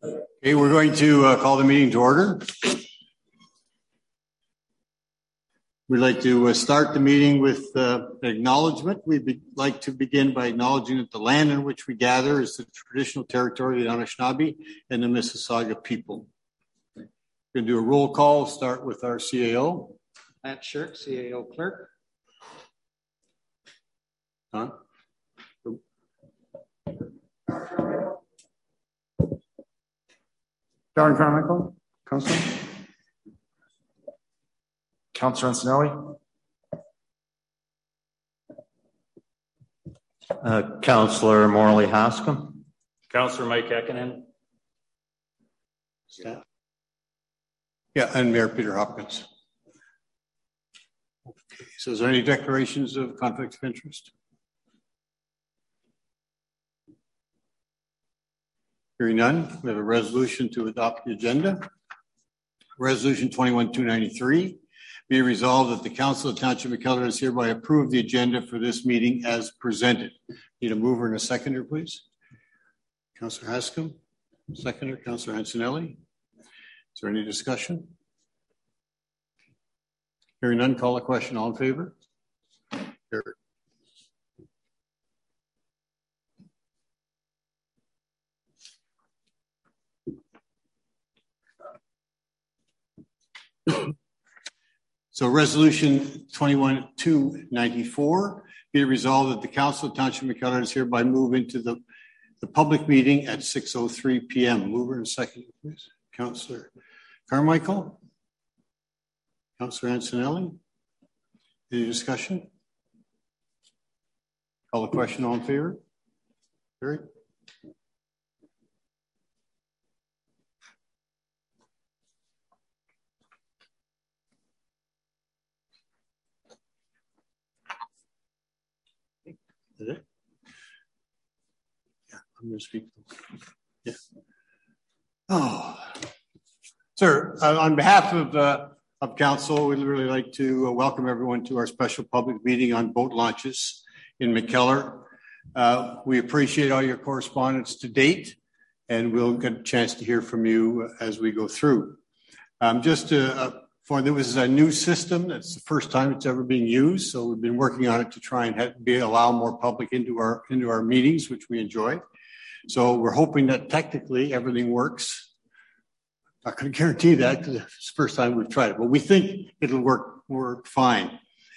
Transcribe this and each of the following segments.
Okay, we're going to call the meeting to order. We'd like to start the meeting with acknowledgement. We'd like to begin by acknowledging that the land in which we gather is the traditional territory of the Anishinaabe and the Mississauga people. We're going to do a roll call. Start with our CAO. Matt Shirk, CAO clerk. Huh? Darren Carmichael, Councillor. Councillor Antonelli. Councillor Morley Hascom. Councillor Mike Ekinen. Staff. Yeah, and Mayor Peter Hopkins. Okay, so is there any declarations of conflict of interest? Hearing none, we have a resolution to adopt the agenda. Resolution 21-293. Be resolved that the Council of Township McKellar is hereby approve the agenda for this meeting as presented. Need a mover and a seconder, please. Councillor Hascom, seconder, Councillor Antonelli. Is there any discussion? Hearing none, call a question. All in favor? Carried. So resolution 21-294, be it resolved that the Council of Township McKellar is hereby move into the public meeting at 6:03 p.m. Mover and second, please. Councillor Carmichael. Councillor Antonelli. Any discussion? Call the question. All in favor? Carried. Is it? Yeah, I'm going to speak. Yeah. Oh, sir, on behalf of council, we'd really like to welcome everyone to our special public meeting on boat launches in McKellar. We appreciate all your correspondence to date, and we'll get a chance to hear from you as we go through. This is a new system. That's the first time it's ever being used. So we've been working on it to try and allow more public into our meetings, which we enjoy. So we're hoping that technically everything works. Not going to guarantee that because it's the first time we've tried it, but we think it'll work fine.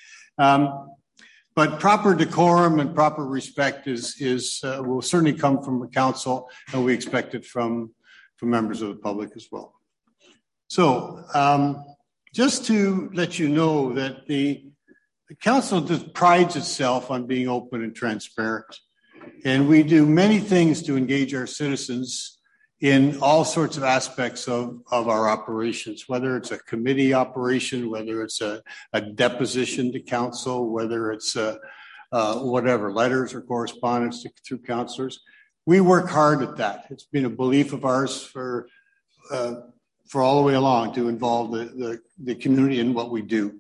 But proper decorum and proper respect will certainly come from the council, and we expect it from members of the public as well. So, just to let you know that the council just prides itself on being open and transparent. And we do many things to engage our citizens in all sorts of aspects of our operations, whether it's a committee operation, whether it's a deposition to council, whether it's whatever, letters or correspondence through councillors. We work hard at that. It's been a belief of ours for all the way along to involve the community in what we do.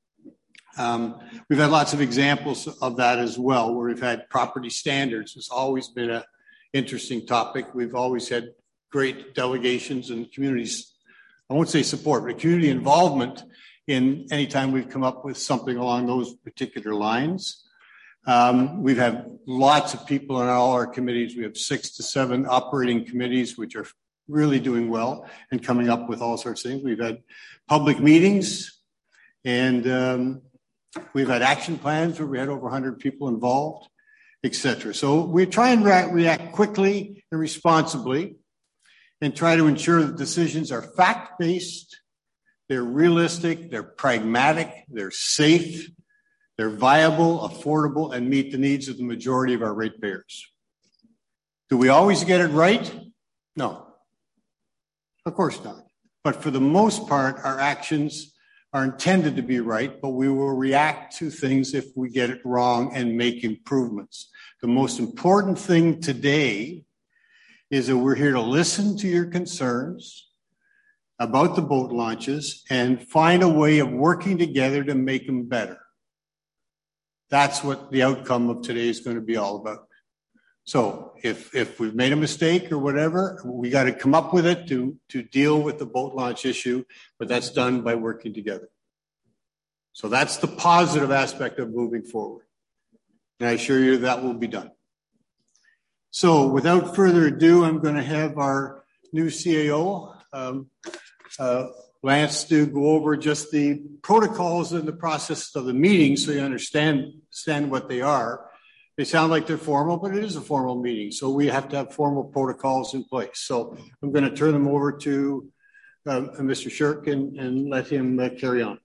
We've had lots of examples of that as well, where we've had property standards. It's always been an interesting topic. We've always had great delegations and communities, I won't say support, but community involvement in any time we've come up with something along those particular lines. We've had lots of people in all our committees. We have 6 to 7 operating committees, which are really doing well and coming up with all sorts of things. We've had public meetings, and we've had action plans where we had over 100 people involved, etc. So we try and react quickly and responsibly and try to ensure that decisions are fact-based, they're realistic, they're pragmatic, they're safe, they're viable, affordable, and meet the needs of the majority of our ratepayers. Do we always get it right? No. Of course not. But for the most part, our actions are intended to be right, but we will react to things if we get it wrong and make improvements. The most important thing today is that we're here to listen to your concerns about the boat launches and find a way of working together to make them better. That's what the outcome of today is going to be all about. So if we've made a mistake or whatever, we got to come up with it to deal with the boat launch issue, but that's done by working together. So that's the positive aspect of moving forward. And I assure you that will be done. So without further ado, I'm going to have our new CAO, Lance, to go over just the protocols and the process of the meeting so you understand what they are. They sound like they're formal, but it is a formal meeting. So we have to have formal protocols in place. So I'm going to turn them over to Mr. Shirk and let him carry on.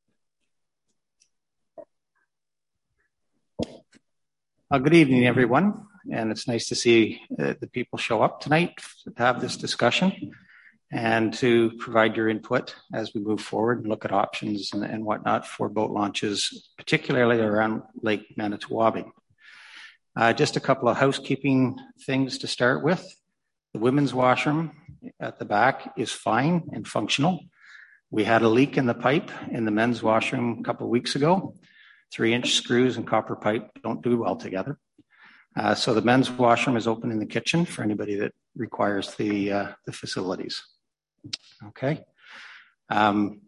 Good evening, everyone. And it's nice to see the people show up tonight to have this discussion and to provide your input as we move forward and look at options and whatnot for boat launches, particularly around Lake Manitowoc. Just a couple of housekeeping things to start with. The women's washroom at the back is fine and functional. We had a leak in the pipe in the men's washroom a couple of weeks ago. 3-inch screws and copper pipe don't do well together. So the men's washroom is open in the kitchen for anybody that requires the facilities. Okay. When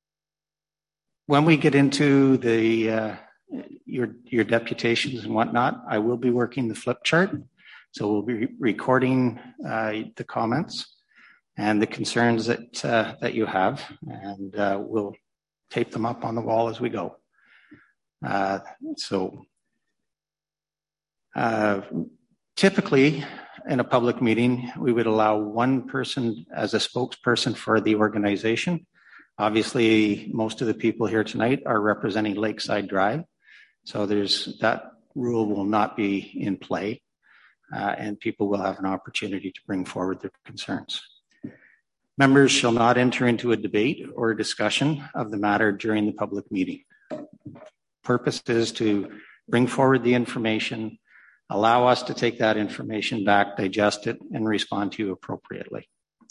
we get into the your deputations and whatnot, I will be working the flip chart. So we'll be recording the comments and the concerns that you have, and we'll tape them up on the wall as we go. Typically in a public meeting, we would allow one person as a spokesperson for the organization. Obviously, most of the people here tonight are representing Lakeside Drive. So that rule will not be in play, and people will have an opportunity to bring forward their concerns. Members shall not enter into a debate or a discussion of the matter during the public meeting. Purpose is to bring forward the information, allow us to take that information back, digest it, and respond to you appropriately.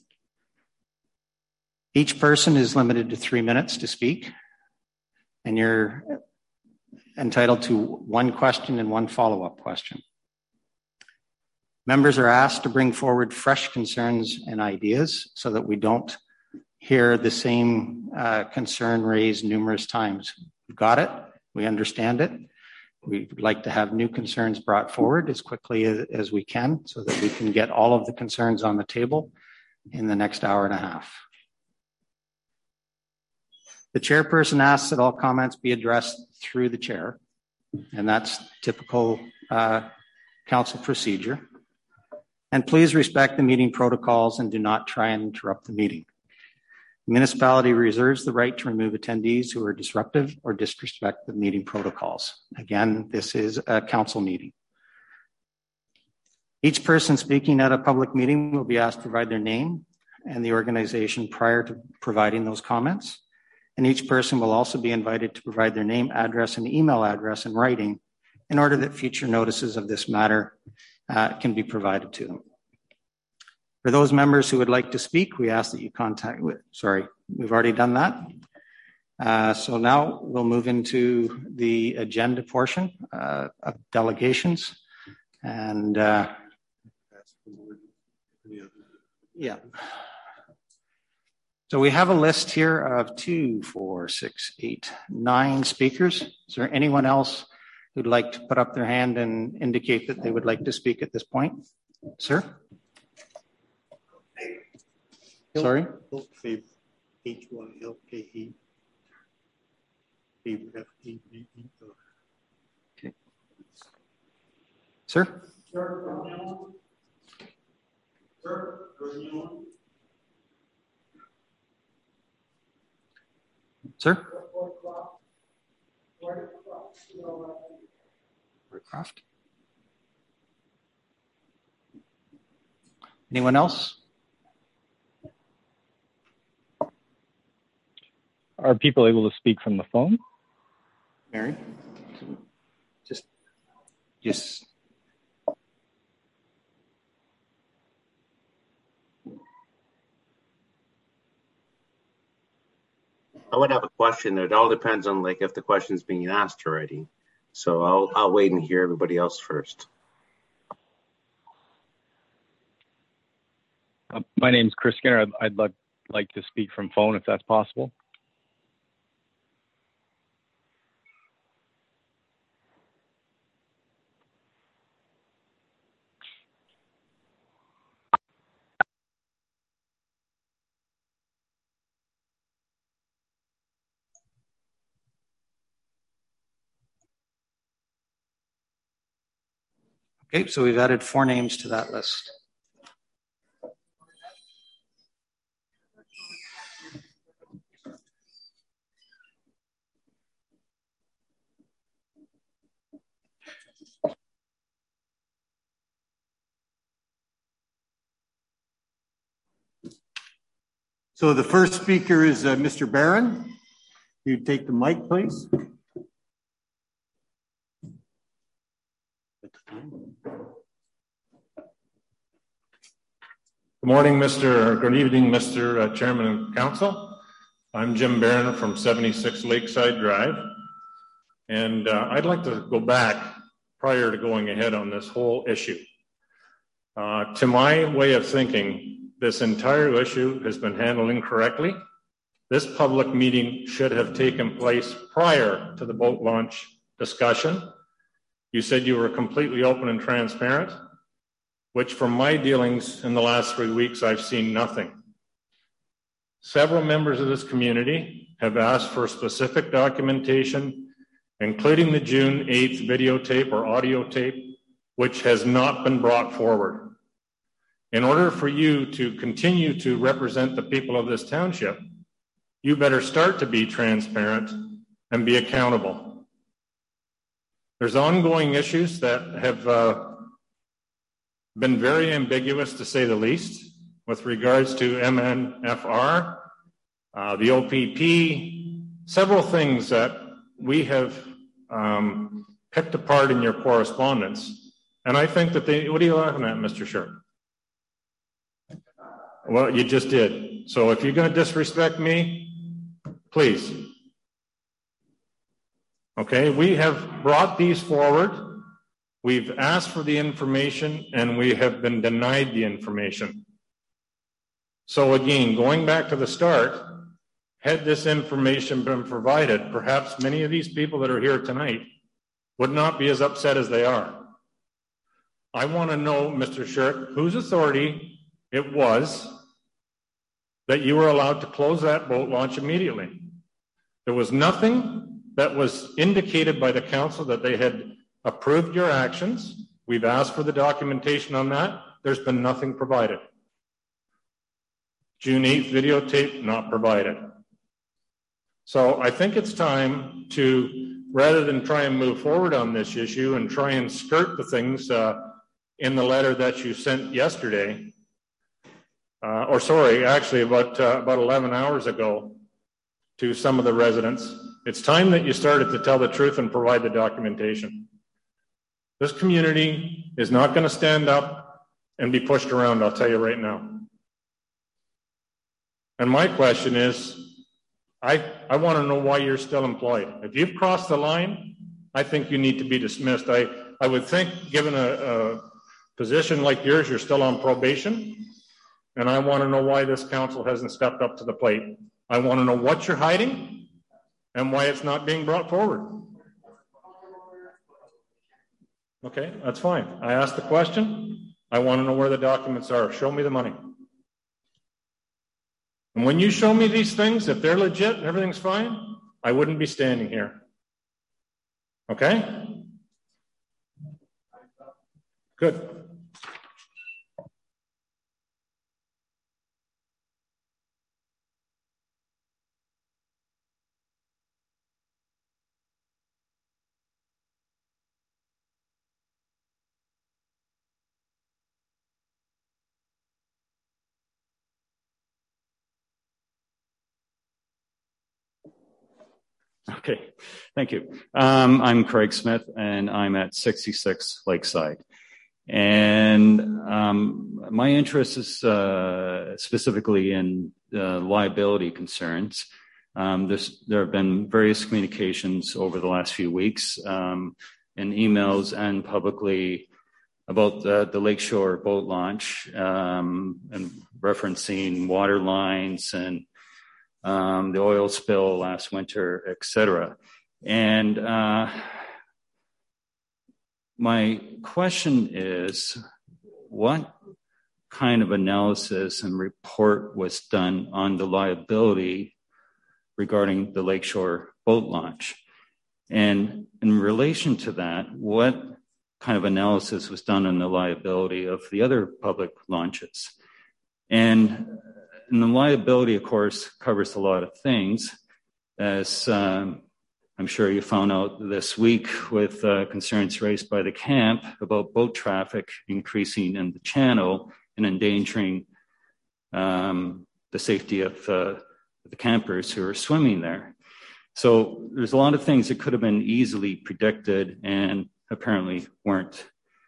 Each person is limited to 3 minutes to speak, and you're entitled to one question and one follow-up question. Members are asked to bring forward fresh concerns and ideas so that we don't hear the same concern raised numerous times. We've got it. We understand it. We'd like to have new concerns brought forward as quickly as we can so that we can get all of the concerns on the table in the next hour and a half. The chairperson asks that all comments be addressed through the chair, and that's typical council procedure. And please respect the meeting protocols and do not try and interrupt the meeting. The municipality reserves the right to remove attendees who are disruptive or disrespect the meeting protocols. Again, this is a council meeting. Each person speaking at a public meeting will be asked to provide their name and the organization prior to providing those comments. And each person will also be invited to provide their name, address, and email address in writing in order that future notices of this matter can be provided to them. For those members who would like to speak, we ask that you we've already done that. So now we'll move into the agenda portion of delegations. And yeah. So we have a list here of 2, 4, 6, 8, 9 speakers. Is there anyone else who'd like to put up their hand and indicate that they would like to speak at this point? Sir? Sorry? H1LKE. Okay. Sir? Sir? Croft. Anyone else? Are people able to speak from the phone? Mary? Just. I would have a question. It all depends on if the question's being asked already. So I'll wait and hear everybody else first. My name's Chris Skinner. I'd like to speak from phone if that's possible. Okay, so we've added 4 names to that list. So the first speaker is Mr. Barron. You take the mic, please. Good evening, Mr. Chairman and Council. I'm Jim Barron from 76 Lakeside Drive. And I'd like to go back prior to going ahead on this whole issue. To my way of thinking, this entire issue has been handled incorrectly. This public meeting should have taken place prior to the boat launch discussion. You said you were completely open and transparent, which from my dealings in the last 3 weeks, I've seen nothing. Several members of this community have asked for specific documentation, including the June 8th videotape or audio tape, which has not been brought forward. In order for you to continue to represent the people of this township, you better start to be transparent and be accountable. There's ongoing issues that have been very ambiguous, to say the least, with regards to MNFR, the OPP, several things that we have picked apart in your correspondence. And I think that what are you laughing at, Mr. Shirk? Well, you just did. So if you're going to disrespect me, please. Okay, we have brought these forward. We've asked for the information and we have been denied the information. So again, going back to the start, had this information been provided, perhaps many of these people that are here tonight would not be as upset as they are. I want to know, Mr. Shirk, whose authority it was that you were allowed to close that boat launch immediately. There was nothing that was indicated by the council that they had approved your actions. We've asked for the documentation on that. There's been nothing provided. June 8th videotape, not provided. So I think it's time to, rather than try and move forward on this issue and try and skirt the things in the letter that you sent yesterday, actually about 11 hours ago to some of the residents, it's time that you started to tell the truth and provide the documentation. This community is not going to stand up and be pushed around, I'll tell you right now. And my question is, I want to know why you're still employed. If you've crossed the line, I think you need to be dismissed. I would think, given a position like yours, you're still on probation. And I want to know why this council hasn't stepped up to the plate. I want to know what you're hiding and why it's not being brought forward. Okay, that's fine. I asked the question. I want to know where the documents are. Show me the money. And when you show me these things, if they're legit and everything's fine, I wouldn't be standing here. Okay? Good. Okay, thank you. I'm Craig Smith, and I'm at 66 Lakeside. And my interest is specifically in liability concerns. There have been various communications over the last few weeks in emails and publicly about the Lakeshore boat launch and referencing water lines and the oil spill last winter, etc. And my question is, what kind of analysis and report was done on the liability regarding the Lakeshore boat launch? And in relation to that, what kind of analysis was done on the liability of the other public launches? And the liability, of course, covers a lot of things, as I'm sure you found out this week with concerns raised by the camp about boat traffic increasing in the channel and endangering the safety of the campers who are swimming there. So there's a lot of things that could have been easily predicted and apparently weren't.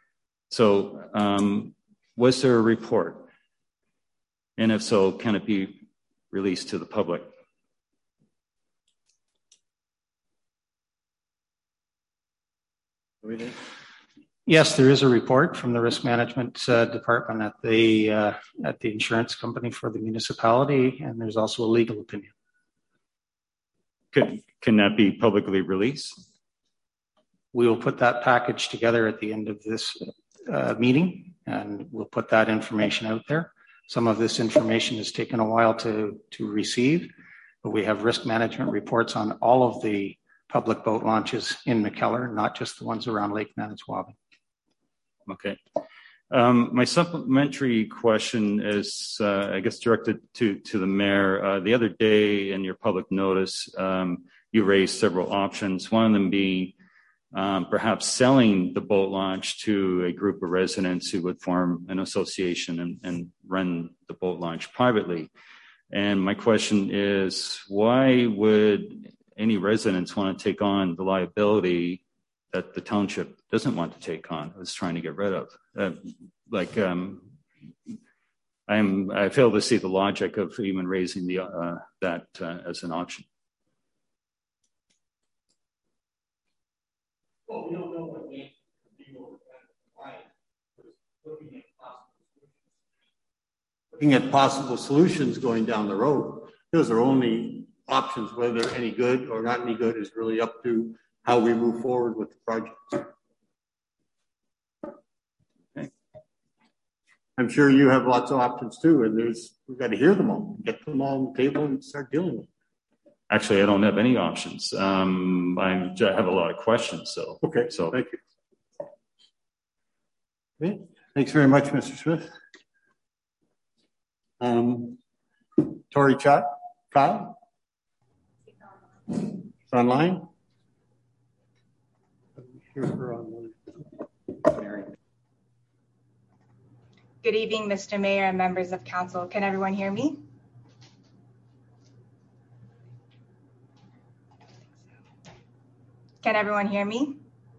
So was there a report? And if so, can it be released to the public? Yes, there is a report from the risk management department at the insurance company for the municipality, and there's also a legal opinion. Can that be publicly released? We will put that package together at the end of this meeting, and we'll put that information out there. Some of this information has taken a while to receive, but we have risk management reports on all of the public boat launches in McKellar, not just the ones around Lake Manitowabing. Okay. My supplementary question is, I guess, directed to the mayor. The other day in your public notice, you raised several options, one of them being perhaps selling the boat launch to a group of residents who would form an association and run the boat launch privately. And my question is, why would any residents want to take on the liability that the township doesn't want to take on, is trying to get rid of? I fail to see the logic of even raising that as an option. Well, we don't know what the looking at possible solutions going down the road. Those are only options. Whether they're any good or not any good is really up to how we move forward with the project. Okay. I'm sure you have lots of options too, and we've got to hear them all, get them all on the table and start dealing with them. Actually, I don't have any options. I have a lot of questions. So okay. So thank you. Okay. Thanks very much, Mr. Smith. Tori Chott, Kyle, online. Good evening, Mr. Mayor and members of council. Can everyone hear me? Can everyone hear me?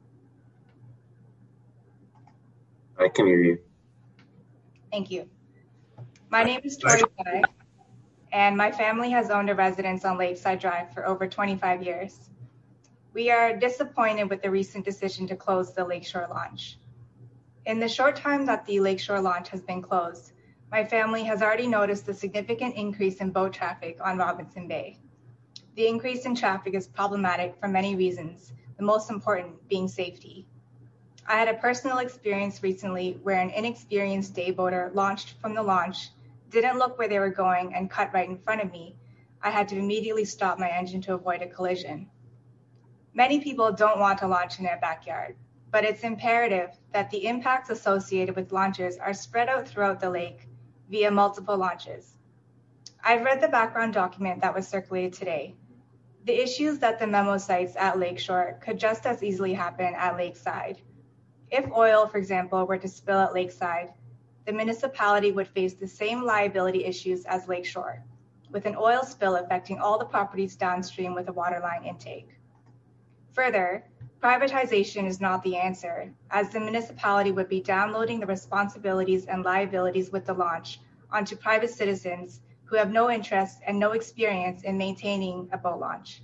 I can hear you. Thank you. My name is Tori Chott, and my family has owned a residence on Lakeside Drive for over 25 years. We are disappointed with the recent decision to close the Lakeshore launch. In the short time that the Lakeshore launch has been closed, my family has already noticed a significant increase in boat traffic on Robinson Bay. The increase in traffic is problematic for many reasons, the most important being safety. I had a personal experience recently where an inexperienced day boater launched from the launch, didn't look where they were going, and cut right in front of me. I had to immediately stop my engine to avoid a collision. Many people don't want to launch in their backyard, but it's imperative that the impacts associated with launches are spread out throughout the lake via multiple launches. I've read the background document that was circulated today. The issues that the memo cites at Lakeshore could just as easily happen at Lakeside. If oil, for example, were to spill at Lakeside, the municipality would face the same liability issues as Lakeshore, with an oil spill affecting all the properties downstream with a waterline intake. Further, privatization is not the answer, as the municipality would be downloading the responsibilities and liabilities with the launch onto private citizens who have no interest and no experience in maintaining a boat launch.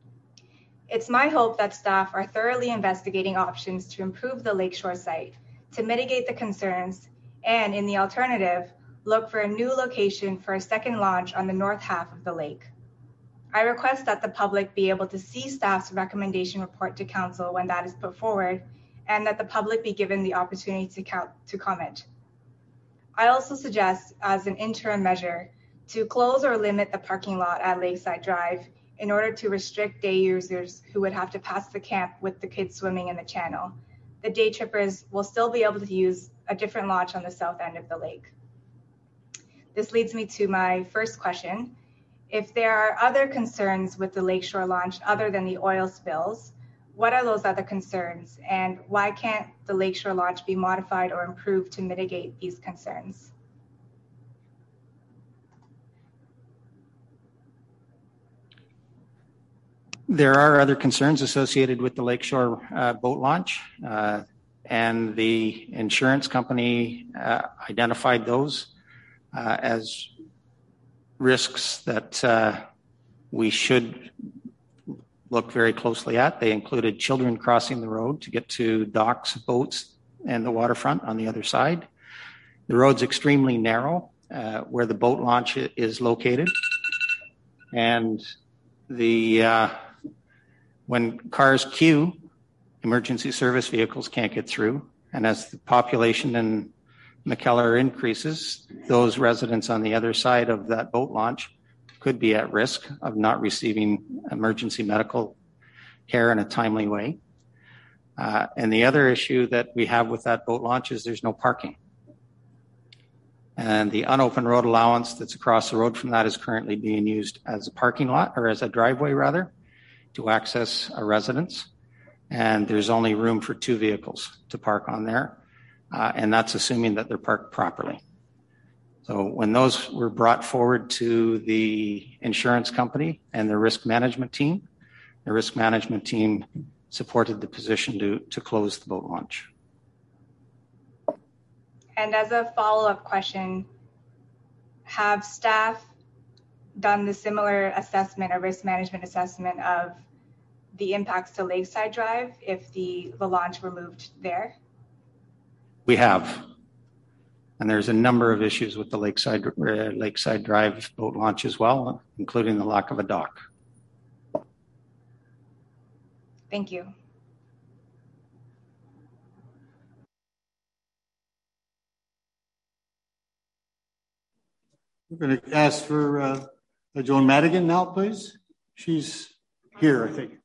It's my hope that staff are thoroughly investigating options to improve the Lakeshore site to mitigate the concerns, and in the alternative, look for a new location for a second launch on the north half of the lake. I request that the public be able to see staff's recommendation report to council when that is put forward, and that the public be given the opportunity to comment. I also suggest, as an interim measure, to close or limit the parking lot at Lakeside Drive in order to restrict day users who would have to pass the camp with the kids swimming in the channel. The day trippers will still be able to use a different launch on the south end of the lake. This leads me to my first question. If there are other concerns with the Lakeshore launch other than the oil spills, what are those other concerns, and why can't the Lakeshore launch be modified or improved to mitigate these concerns? There are other concerns associated with the Lakeshore boat launch, and the insurance company identified those as risks that we should look very closely at. They included children crossing the road to get to docks, boats, and the waterfront on the other side. The road's extremely narrow where the boat launch is located, and when cars queue, emergency service vehicles can't get through. And as the population in McKellar increases, those residents on the other side of that boat launch could be at risk of not receiving emergency medical care in a timely way. And the other issue that we have with that boat launch is there's no parking. And the unopened road allowance that's across the road from that is currently being used as a parking lot, or as a driveway rather, to access a residence. And there's only room for 2 vehicles to park on there. And that's assuming that they're parked properly. So when those were brought forward to the insurance company and the risk management team supported the position to close the boat launch. And as a follow-up question, have staff done the similar assessment, a risk management assessment of the impacts to Lakeside Drive if the launch were moved there? We have. And there's a number of issues with the Lakeside Drive boat launch as well, including the lack of a dock. Thank you. We're going to ask for Joan Madigan now, please. She's here, I think.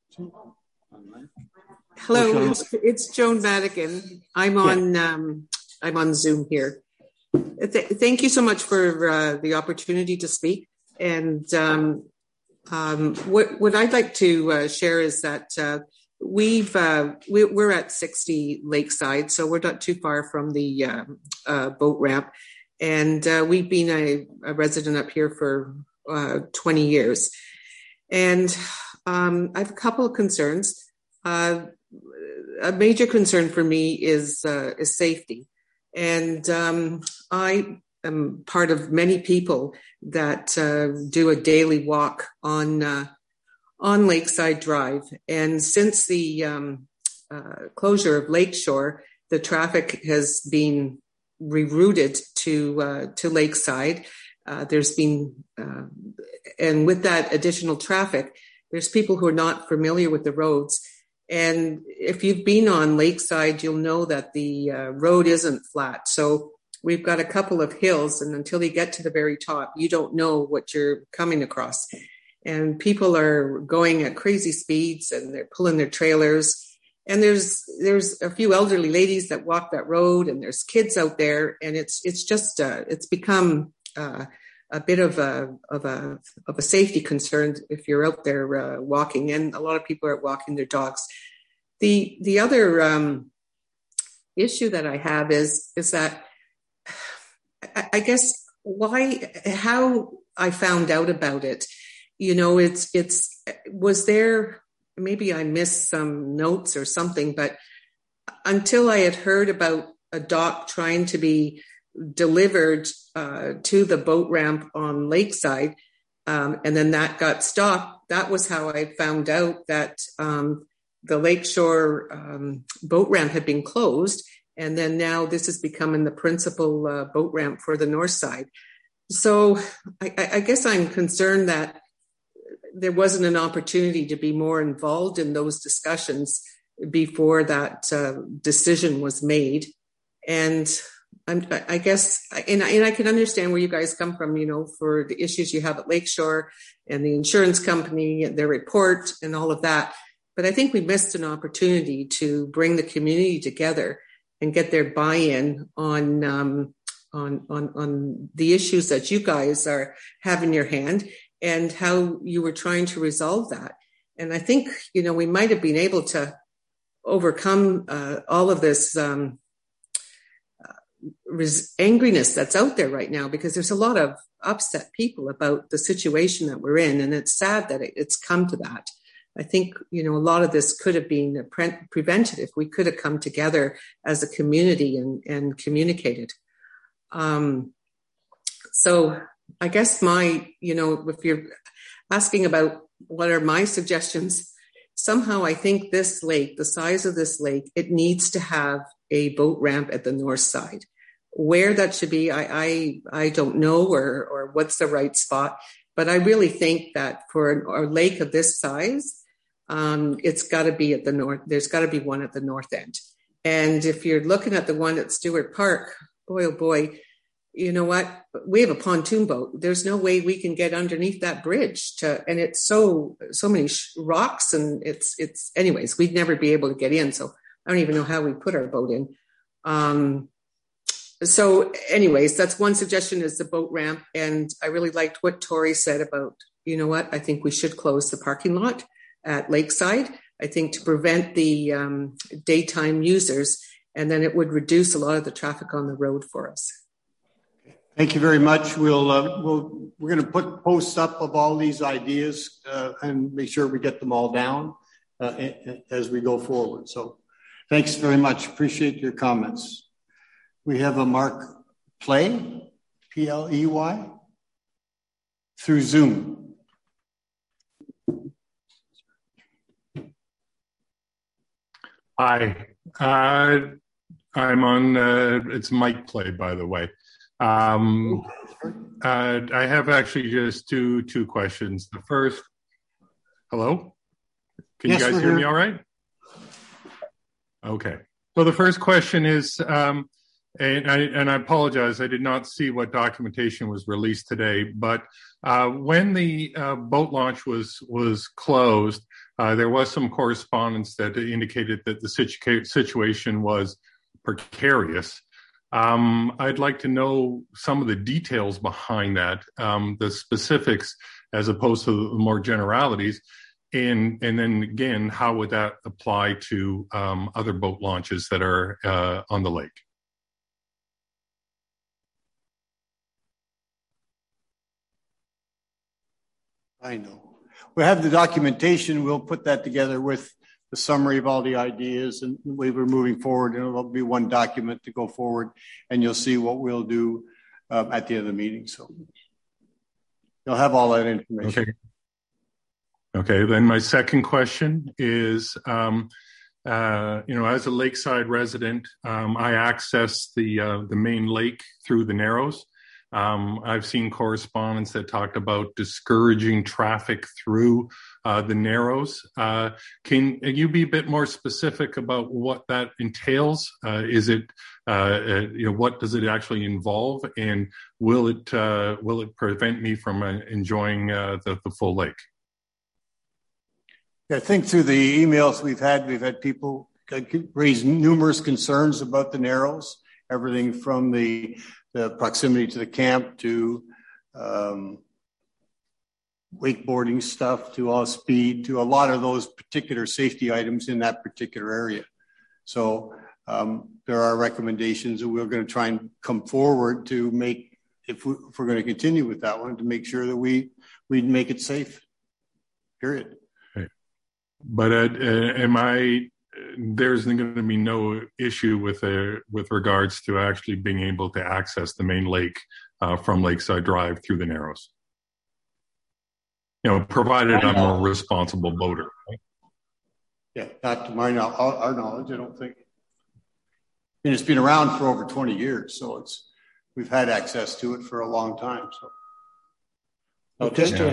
Hello, it's Joan Madigan. I'm on Zoom here. Thank you so much for the opportunity to speak. And what I'd like to share is that we're at 60 Lakeside, so we're not too far from the boat ramp. And we've been a resident up here for 20 years. And I have a couple of concerns. A major concern for me is safety. And I am part of many people that do a daily walk on Lakeside Drive. And since the closure of Lakeshore, the traffic has been rerouted to Lakeside. There's been, and with that additional traffic, there's people who are not familiar with the roads. And if you've been on Lakeside, you'll know that the road isn't flat. So we've got a couple of hills, and until you get to the very top, you don't know what you're coming across. And people are going at crazy speeds, and they're pulling their trailers. And there's a few elderly ladies that walk that road, and there's kids out there, and it's just it's become a bit of a safety concern if you're out there walking, and a lot of people are walking their dogs. The other issue that I have is that I guess how I found out about it. You know, was there, maybe I missed some notes or something, but until I had heard about a dock trying to be delivered to the boat ramp on Lakeside, and then that got stopped, that was how I found out that the Lakeshore boat ramp had been closed, And then now this is becoming the principal boat ramp for the north side. So I guess I'm concerned that there wasn't an opportunity to be more involved in those discussions before that decision was made. And I guess, and I can understand where you guys come from, for the issues you have at Lakeshore and the insurance company and their report and all of that. But I think we missed an opportunity to bring the community together and get their buy-in on the issues that you guys have in your hand and how you were trying to resolve that. And I think, we might have been able to overcome all of this angriness that's out there right now, because there's a lot of upset people about the situation that we're in. And it's sad that it's come to that. I think, a lot of this could have been prevented if we could have come together as a community and communicated. So I guess if you're asking about what are my suggestions, somehow I think this lake, the size of this lake, it needs to have a boat ramp at the north side. Where that should be, I don't know, or what's the right spot. But I really think that for a lake of this size, it's got to be at the north. There's got to be one at the north end. And if you're looking at the one at Stewart Park, boy, oh boy, you know what? We have a pontoon boat. There's no way we can get underneath that bridge and it's so many rocks, and it's anyways, we'd never be able to get in. So I don't even know how we put our boat in. So anyways, that's one suggestion, is the boat ramp. And I really liked what Tori said about, I think we should close the parking lot at Lakeside, I think, to prevent the daytime users, and then it would reduce a lot of the traffic on the road for us. Thank you very much. We're going to put posts up of all these ideas and make sure we get them all down as we go forward. So thanks very much. Appreciate your comments. We have a Mark Play, Pley, through Zoom. Hi, I'm on, it's Mike Play, by the way. I have actually just two questions. The first, hello? Can you guys hear me all right? Okay. So the first question is, and I apologize, I did not see what documentation was released today, but when the boat launch was closed, there was some correspondence that indicated that the situation was precarious. I'd like to know some of the details behind that, the specifics as opposed to the more generalities. And then again, how would that apply to other boat launches that are on the lake? I know. We have the documentation. We'll put that together with the summary of all the ideas and the way we're moving forward. And it'll be one document to go forward, and you'll see what we'll do at the end of the meeting. So you'll have all that information. Okay. Then my second question is, as a Lakeside resident, I access the main lake through the Narrows. I've seen correspondence that talked about discouraging traffic through the Narrows. Can you be a bit more specific about what that entails? Is it, what does it actually involve, and will it prevent me from enjoying the full lake? I think through the emails we've had people raise numerous concerns about the Narrows, everything from the proximity to the camp to wakeboarding stuff to all speed to a lot of those particular safety items in that particular area. So there are recommendations that we're going to try and come forward to make, if we're going to continue with that one, to make sure that we make it safe, period. But there's going to be no issue with regards to actually being able to access the main lake from Lakeside Drive through the Narrows. Provided I'm a responsible boater. Right? Yeah, not to our knowledge, I don't think. And it's been around for over 20 years, so we've had access to it for a long time. So, just to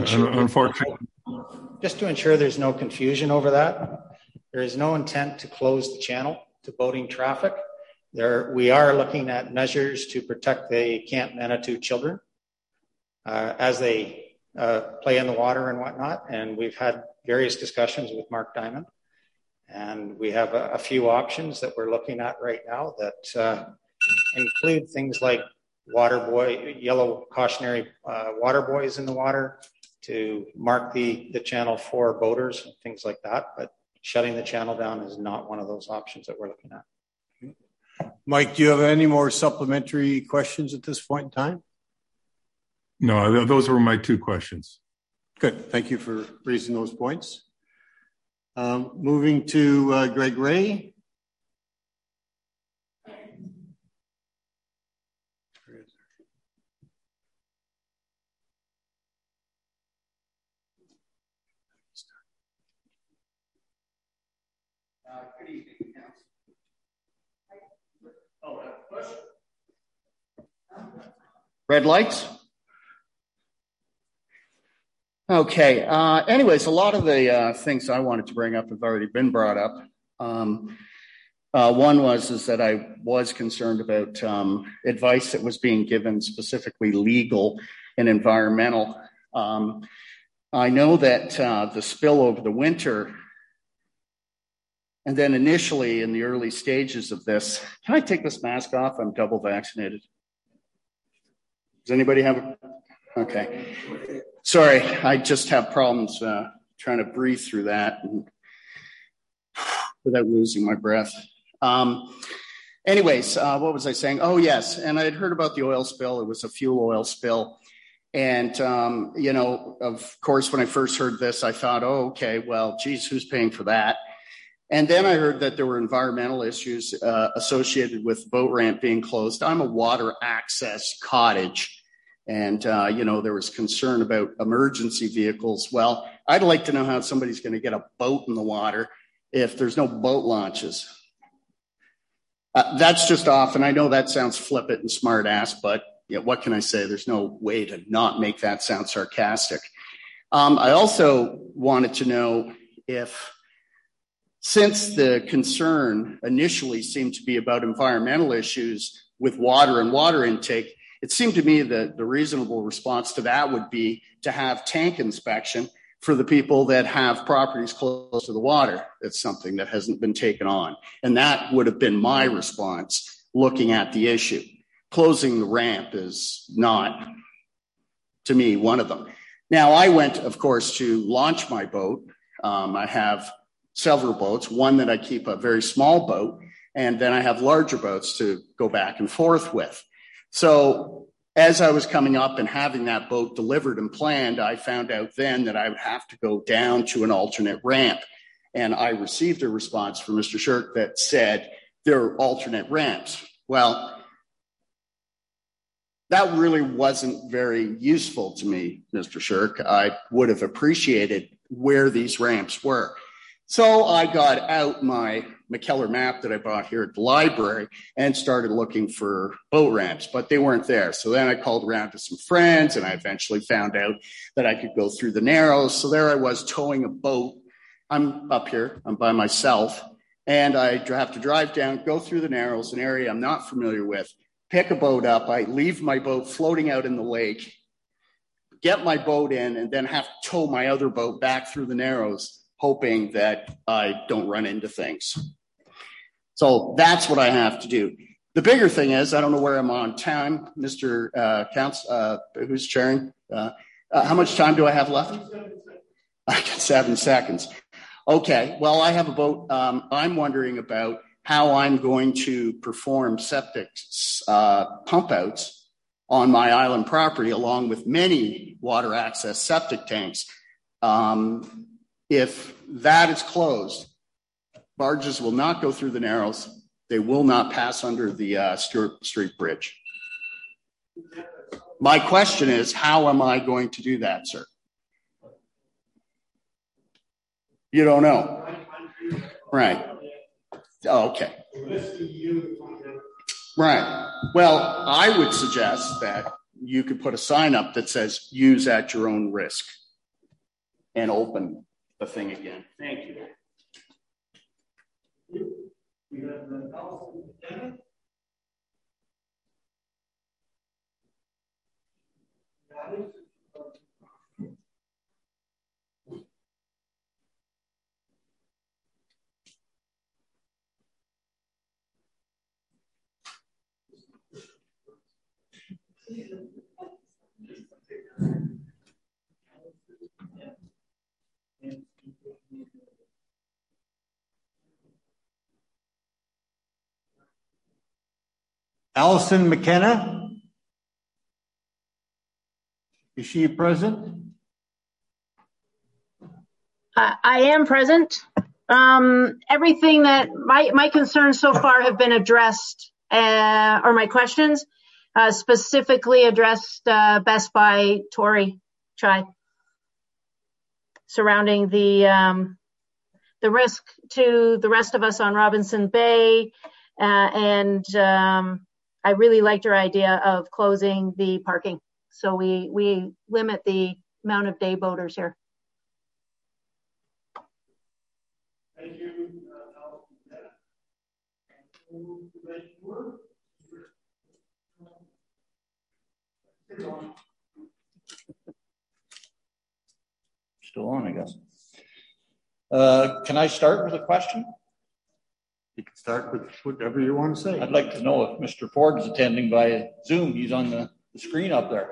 ensure there's no confusion over that, there is no intent to close the channel to boating traffic. We are looking at measures to protect the Camp Manitou children as they play in the water and whatnot. And we've had various discussions with Mark Diamond. And we have a few options that we're looking at right now that include things like yellow cautionary water buoys in the water to mark the channel for boaters and things like that. But shutting the channel down is not one of those options that we're looking at. Mike, do you have any more supplementary questions at this point in time? No, those were my two questions. Good. Thank you for raising those points. Moving to Greg Ray. Good evening, Council. Red lights? Okay. Anyways, a lot of the things I wanted to bring up have already been brought up. One is that I was concerned about advice that was being given, specifically legal and environmental. I know that the spill over the winter, and then initially in the early stages of this, can I take this mask off? I'm double vaccinated. Does anybody have a... Okay. Sorry, I just have problems trying to breathe through that without losing my breath. Anyways, what was I saying? Oh, yes. And I had heard about the oil spill. It was a fuel oil spill. And, of course, when I first heard this, I thought, oh, okay, well, geez, who's paying for that? And then I heard that there were environmental issues associated with the boat ramp being closed. I'm a water access cottage. And, there was concern about emergency vehicles. Well, I'd like to know how somebody's going to get a boat in the water if there's no boat launches. That's just off. And I know that sounds flippant and smart ass, but what can I say? There's no way to not make that sound sarcastic. I also wanted to know if, since the concern initially seemed to be about environmental issues with water and water intake, it seemed to me that the reasonable response to that would be to have tank inspection for the people that have properties close to the water. It's something that hasn't been taken on. And that would have been my response looking at the issue. Closing the ramp is not, to me, one of them. Now, I went, of course, to launch my boat. I have several boats, one that I keep a very small boat, and then I have larger boats to go back and forth with. So as I was coming up and having that boat delivered and planned, I found out then that I would have to go down to an alternate ramp. And I received a response from Mr. Shirk that said there are alternate ramps. Well, that really wasn't very useful to me, Mr. Shirk. I would have appreciated where these ramps were. So I got out my McKellar map that I bought here at the library and started looking for boat ramps, but they weren't there. So then I called around to some friends and I eventually found out that I could go through the Narrows. So there I was towing a boat. I'm up here, I'm by myself, and I have to drive down, go through the Narrows, an area I'm not familiar with, pick a boat up. I leave my boat floating out in the lake, get my boat in, and then have to tow my other boat back through the Narrows, hoping that I don't run into things. So that's what I have to do. The bigger thing is, I don't know where I'm on time, Mr. Council, who's chairing. How much time do I have left? I got 7 seconds. Okay, well, I have a boat. I'm wondering about how I'm going to perform septic pump outs on my island property, along with many water access septic tanks. If that is closed, barges will not go through the Narrows. They will not pass under the Stewart Street Bridge. My question is, how am I going to do that, sir? You don't know? Right. Oh, okay. Right. Well, I would suggest that you could put a sign up that says use at your own risk and open the thing again. Thank you. Allison McKenna, is she present? I am present. Everything that my concerns so far have been addressed, or my questions specifically addressed best by Tory Chai surrounding the risk to the rest of us on Robinson Bay, and I really liked your idea of closing the parking, so we limit the amount of day boaters here. Thank you. Still on, I guess. Can I start with a question? You can start with whatever you want to say. I'd like to know if Mr. Ford is attending by Zoom. He's on the screen up there.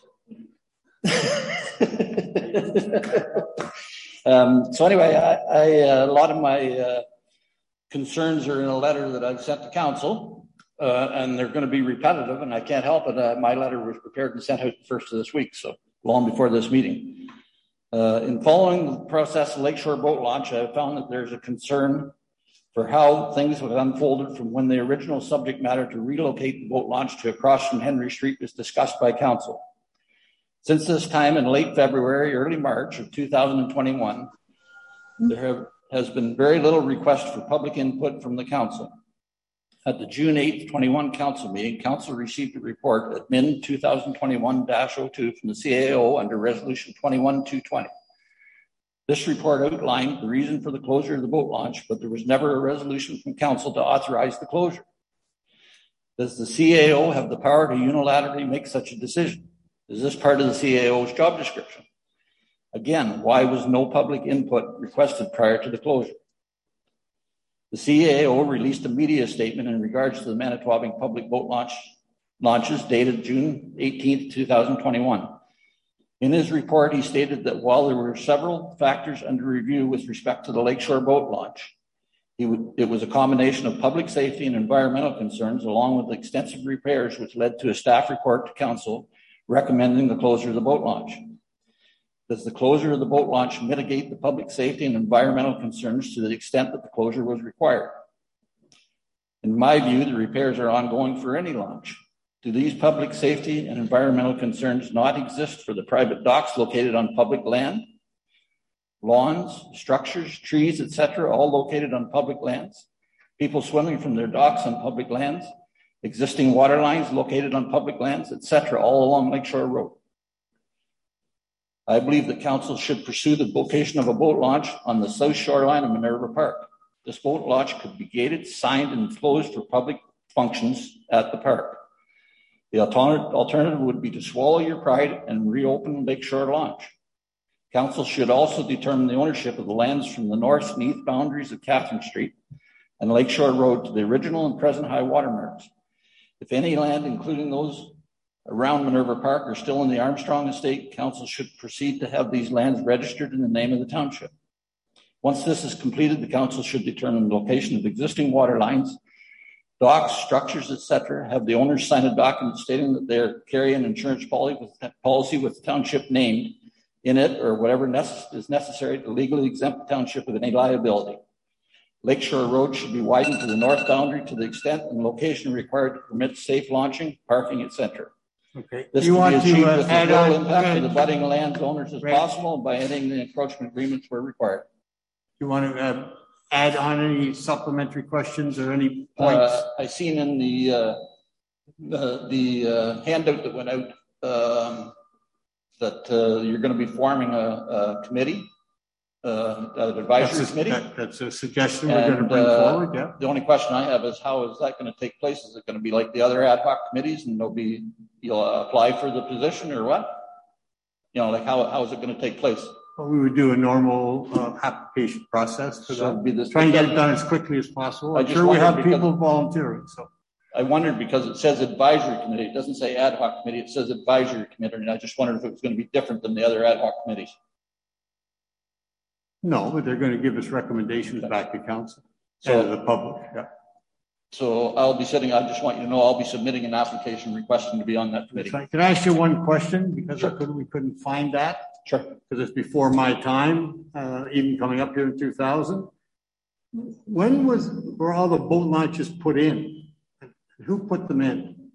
So anyway, a lot of my concerns are in a letter that I've sent to council, and they're going to be repetitive, and I can't help it. My letter was prepared and sent out first of this week, so long before this meeting. In following the process of Lakeshore Boat Launch, I have found that there's a concern for how things have unfolded from when the original subject matter to relocate the boat launch to across from Henry Street was discussed by council. Since this time in late February, early March of 2021, there has been very little request for public input from the council. At the June 8th, 21 council meeting, council received a report at MIN 2021-02 from the CAO under Resolution 21-220. This report outlined the reason for the closure of the boat launch, but there was never a resolution from council to authorize the closure. Does the CAO have the power to unilaterally make such a decision? Is this part of the CAO's job description? Again, why was no public input requested prior to the closure? The CAO released a media statement in regards to the Manitowoc public boat launches dated June 18th, 2021. In his report, he stated that while there were several factors under review with respect to the Lakeshore boat launch, it was a combination of public safety and environmental concerns, along with extensive repairs, which led to a staff report to council recommending the closure of the boat launch. Does the closure of the boat launch mitigate the public safety and environmental concerns to the extent that the closure was required? In my view, the repairs are ongoing for any launch. Do these public safety and environmental concerns not exist for the private docks located on public land? Lawns, structures, trees, etc., all located on public lands? People swimming from their docks on public lands? Existing water lines located on public lands, etc., all along Lakeshore Road? I believe that council should pursue the location of a boat launch on the south shoreline of Minerva Park. This boat launch could be gated, signed, and closed for public functions at the park. The alternative would be to swallow your pride and reopen Lakeshore Launch. Council should also determine the ownership of the lands from the north and east boundaries of Catherine Street and Lakeshore Road to the original and present high water marks. If any land, including those around Minerva Park, are still in the Armstrong estate, council should proceed to have these lands registered in the name of the township. Once this is completed, the council should determine the location of existing water lines, docks, structures, etc., have the owners sign a document stating that they carry an insurance policy with the township named in it or whatever is necessary to legally exempt the township of any liability. Lakeshore Road should be widened to the north boundary to the extent and location required to permit safe launching, parking, etc. Okay. This You can want be achieved to with add the full on impact of the budding landowners as possible by ending the encroachment agreements where required. You want to add on any supplementary questions or any points? I seen in the The handout that went out that you're going to be forming a committee, an advisory committee. That's a suggestion we're going to bring forward. Yeah. The only question I have is how is that going to take place? Is it going to be like the other ad hoc committees, and you'll apply for the position, or what? Like how is it going to take place? Well, we would do a normal application process for that. Try and get it done as quickly as possible. I'm sure we have people volunteering. So I wondered, because it says advisory committee, it doesn't say ad hoc committee, it says advisory committee, and I just wondered if it was going to be different than the other ad hoc committees. No, but they're going to give us recommendations back to council and to the public. Yeah. So I just want you to know I'll be submitting an application requesting to be on that committee. Can I ask you one question? Because we couldn't find that. Sure. Because it's before my time, even coming up here in 2000. When were all the boat launches put in? Who put them in?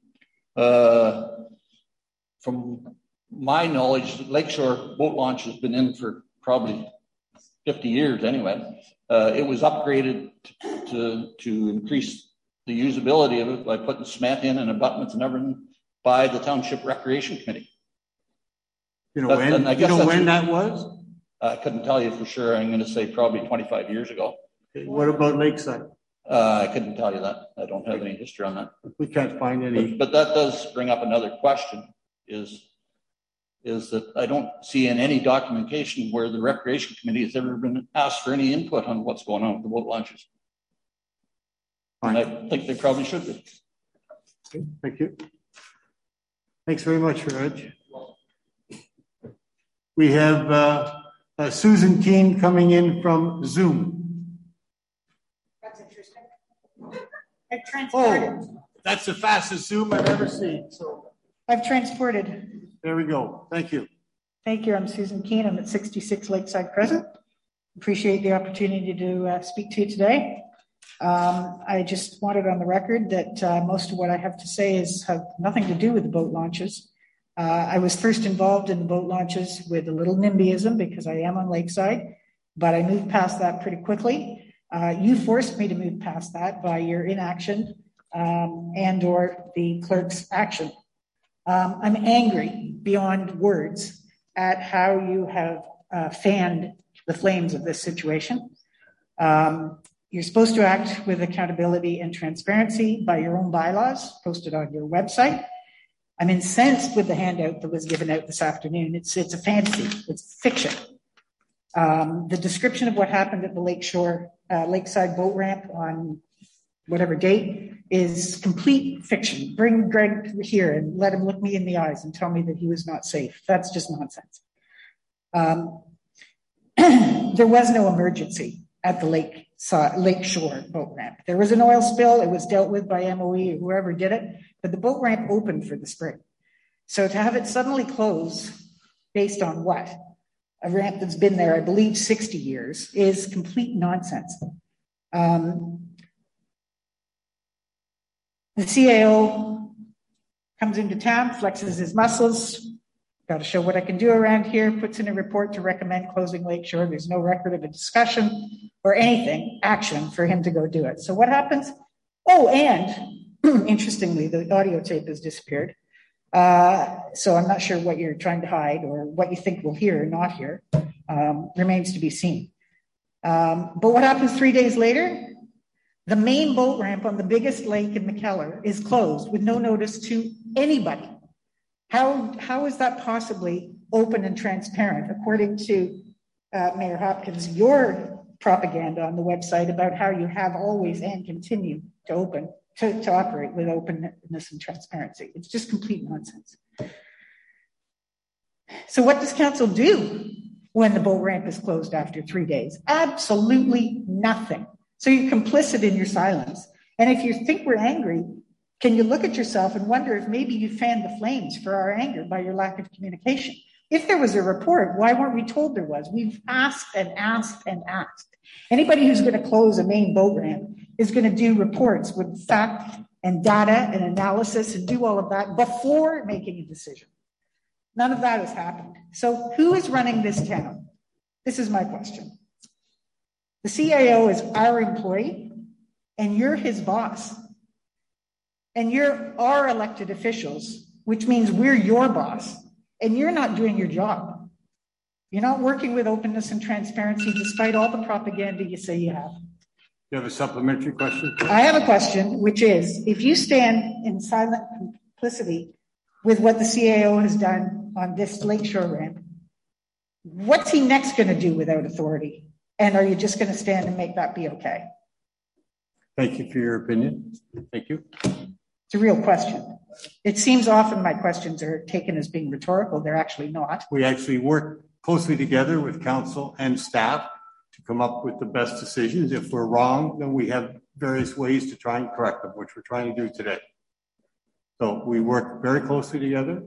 From my knowledge, Lakeshore boat launch has been in for probably 50 years anyway. It was upgraded to increase the usability of it by putting cement in and abutments and everything by the Township Recreation Committee. You know when that was? I couldn't tell you for sure. I'm going to say probably 25 years ago. Okay. What about Lakeside? I couldn't tell you that. I don't have any history on that. We can't find any. But that does bring up another question, is that I don't see in any documentation where the Recreation Committee has ever been asked for any input on what's going on with the boat launches. And I think they probably should be. Okay, thank you. Thanks very much, Raj. We have Susan Keene coming in from Zoom. That's interesting. I've transported. Oh, that's the fastest Zoom I've ever seen. So I've transported. There we go. Thank you. Thank you. I'm Susan Keene. I'm at 66 Lakeside Crescent. Appreciate the opportunity to speak to you today. I just wanted on the record that most of what I have to say have nothing to do with the boat launches. I was first involved in the boat launches with a little NIMBYism because I am on Lakeside, but I moved past that pretty quickly. You forced me to move past that by your inaction and or the clerk's action. I'm angry beyond words at how you have fanned the flames of this situation. You're supposed to act with accountability and transparency by your own bylaws posted on your website. I'm incensed with the handout that was given out this afternoon. It's a fantasy. It's fiction. The description of what happened at the Lakeside boat ramp on whatever date is complete fiction. Bring Greg here and let him look me in the eyes and tell me that he was not safe. That's just nonsense. There was no emergency at the Lakeshore boat ramp. There was an oil spill. It was dealt with by MOE or whoever did it, but the boat ramp opened for the spring. So to have it suddenly close based on what? A ramp that's been there, I believe, 60 years is complete nonsense. The CAO comes into town, flexes his muscles, got to show what I can do around here, puts in a report to recommend closing Lakeshore. There's no record of a discussion or anything, action for him to go do it. So what happens? Oh, and interestingly, the audio tape has disappeared. So I'm not sure what you're trying to hide or what you think we'll hear or not hear. Remains to be seen. But what happens 3 days later? The main boat ramp on the biggest lake in McKellar is closed with no notice to anybody. How is that possibly open and transparent, according to Mayor Hopkins, your propaganda on the website about how you have always and continue to operate with openness and transparency? It's just complete nonsense. So what does council do when the boat ramp is closed after 3 days? Absolutely nothing. So you're complicit in your silence. And if you think we're angry, can you look at yourself and wonder if maybe you fanned the flames for our anger by your lack of communication? If there was a report, why weren't we told there was? We've asked and asked and asked. Anybody who's going to close a main boat ramp is going to do reports with fact and data and analysis and do all of that before making a decision. None of that has happened. So who is running this town? This is my question. The CAO is our employee, and you're his boss. and you're our elected officials, which means we're your boss, and you're not doing your job. You're not working with openness and transparency despite all the propaganda you say you have. You have a supplementary question? I have a question, which is, if you stand in silent complicity with what the CAO has done on this lakeshore ramp, what's he next going to do without authority? And are you just going to stand and make that be okay? Thank you for your opinion. Thank you. It's a real question. It seems often my questions are taken as being rhetorical. They're actually not. We actually work closely together with council and staff to come up with the best decisions. If we're wrong, then we have various ways to try and correct them, which we're trying to do today. So we work very closely together.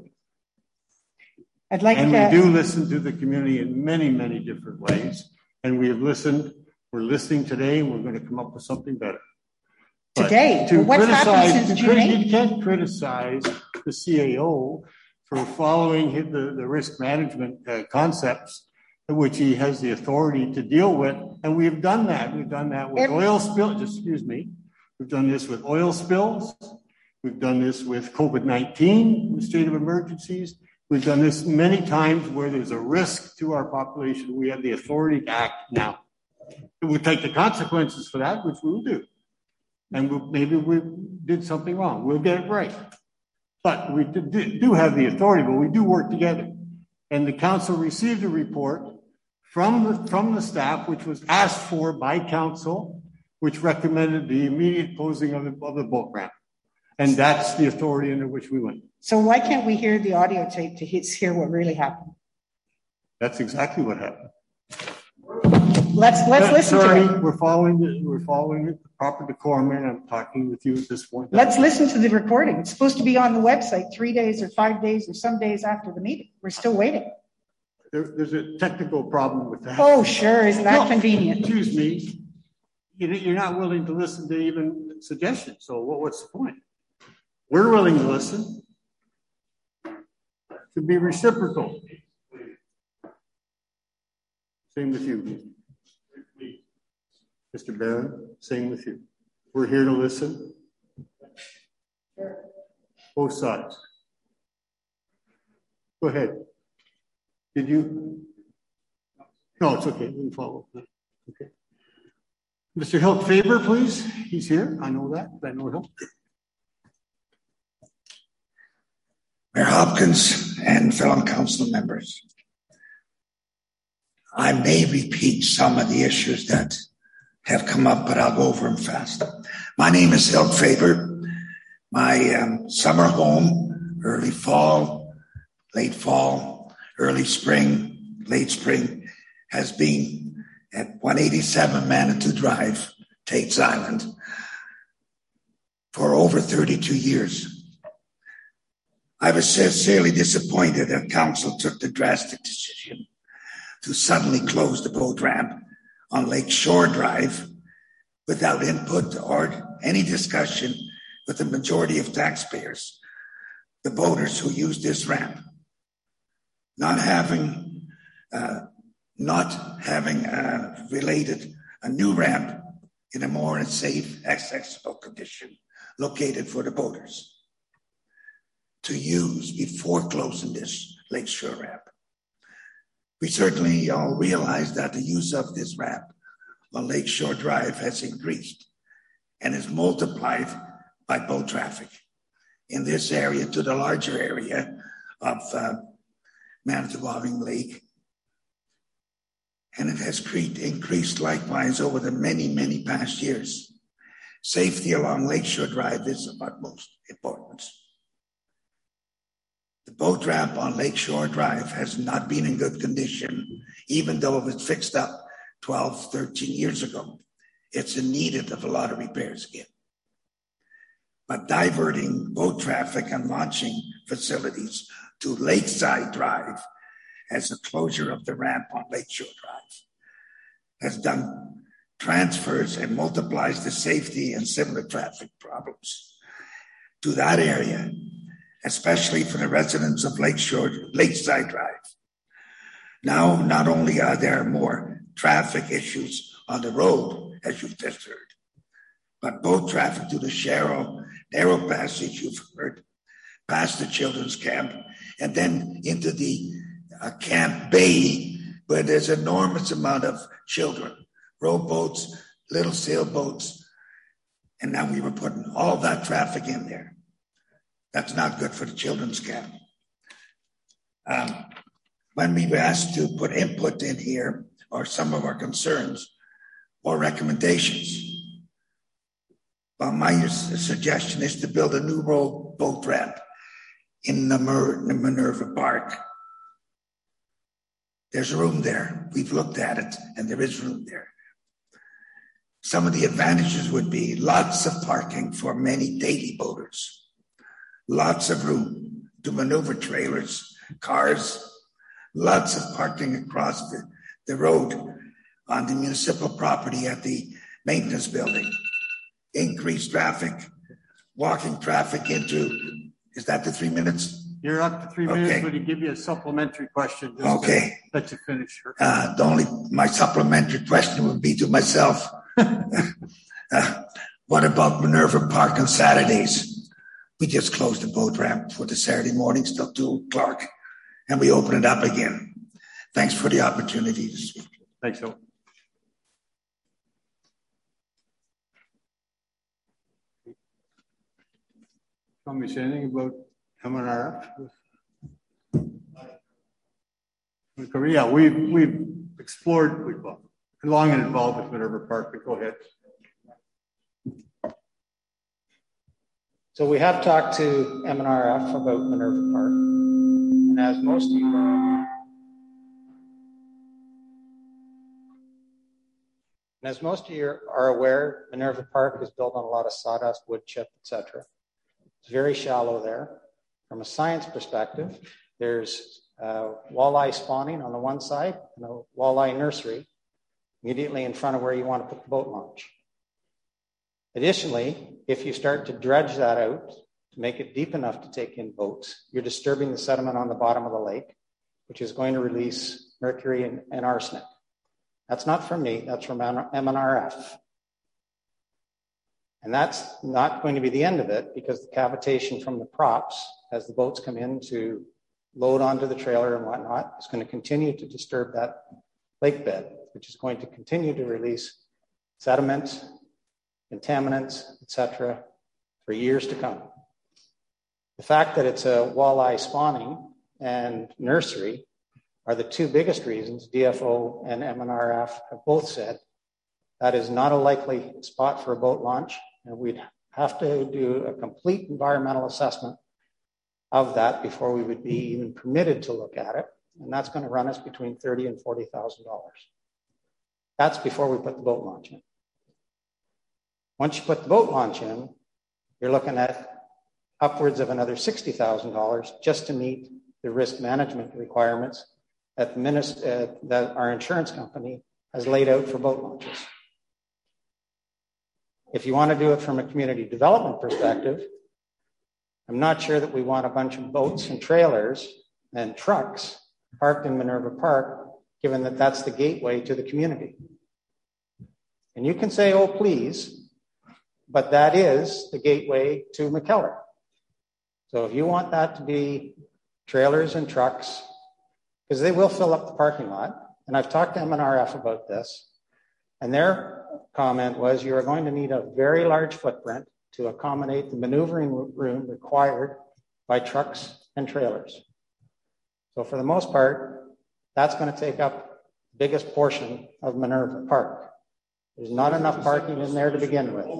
We do listen to the community in many, many different ways. And we have listened. We're listening today, and we're going to come up with something better. Today? What's happened since June 8th? You can't criticize the CAO for following the risk management concepts, which he has the authority to deal with. And we have done that. We've done that with oil spills. Excuse me. We've done this with oil spills. We've done this with COVID-19, the state of emergencies. We've done this many times where there's a risk to our population. We have the authority to act now. We'll take the consequences for that, which we will do. And maybe we did something wrong. We'll get it right. But we do have the authority, but we do work together. And the council received a report from the staff, which was asked for by council, which recommended the immediate closing of the boat ramp. And that's the authority under which we went. So why can't we hear the audio tape to hear what really happened? That's exactly what happened. Let's listen to it. We're following the proper decorum, and I'm talking with you at this point. Let's listen to the recording. It's supposed to be on the website 3 days or 5 days or some days after the meeting. We're still waiting. There's a technical problem with that. Oh, sure. Isn't that convenient? Excuse me. You're not willing to listen to even suggestions. So what's the point? We're willing to listen. To be reciprocal. Same with you. Mr. Barron, same with you. We're here to listen. Both sides. Go ahead. Did you? No, it's okay. We can follow. Okay. Mr. Hilk Faber, please. He's here. I know that. I know him. Mayor Hopkins and fellow council members, I may repeat some of the issues that have come up, but I'll go over them fast. My name is Hilk Faber. My summer home, early fall, late fall, early spring, late spring, has been at 187 Manitou Drive, Tate's Island, for over 32 years. I was sincerely disappointed that council took the drastic decision to suddenly close the boat ramp on Lake Shore Drive without input or any discussion with the majority of taxpayers, the boaters who use this ramp. Not having related a new ramp in a more safe, accessible condition located for the boaters to use before closing this Lakeshore ramp. We certainly all realize that the use of this ramp on Lakeshore Drive has increased and is multiplied by boat traffic in this area to the larger area of Manitowoc Lake. And it has increased likewise over the many, many past years. Safety along Lakeshore Drive is of utmost importance. The boat ramp on Lakeshore Drive has not been in good condition, even though it was fixed up 12, 13 years ago. It's in need of a lot of repairs again. But diverting boat traffic and launching facilities to Lakeside Drive as a closure of the ramp on Lakeshore Drive has done transfers and multiplies the safety and similar traffic problems to that area, especially for the residents of Lakeside Drive. Now, not only are there more traffic issues on the road, as you've just heard, But boat traffic through the narrow passage you've heard, past the children's camp, and then into the camp bay, where there's an enormous amount of children, rowboats, little sailboats, and now we were putting all that traffic in there. That's not good for the children's camp. When we were asked to put input in here, or some of our concerns or recommendations, well, my suggestion is to build a new boat ramp in the Minerva Park. There's room there. We've looked at it, and there is room there. Some of the advantages would be lots of parking for many daily boaters, lots of room to maneuver trailers, cars, lots of parking across the road on the municipal property at the maintenance building, increased traffic, walking traffic into, is that the 3 minutes? You're up to 3 minutes. Would you give you a supplementary question? Okay. Let you finish. My supplementary question would be to myself. What about Minerva Park on Saturdays? We just closed the boat ramp for the Saturday mornings till 2 o'clock, and we open it up again. Thanks for the opportunity to speak. Thanks, Phil. Want me to say anything about MNRF? Yeah, we've explored, we've long and involved with Minerva Park, but go ahead. So we have talked to MNRF about Minerva Park, and as most of you are aware, Minerva Park is built on a lot of sawdust, wood chip, etc. It's very shallow there. From a science perspective, there's walleye spawning on the one side and a walleye nursery immediately in front of where you want to put the boat launch. Additionally, if you start to dredge that out to make it deep enough to take in boats, you're disturbing the sediment on the bottom of the lake, which is going to release mercury and arsenic. That's not from me, that's from MNRF. And that's not going to be the end of it, because the cavitation from the props, as the boats come in to load onto the trailer and whatnot, is going to continue to disturb that lake bed, which is going to continue to release sediment, contaminants, etc., for years to come. The fact that it's a walleye spawning and nursery are the two biggest reasons DFO and MNRF have both said that is not a likely spot for a boat launch, and we'd have to do a complete environmental assessment of that before we would be even permitted to look at it, and that's going to run us between $30,000 and $40,000. That's before we put the boat launch in. Once you put the boat launch in, you're looking at upwards of another $60,000 just to meet the risk management requirements that that our insurance company has laid out for boat launches. If you want to do it from a community development perspective, I'm not sure that we want a bunch of boats and trailers and trucks parked in Minerva Park, given that that's the gateway to the community. And you can say, oh, please, but that is the gateway to McKellar. So if you want that to be trailers and trucks, because they will fill up the parking lot, and I've talked to MNRF about this, and their comment was you are going to need a very large footprint to accommodate the maneuvering room required by trucks and trailers. So for the most part, that's going to take up the biggest portion of Minerva Park. There's not enough parking in there to begin with.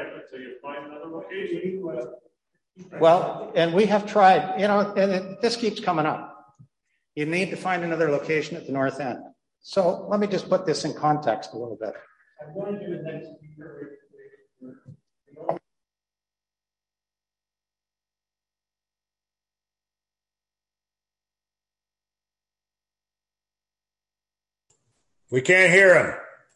Well, and we have tried, and this keeps coming up. You need to find another location at the north end. So let me just put this in context a little bit. I'm going to do the next speaker. We can't hear him.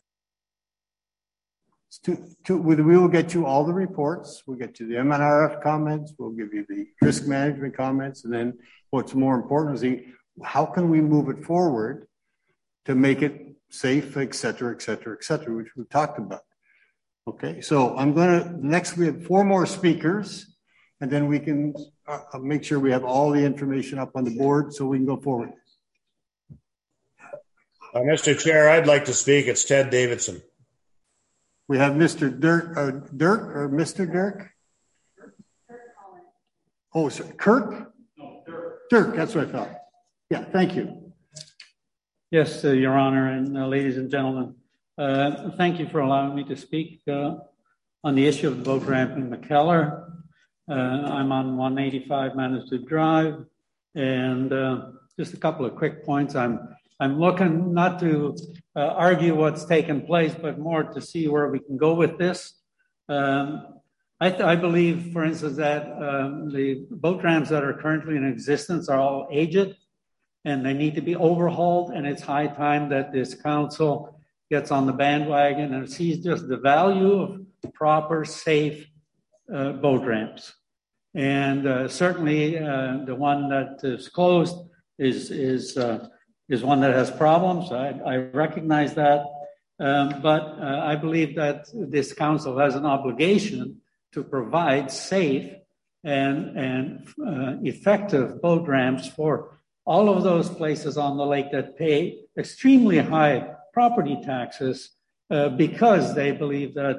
We will get you all the reports. We'll get you the MNRF comments. We'll give you the risk management comments. And then what's more important is how can we move it forward to make it safe, et cetera, which we've talked about. Okay, so next we have 4 more speakers, and then we can make sure we have all the information up on the board so we can go forward. Mr. Chair, I'd like to speak. It's Ted Davidson. We have Mr. Mr. Dirk. Oh, sorry. Kirk? No, Dirk. Dirk, that's what I thought. Yeah, thank you. Yes, Your Honor, and ladies and gentlemen. Thank you for allowing me to speak on the issue of the boat ramp in McKellar. I'm on 185 Manitou Drive, and just a couple of quick points. I'm looking not to argue what's taken place, but more to see where we can go with this. I believe, for instance, that the boat ramps that are currently in existence are all aged, and they need to be overhauled, and it's high time that this council gets on the bandwagon and sees just the value of proper, safe boat ramps. And certainly the one that is closed is one that has problems. I recognize that. But I believe that this council has an obligation to provide safe and effective boat ramps for all of those places on the lake that pay extremely high property taxes because they believe that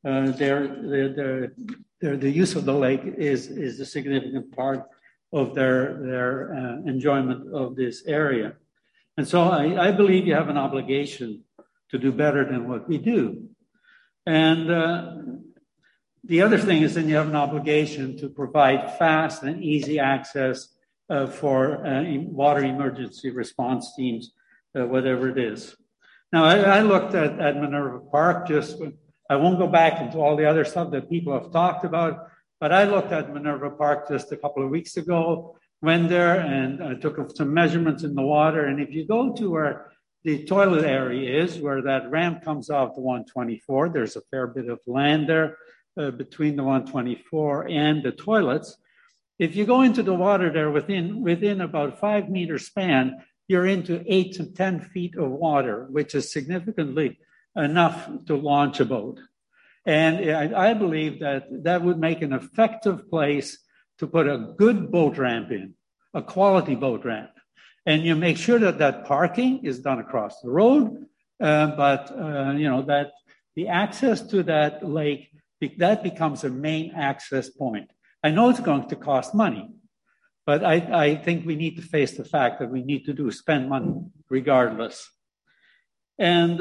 the use of the lake is a significant part of their enjoyment of this area. And so I believe you have an obligation to do better than what we do. And the other thing is then you have an obligation to provide fast and easy access for water emergency response teams, whatever it is. Now, I looked at Minerva Park, I won't go back into all the other stuff that people have talked about, but I looked at Minerva Park just a couple of weeks ago, went there and I took some measurements in the water. And if you go to where the toilet area is, where that ramp comes off the 124, there's a fair bit of land there between the 124 and the toilets. If you go into the water there within about 5 meter span, you're into 8 to 10 feet of water, which is significantly enough to launch a boat. And I believe that would make an effective place to put a good boat ramp in, a quality boat ramp. And you make sure that parking is done across the road, but that the access to that lake, that becomes a main access point. I know it's going to cost money, but I think we need to face the fact that we need to spend money regardless. And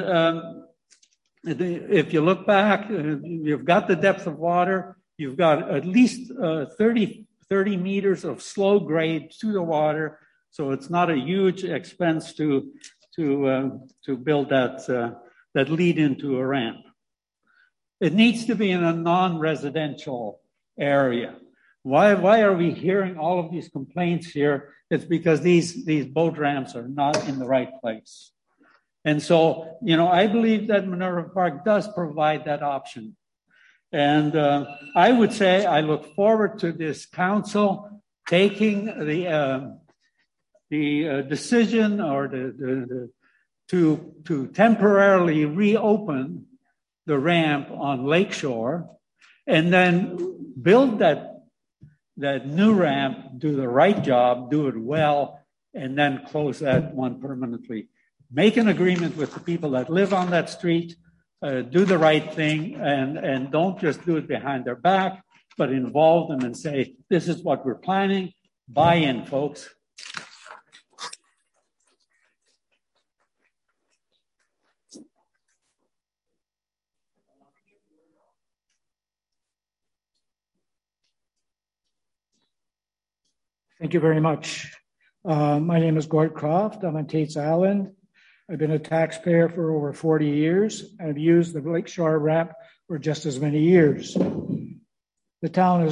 if you look back, you've got the depth of water, you've got at least 30 meters of slow grade to the water, so it's not a huge expense to build that lead into a ramp. It needs to be in a non-residential area. Why are we hearing all of these complaints here? It's because these boat ramps are not in the right place. And so, I believe that Minerva Park does provide that option. And I would say I look forward to this council taking the decision or to temporarily reopen the ramp on Lakeshore and then build that new ramp, do the right job, do it well, and then close that one permanently. Make an agreement with the people that live on that street, do the right thing, and don't just do it behind their back, but involve them and say, this is what we're planning. Buy in, folks. Thank you very much. My name is Gord Croft. I'm on Tates Island. I've been a taxpayer for over 40 years. I've used the Lakeshore ramp for just as many years. The town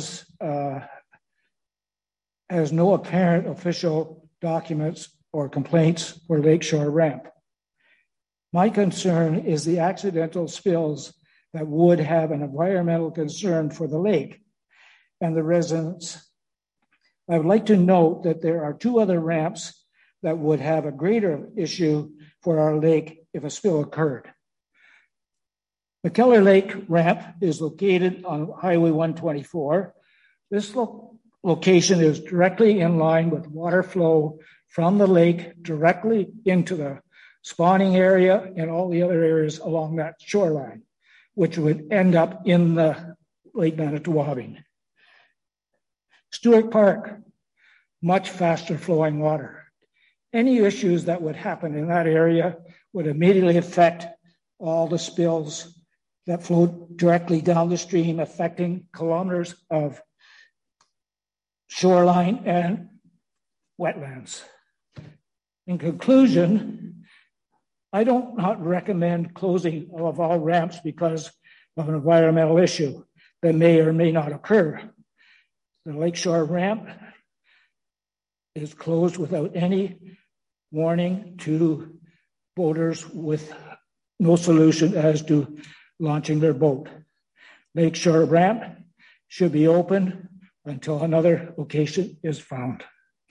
has no apparent official documents or complaints for Lakeshore ramp. My concern is the accidental spills that would have an environmental concern for the lake and the residents. I would like to note that there are 2 other ramps that would have a greater issue for our lake if a spill occurred. McKellar Lake ramp is located on Highway 124. This location is directly in line with water flow from the lake directly into the spawning area and all the other areas along that shoreline, which would end up in the Lake Manitowoc. Stewart Park, much faster flowing water. Any issues that would happen in that area would immediately affect all the spills that flow directly down the stream, affecting kilometers of shoreline and wetlands. In conclusion, I don't not recommend closing of all ramps because of an environmental issue that may or may not occur. The Lakeshore ramp is closed without any warning to boaters with no solution as to launching their boat. Lakeshore ramp should be open until another location is found.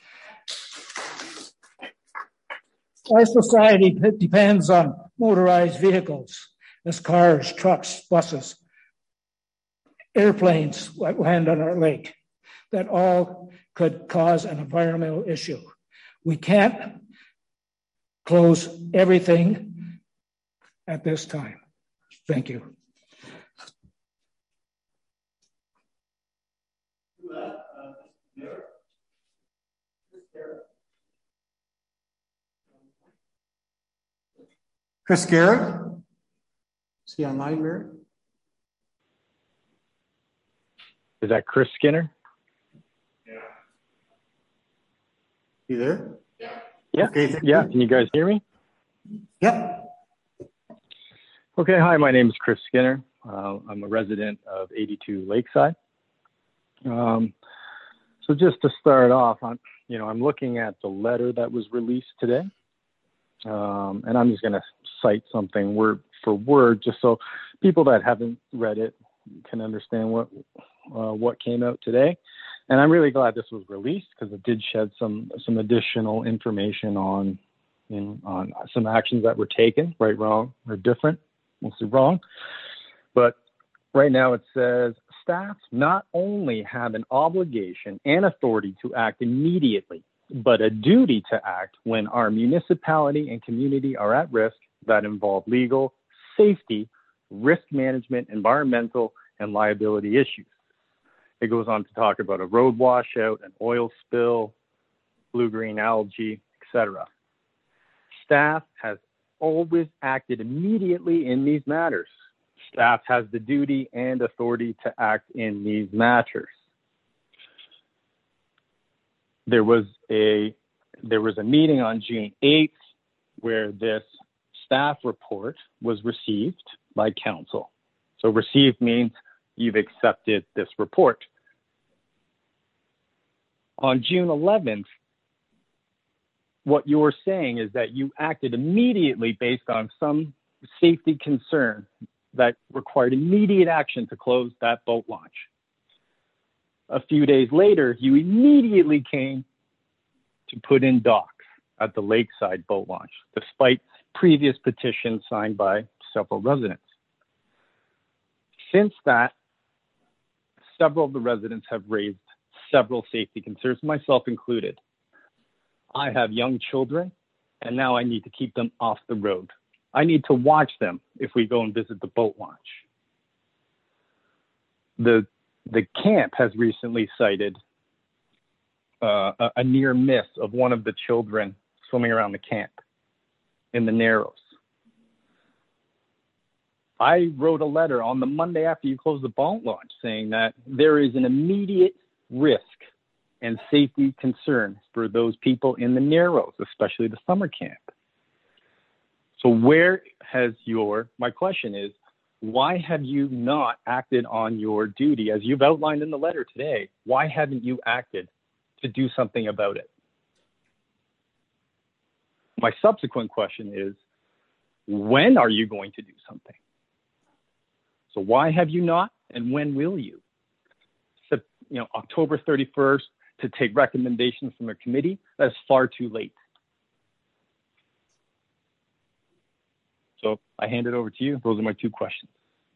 Our society depends on motorized vehicles as cars, trucks, buses, airplanes that land on our lake, that all could cause an environmental issue. We can't close everything at this time. Thank you. Chris Garrett? Is he online, Barrett? Is that Chris Skinner? You there? Yeah. Okay, yeah. Can you guys hear me? Yep. Okay. Hi, my name is Chris Skinner. I'm a resident of 82 Lakeside. So just to start off, I'm looking at the letter that was released today, and I'm just going to cite something word for word, just so people that haven't read it can understand what came out today. And I'm really glad this was released because it did shed some additional information on some actions that were taken, right, wrong, or different, mostly wrong. But right now it says, staff not only have an obligation and authority to act immediately, but a duty to act when our municipality and community are at risk that involve legal, safety, risk management, environmental, and liability issues. It goes on to talk about a road washout, an oil spill, blue-green algae, etc. Staff has always acted immediately in these matters. Staff has the duty and authority to act in these matters. There was a meeting on June 8th where this staff report was received by council. So received means you've accepted this report. On June 11th, what you're saying is that you acted immediately based on some safety concern that required immediate action to close that boat launch. A few days later, you immediately came to put in docks at the Lakeside boat launch, despite previous petitions signed by several residents. Since that, several of the residents have raised several safety concerns, myself included. I have young children, and now I need to keep them off the road. I need to watch them if we go and visit the boat launch. The camp has recently cited a near miss of one of the children swimming around the camp in the Narrows. I wrote a letter on the Monday after you closed the boat launch saying that there is an immediate risk and safety concern for those people in the Narrows, especially the summer camp. So my question is, why have you not acted on your duty as you've outlined in the letter today? Why haven't you acted to do something about it? My subsequent question is, when are you going to do something? So why have you not, and when will you? So, October 31st to take recommendations from a committee, that's far too late. So I hand it over to you. Those are my two questions.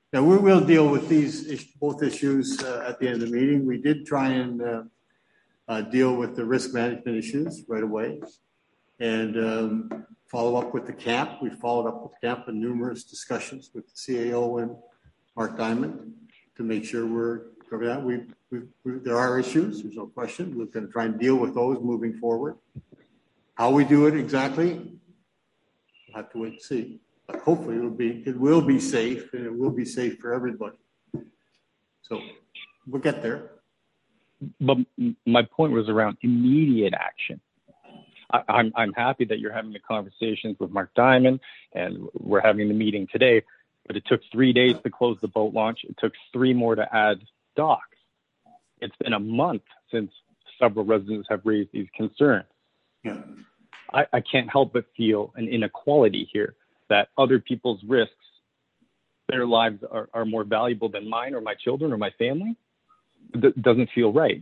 Yeah, we'll deal with both issues at the end of the meeting. We did try and deal with the risk management issues right away and follow up with the camp. We followed up with the camp in numerous discussions with the CAO and Mark Diamond to make sure we're covering that. There are issues, there's no question. We're going to try and deal with those moving forward. How we do it exactly, we'll have to wait and see. But hopefully it will be safe, and it will be safe for everybody. So we'll get there. But my point was around immediate action. I'm happy that you're having the conversations with Mark Diamond, and we're having the meeting today. But it took 3 days to close the boat launch. It took 3 more to add docks. It's been a month since several residents have raised these concerns. Yeah. I can't help but feel an inequality here, that other people's risks, their lives are more valuable than mine or my children or my family. It doesn't feel right.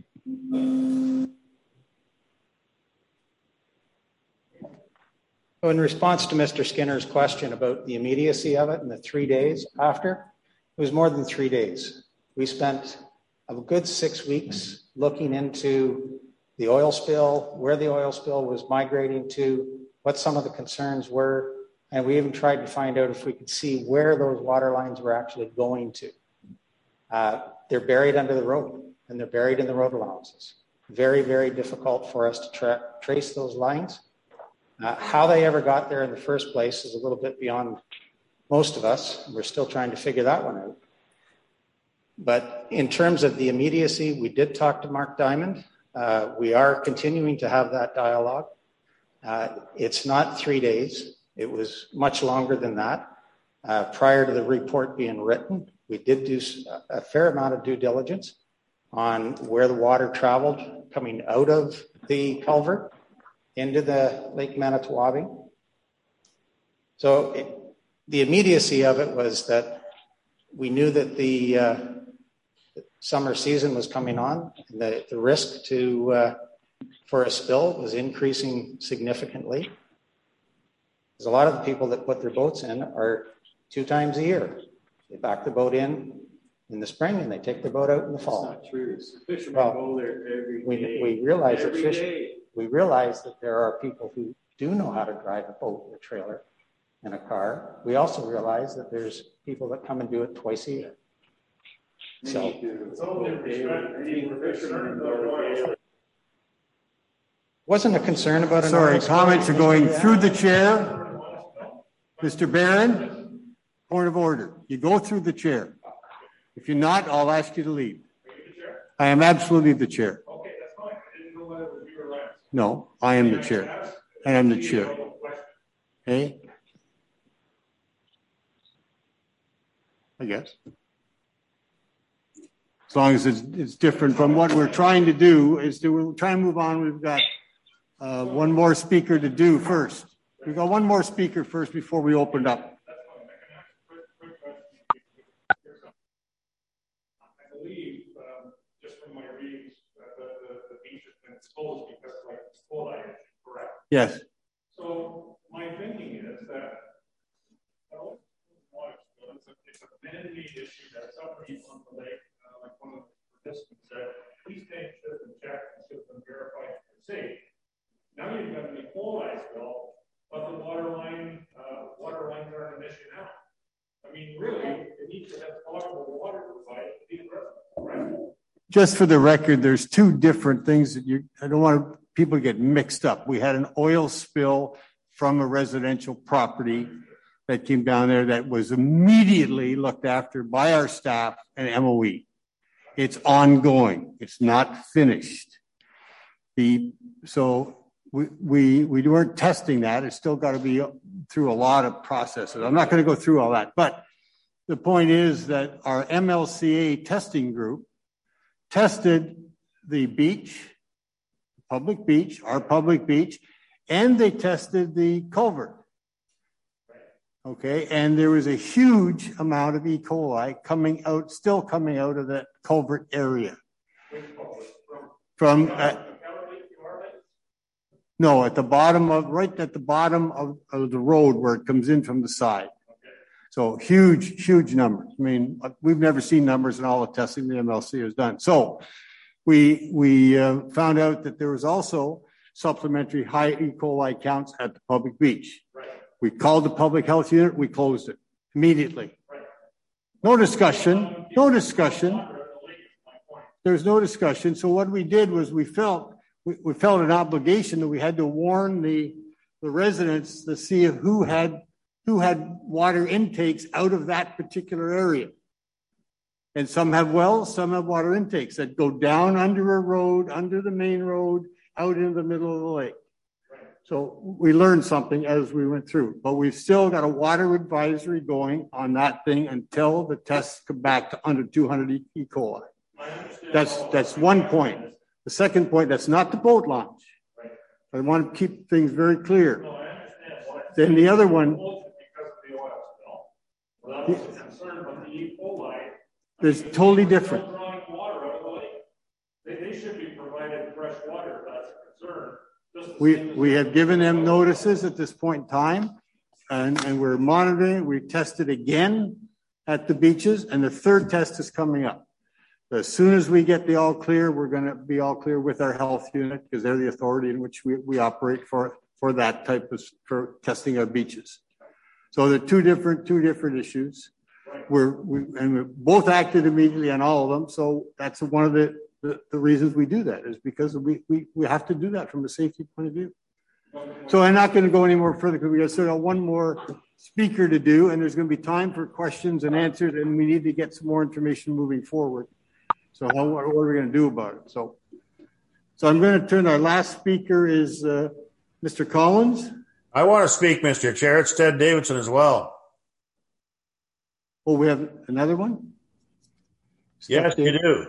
So in response to Mr. Skinner's question about the immediacy of it and the 3 days after, it was more than 3 days. We spent a good 6 weeks looking into the oil spill, where the oil spill was migrating to, what some of the concerns were, and we even tried to find out if we could see where those water lines were actually going to. They're buried under the road, and they're buried in the road allowances. Very, very difficult for us to trace those lines. How they ever got there in the first place is a little bit beyond most of us. We're still trying to figure that one out. But in terms of the immediacy, we did talk to Mark Diamond. We are continuing to have that dialogue. It's not 3 days. It was much longer than that. Prior to the report being written, we did do a fair amount of due diligence on where the water traveled coming out of the culvert into the Lake Manitowoc. So the immediacy of it was that we knew that the summer season was coming on, and the risk for a spill was increasing significantly. Because a lot of the people that put their boats in are 2 times a year. They back the boat in the spring and they take their boat out in the fall. That's not true. Fishermen go there every day. We realize that we realize that there are people who do know how to drive a boat, a trailer, and a car. We also realize that there's people that come and do it twice a year. So wasn't a concern about an Sorry, comments are going through the chair. Mr. Barron, point of order. You go through the chair. If you're not, I'll ask you to leave. I am absolutely the chair. Okay, that's fine. I didn't know whether it was you or Lance. No, I am the chair. I am the chair. Okay? I guess. As long as it's different from what we're trying to do, is to try and move on. We've got one more speaker to do first. We've got one more speaker first before we open up. I believe, just from my readings, the beach has been exposed because of like coal issue, correct? Yes. So my thinking is that it's a man-made issue that somebody on the lake, like one of the participants said, please take this and check and see if it's verified and safe. Now you've got an E. coli spill, but the water lines aren't an issue now. I mean, really, it needs to have potable water provided to these residents, right? Just for the record, there's 2 different things that I don't want people to get mixed up. We had an oil spill from a residential property that came down there that was immediately looked after by our staff and MOE. It's ongoing. It's not finished. So we weren't testing that. It's still got to be through a lot of processes. I'm not going to go through all that, but the point is that our MLCA testing group tested the beach, public beach, our public beach, and they tested the culvert. Okay, and there was a huge amount of E. coli still coming out of that culvert area. No, right at the bottom of the road where it comes in from the side. So huge numbers. I mean, we've never seen numbers in all the testing the MLC has done. So we found out that there was also supplementary high E. coli counts at the public beach. Right. We called the public health unit. We closed it immediately. Right. No discussion. There's no discussion. So what we did was we felt an obligation that we had to warn the residents to see who had water intakes out of that particular area. And some have wells, some have water intakes that go down under a road, under the main road, out into the middle of the lake. So we learned something as we went through, but we've still got a water advisory going on that thing until the tests come back to under 200 E. coli. That's one point. The second point, that's not the boat launch. I want to keep things very clear. Then the other one, is totally different. They should be provided fresh water if that's a concern. We have given them notices at this point in time, and we're monitoring. We tested again at the beaches, and the third test is coming up. As soon as we get the all clear, we're going to be all clear with our health unit because they're the authority in which we operate for that type of for testing our beaches. So they're two different issues. We both acted immediately on all of them. So that's one of the reasons we do that is because we have to do that from a safety point of view. So I'm not going to go any more further because we got sort of one more speaker to do, and there's going to be time for questions and answers, and we need to get some more information moving forward. So what are we going to do about it? So I'm going to turn. Our last speaker is Mr. Collins. I want to speak, Mr. Chair. It's Ted Davidson as well. Oh, we have another one? Yes, you do.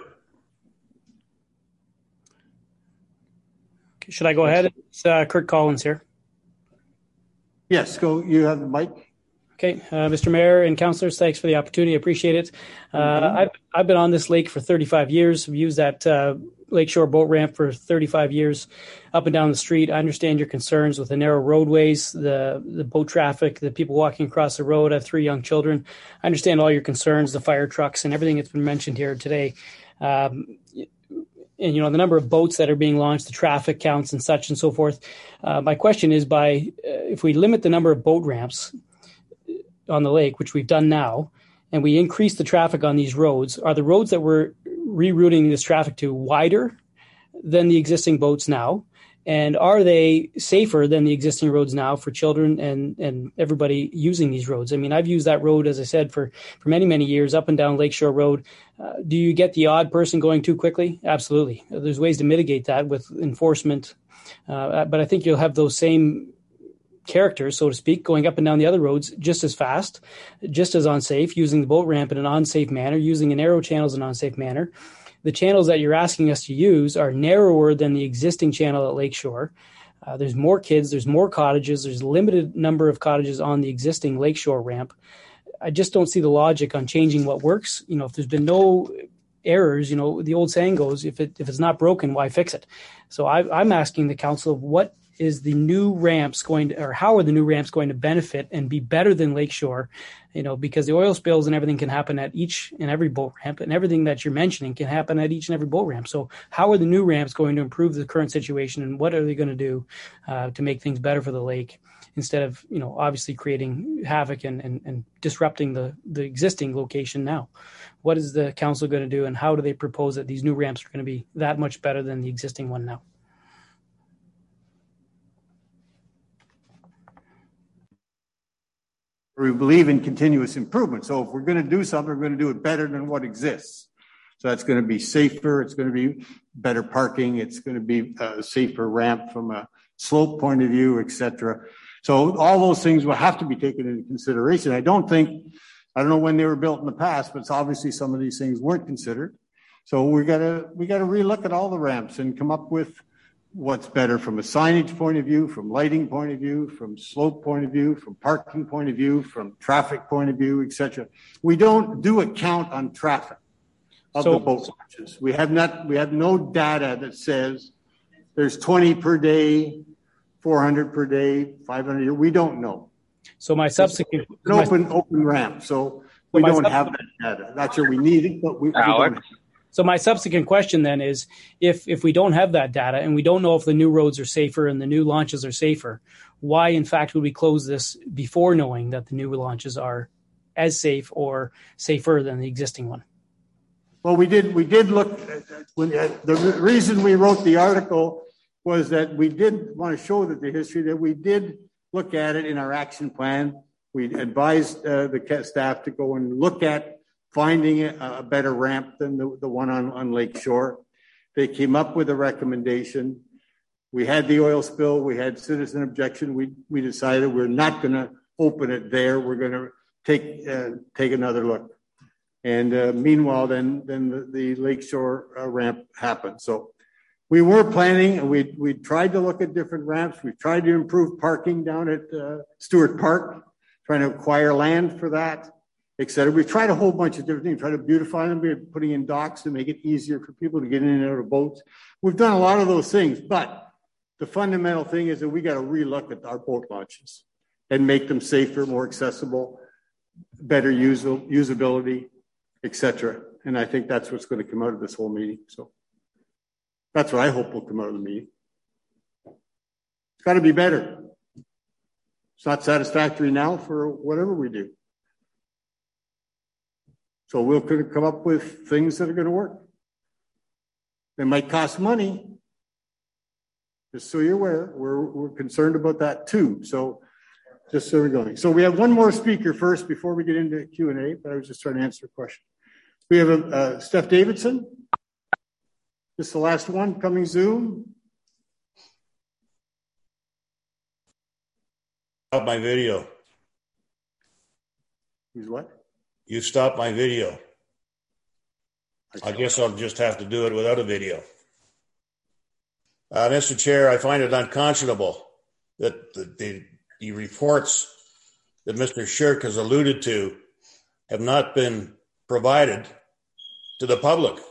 Should I go ahead? It's Kurt Collins here. Yes, go. You have the mic. Okay, Mr. Mayor and councillors, thanks for the opportunity. I appreciate it. I've been on this lake for 35 years. I've used that Lakeshore boat ramp for 35 years, up and down the street. I understand your concerns with the narrow roadways, the boat traffic, the people walking across the road. I have 3 young children. I understand all your concerns, the fire trucks, and everything that's been mentioned here today. And, you know, the number of boats that are being launched, the traffic counts and such and so forth. My question is if we limit the number of boat ramps on the lake, which we've done now, and we increase the traffic on these roads, are the roads that we're rerouting this traffic to wider than the existing boats now? And are they safer than the existing roads now for children and everybody using these roads? I mean, I've used that road, as I said, for many, many years, up and down Lakeshore Road. Do you get the odd person going too quickly? Absolutely. There's ways to mitigate that with enforcement. But I think you'll have those same characters, so to speak, going up and down the other roads just as fast, just as unsafe, using the boat ramp in an unsafe manner, using the narrow channels in an unsafe manner. The channels that you're asking us to use are narrower than the existing channel at Lakeshore. There's more kids, there's more cottages, there's a limited number of cottages on the existing Lakeshore ramp. I just don't see the logic on changing what works. You know, if there's been no errors, you know, the old saying goes, if it's not broken, why fix it? So I'm asking the council, what is the new ramps going to, or how are the new ramps going to benefit and be better than Lakeshore? You know, because the oil spills and everything can happen at each and every boat ramp, and everything that you're mentioning can happen at each and every boat ramp. So how are the new ramps going to improve the current situation, and what are they going to do to make things better for the lake instead of, you know, obviously creating havoc and disrupting the existing location now? What is the council going to do, and how do they propose that these new ramps are going to be that much better than the existing one now? We believe in continuous improvement. So if we're going to do something, we're going to do it better than what exists. So that's going to be safer. It's going to be better parking. It's going to be a safer ramp from a slope point of view, et cetera. So all those things will have to be taken into consideration. I don't know when they were built in the past, but it's obviously some of these things weren't considered. So we got to relook at all the ramps and come up with what's better from a signage point of view, from lighting point of view, from slope point of view, from parking point of view, from traffic point of view, et cetera. We don't do a count on traffic of the boat launches. We have no data that says there's 20 per day, 400 per day, 500 a year. We don't know. So my subsequent open ramp. So we don't have that data. Not sure we need it, but we don't. So my subsequent question then is, if we don't have that data and we don't know if the new roads are safer and the new launches are safer, why in fact would we close this before knowing that the new launches are as safe or safer than the existing one? Well, we did look at the reason we wrote the article was that we did want to show that the history that we did look at it in our action plan. We advised the staff to go and look at finding a better ramp than the one on Lake Shore. They came up with a recommendation. We had the oil spill. We had citizen objection. We decided we're not going to open it there. We're going to take another look. And meanwhile, then the Lake Shore ramp happened. So we were planning, and we tried to look at different ramps. We tried to improve parking down at Stewart Park, trying to acquire land for that, et cetera. We tried a whole bunch of different things, try to beautify them. We're putting in docks to make it easier for people to get in and out of boats. We've done a lot of those things, but the fundamental thing is that we got to relook at our boat launches and make them safer, more accessible, better usability, et cetera. And I think that's what's going to come out of this whole meeting. So that's what I hope will come out of the meeting. It's got to be better. It's not satisfactory now for whatever we do. So we'll come up with things that are going to work. They might cost money. Just so you're aware, we're concerned about that too. So just so we're going. So we have one more speaker first before we get into Q&A, but I was just trying to answer a question. We have Steph Davidson. This is the last one coming Zoom. Stop my video. Use what? You stopped my video. I guess I'll just have to do it without a video. Mr. Chair, I find it unconscionable that the reports that Mr. Shirk has alluded to have not been provided to the public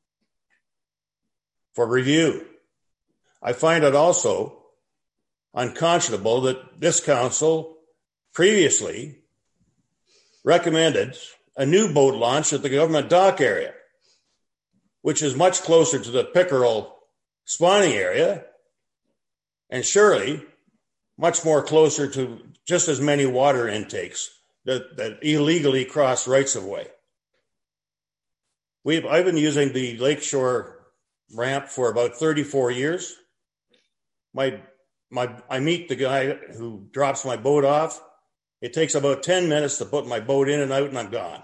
for review. I find it also unconscionable that this council previously recommended a new boat launch at the government dock area, which is much closer to the pickerel spawning area and surely much more closer to just as many water intakes that illegally cross rights of way. I've been using the Lakeshore ramp for about 34 years. I meet the guy who drops my boat off. It takes about 10 minutes to put my boat in and out, and I'm gone.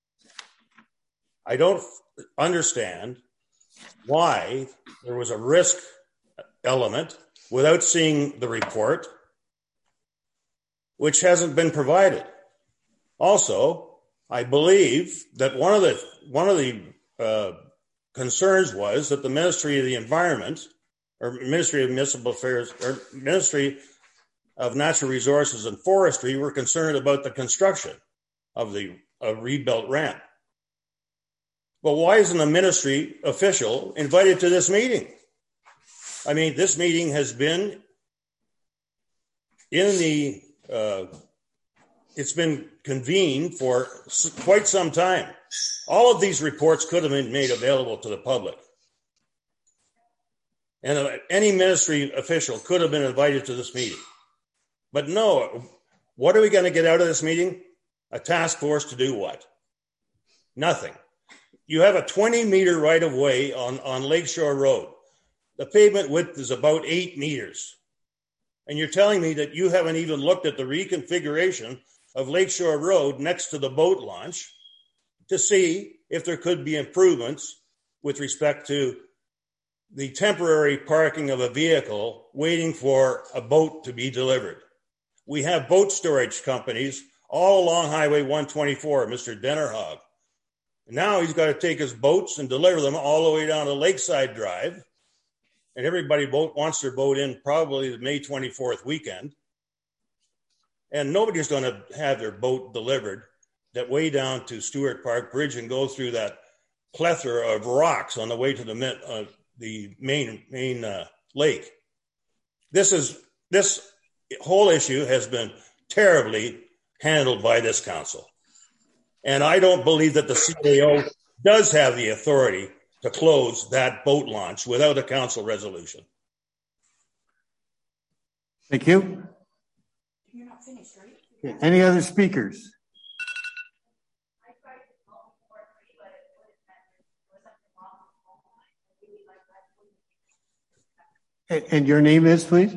I don't understand why there was a risk element without seeing the report, which hasn't been provided. Also, I believe that one of the concerns was that the Ministry of the Environment, or Ministry of Municipal Affairs, or Ministry of Natural Resources and Forestry were concerned about the construction of the rebuilt ramp. But why isn't a ministry official invited to this meeting? I mean, this meeting has been it's been convened for quite some time. All of these reports could have been made available to the public. And any ministry official could have been invited to this meeting. But no, what are we going to get out of this meeting? A task force to do what? Nothing. You have a 20-meter right-of-way on Lakeshore Road. The pavement width is about 8 meters. And you're telling me that you haven't even looked at the reconfiguration of Lakeshore Road next to the boat launch to see if there could be improvements with respect to the temporary parking of a vehicle waiting for a boat to be delivered. We have boat storage companies all along Highway 124, Mr. Dennerhog. Now he's got to take his boats and deliver them all the way down to Lakeside Drive. And everybody wants their boat in probably the May 24th weekend. And nobody's going to have their boat delivered that way down to Stewart Park Bridge and go through that plethora of rocks on the way to the main lake. This whole issue has been terribly handled by this council. And I don't believe that the CAO does have the authority to close that boat launch without a council resolution. Thank you. You're not finished, right? Okay. Any other speakers? And your name is, please?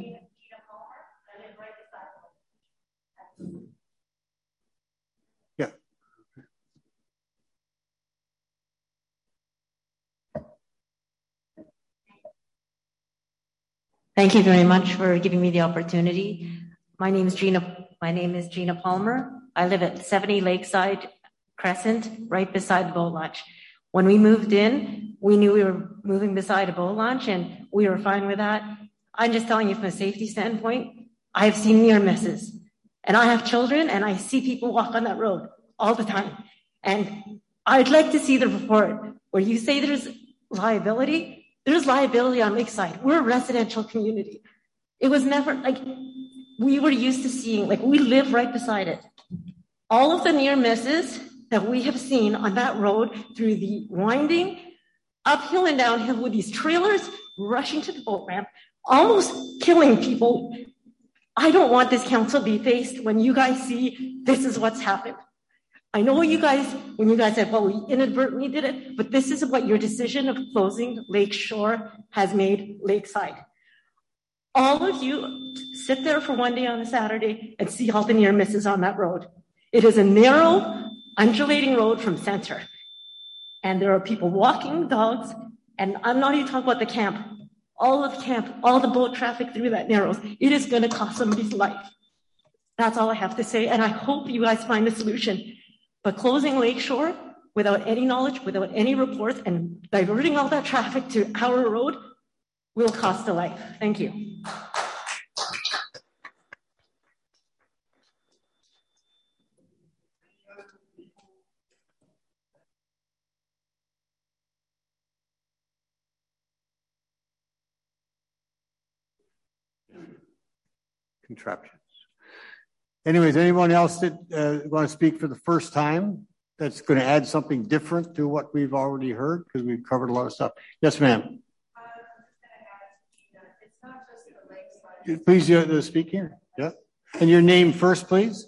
Yeah. Thank you very much for giving me the opportunity. My name is Gina Palmer. I live at 70 Lakeside Crescent, right beside the boat launch. When we moved in, we knew we were moving beside a boat launch, and we were fine with that. I'm just telling you from a safety standpoint, I have seen near misses. And I have children, and I see people walk on that road all the time. And I'd like to see the report where you say there's liability. There's liability on Lakeside. We're a residential community. It was never like we were used to seeing, like we live right beside it. All of the near misses that we have seen on that road through the winding uphill and downhill with these trailers rushing to the boat ramp, almost killing people. I don't want this council to be faced when you guys see this is what's happened. I know you guys, when you guys said, well, we inadvertently did it, but this is what your decision of closing Lakeshore has made Lakeside. All of you sit there for one day on a Saturday and see all the near misses on that road. It is a narrow, undulating road from center. And there are people walking dogs, and I'm not even talking about the camp. All of the camp, all the boat traffic through that narrows. It is going to cost somebody's life. That's all I have to say, and I hope you guys find a solution. But closing Lakeshore without any knowledge, without any reports, and diverting all that traffic to our road will cost a life. Thank you. Contraptions. Anyways, anyone else that want to speak for the first time that's going to add something different to what we've already heard, because we've covered a lot of stuff? Yes, ma'am. Please speak here. Yeah. And your name first, please.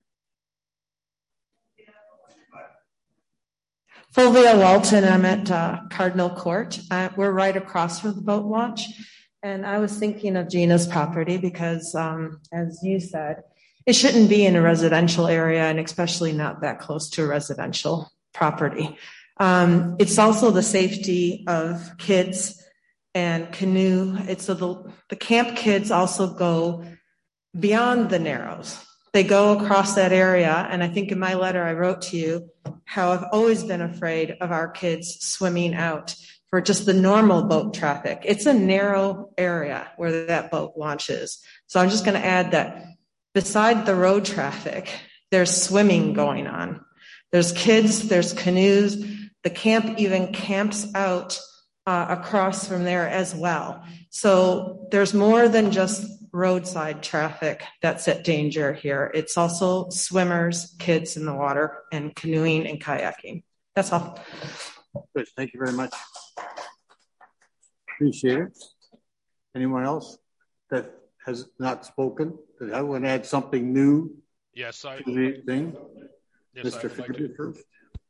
Fulvia Walton. I'm at Cardinal Court. We're right across from the boat launch. And I was thinking of Gina's property because, as you said, it shouldn't be in a residential area, and especially not that close to a residential property. It's also the safety of kids and canoe. It's the camp kids also go beyond the narrows. They go across that area. And I think in my letter I wrote to you how I've always been afraid of our kids swimming out for just the normal boat traffic. It's a narrow area where that boat launches. So I'm just going to add that beside the road traffic, there's swimming going on. There's kids, there's canoes. The camp even camps out across from there as well. So there's more than just roadside traffic that's at danger here. It's also swimmers, kids in the water, and canoeing and kayaking. That's all. Good. Thank you very much. Appreciate it. Anyone else that has not spoken, that I want to add something new? Yes, I. To the thing? Yes, Mr. Fairview first.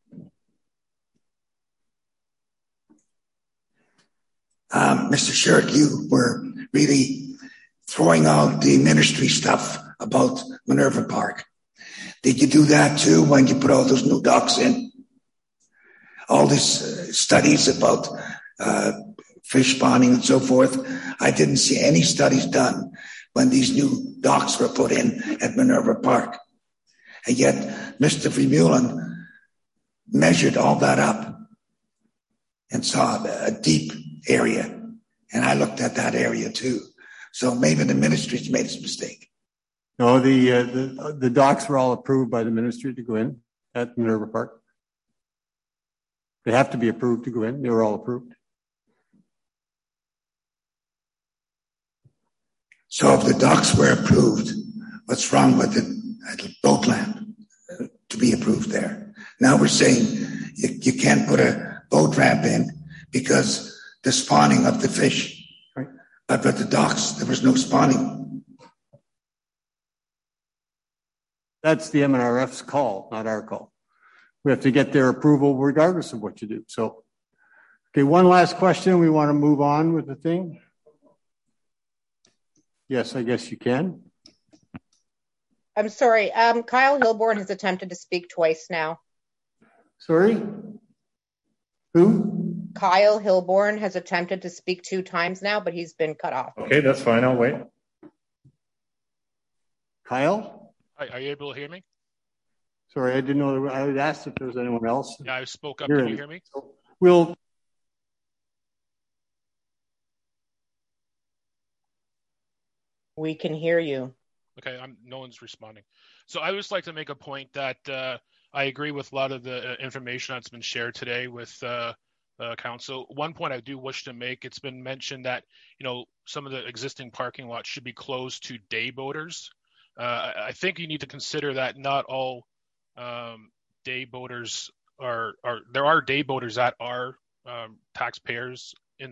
Mr. Shirk, you were really throwing out the ministry stuff about Minerva Park. Did you do that too when you put all those new docks in? All these studies about fish spawning and so forth. I didn't see any studies done when these new docks were put in at Minerva Park. And yet Mr. Vermeulen measured all that up and saw a deep area. And I looked at that area too. So maybe the ministry's made a mistake. No, the docks were all approved by the ministry to go in at Minerva Park. They have to be approved to go in. They were all approved. So if the docks were approved, what's wrong with boat ramp to be approved there. Now we're saying you can't put a boat ramp in because the spawning of the fish. Right. But at the docks, there was no spawning. That's the MNRF's call, not our call. We have to get their approval regardless of what you do. So, okay, one last question. We want to move on with the thing. Yes, I guess you can. I'm sorry. Kyle Hilborn has attempted to speak twice now. Sorry? Who? Kyle Hilborn has attempted to speak 2 times now, but he's been cut off. Okay, that's fine. I'll wait. Kyle? Hi, are you able to hear me? Sorry, I didn't know. I had asked if there was anyone else. Yeah, I spoke up. Can you hear me? We can hear you. Okay, no one's responding. So I would just like to make a point that I agree with a lot of the information that's been shared today with council. One point I do wish to make, it's been mentioned that, some of the existing parking lots should be closed to day boaters. I think you need to consider that not all day boaters there are day boaters that are taxpayers in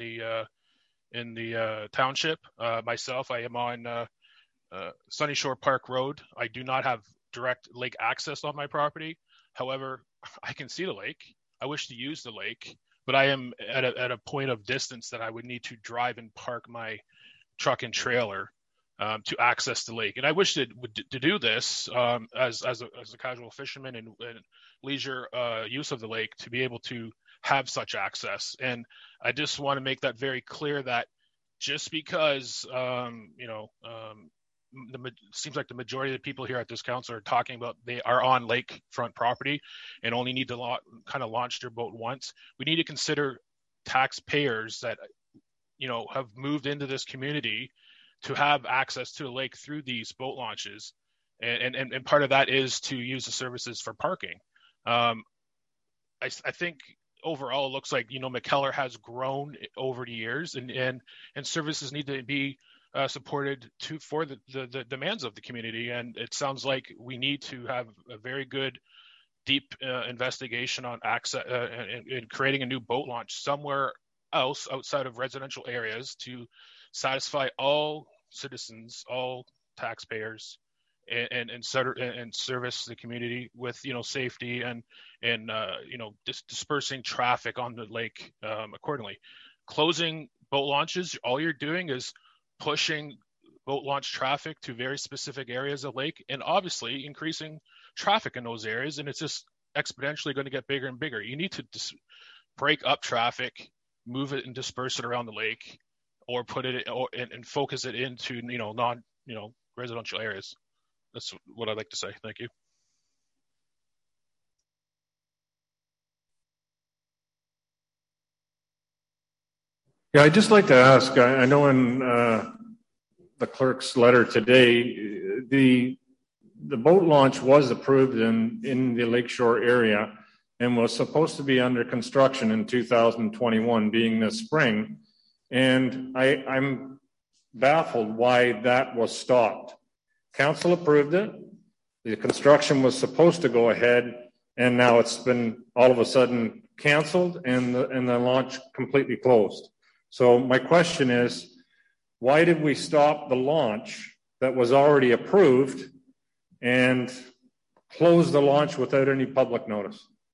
the township. Myself, I am on Sunny Shore Park Road. I do not have direct lake access on my property. However, I can see the lake. I wish to use the lake, but I am at a point of distance that I would need to drive and park my truck and trailer to access the lake. And I wish to do this as a casual fisherman and leisure use of the lake to be able to have such access. And I just want to make that very clear that just because, seems like the majority of the people here at this council are talking about they are on lakefront property and only need to kind of launch their boat once. We need to consider taxpayers that, have moved into this community to have access to the lake through these boat launches. And part of that is to use the services for parking. I think overall it looks like, McKellar has grown over the years and services need to be supported for the demands of the community. And it sounds like we need to have a very good, deep investigation on access and creating a new boat launch somewhere else outside of residential areas to satisfy all citizens, all taxpayers, and service the community with safety and dispersing traffic on the lake accordingly. Closing boat launches, all you're doing is pushing boat launch traffic to very specific areas of the lake and obviously increasing traffic in those areas, and it's just exponentially going to get bigger and bigger. You need to break up traffic, move it and disperse it around the lake, or put it and focus it into non residential areas. That's what I'd like to say. Thank you. Yeah, I'd just like to ask, I know in the clerk's letter today, the boat launch was approved in the Lakeshore area and was supposed to be under construction in 2021, being this spring. And I'm baffled why that was stopped. Council approved it. The construction was supposed to go ahead, and now it's been all of a sudden canceled and the launch completely closed. So my question is, why did we stop the launch that was already approved and close the launch without any public notice?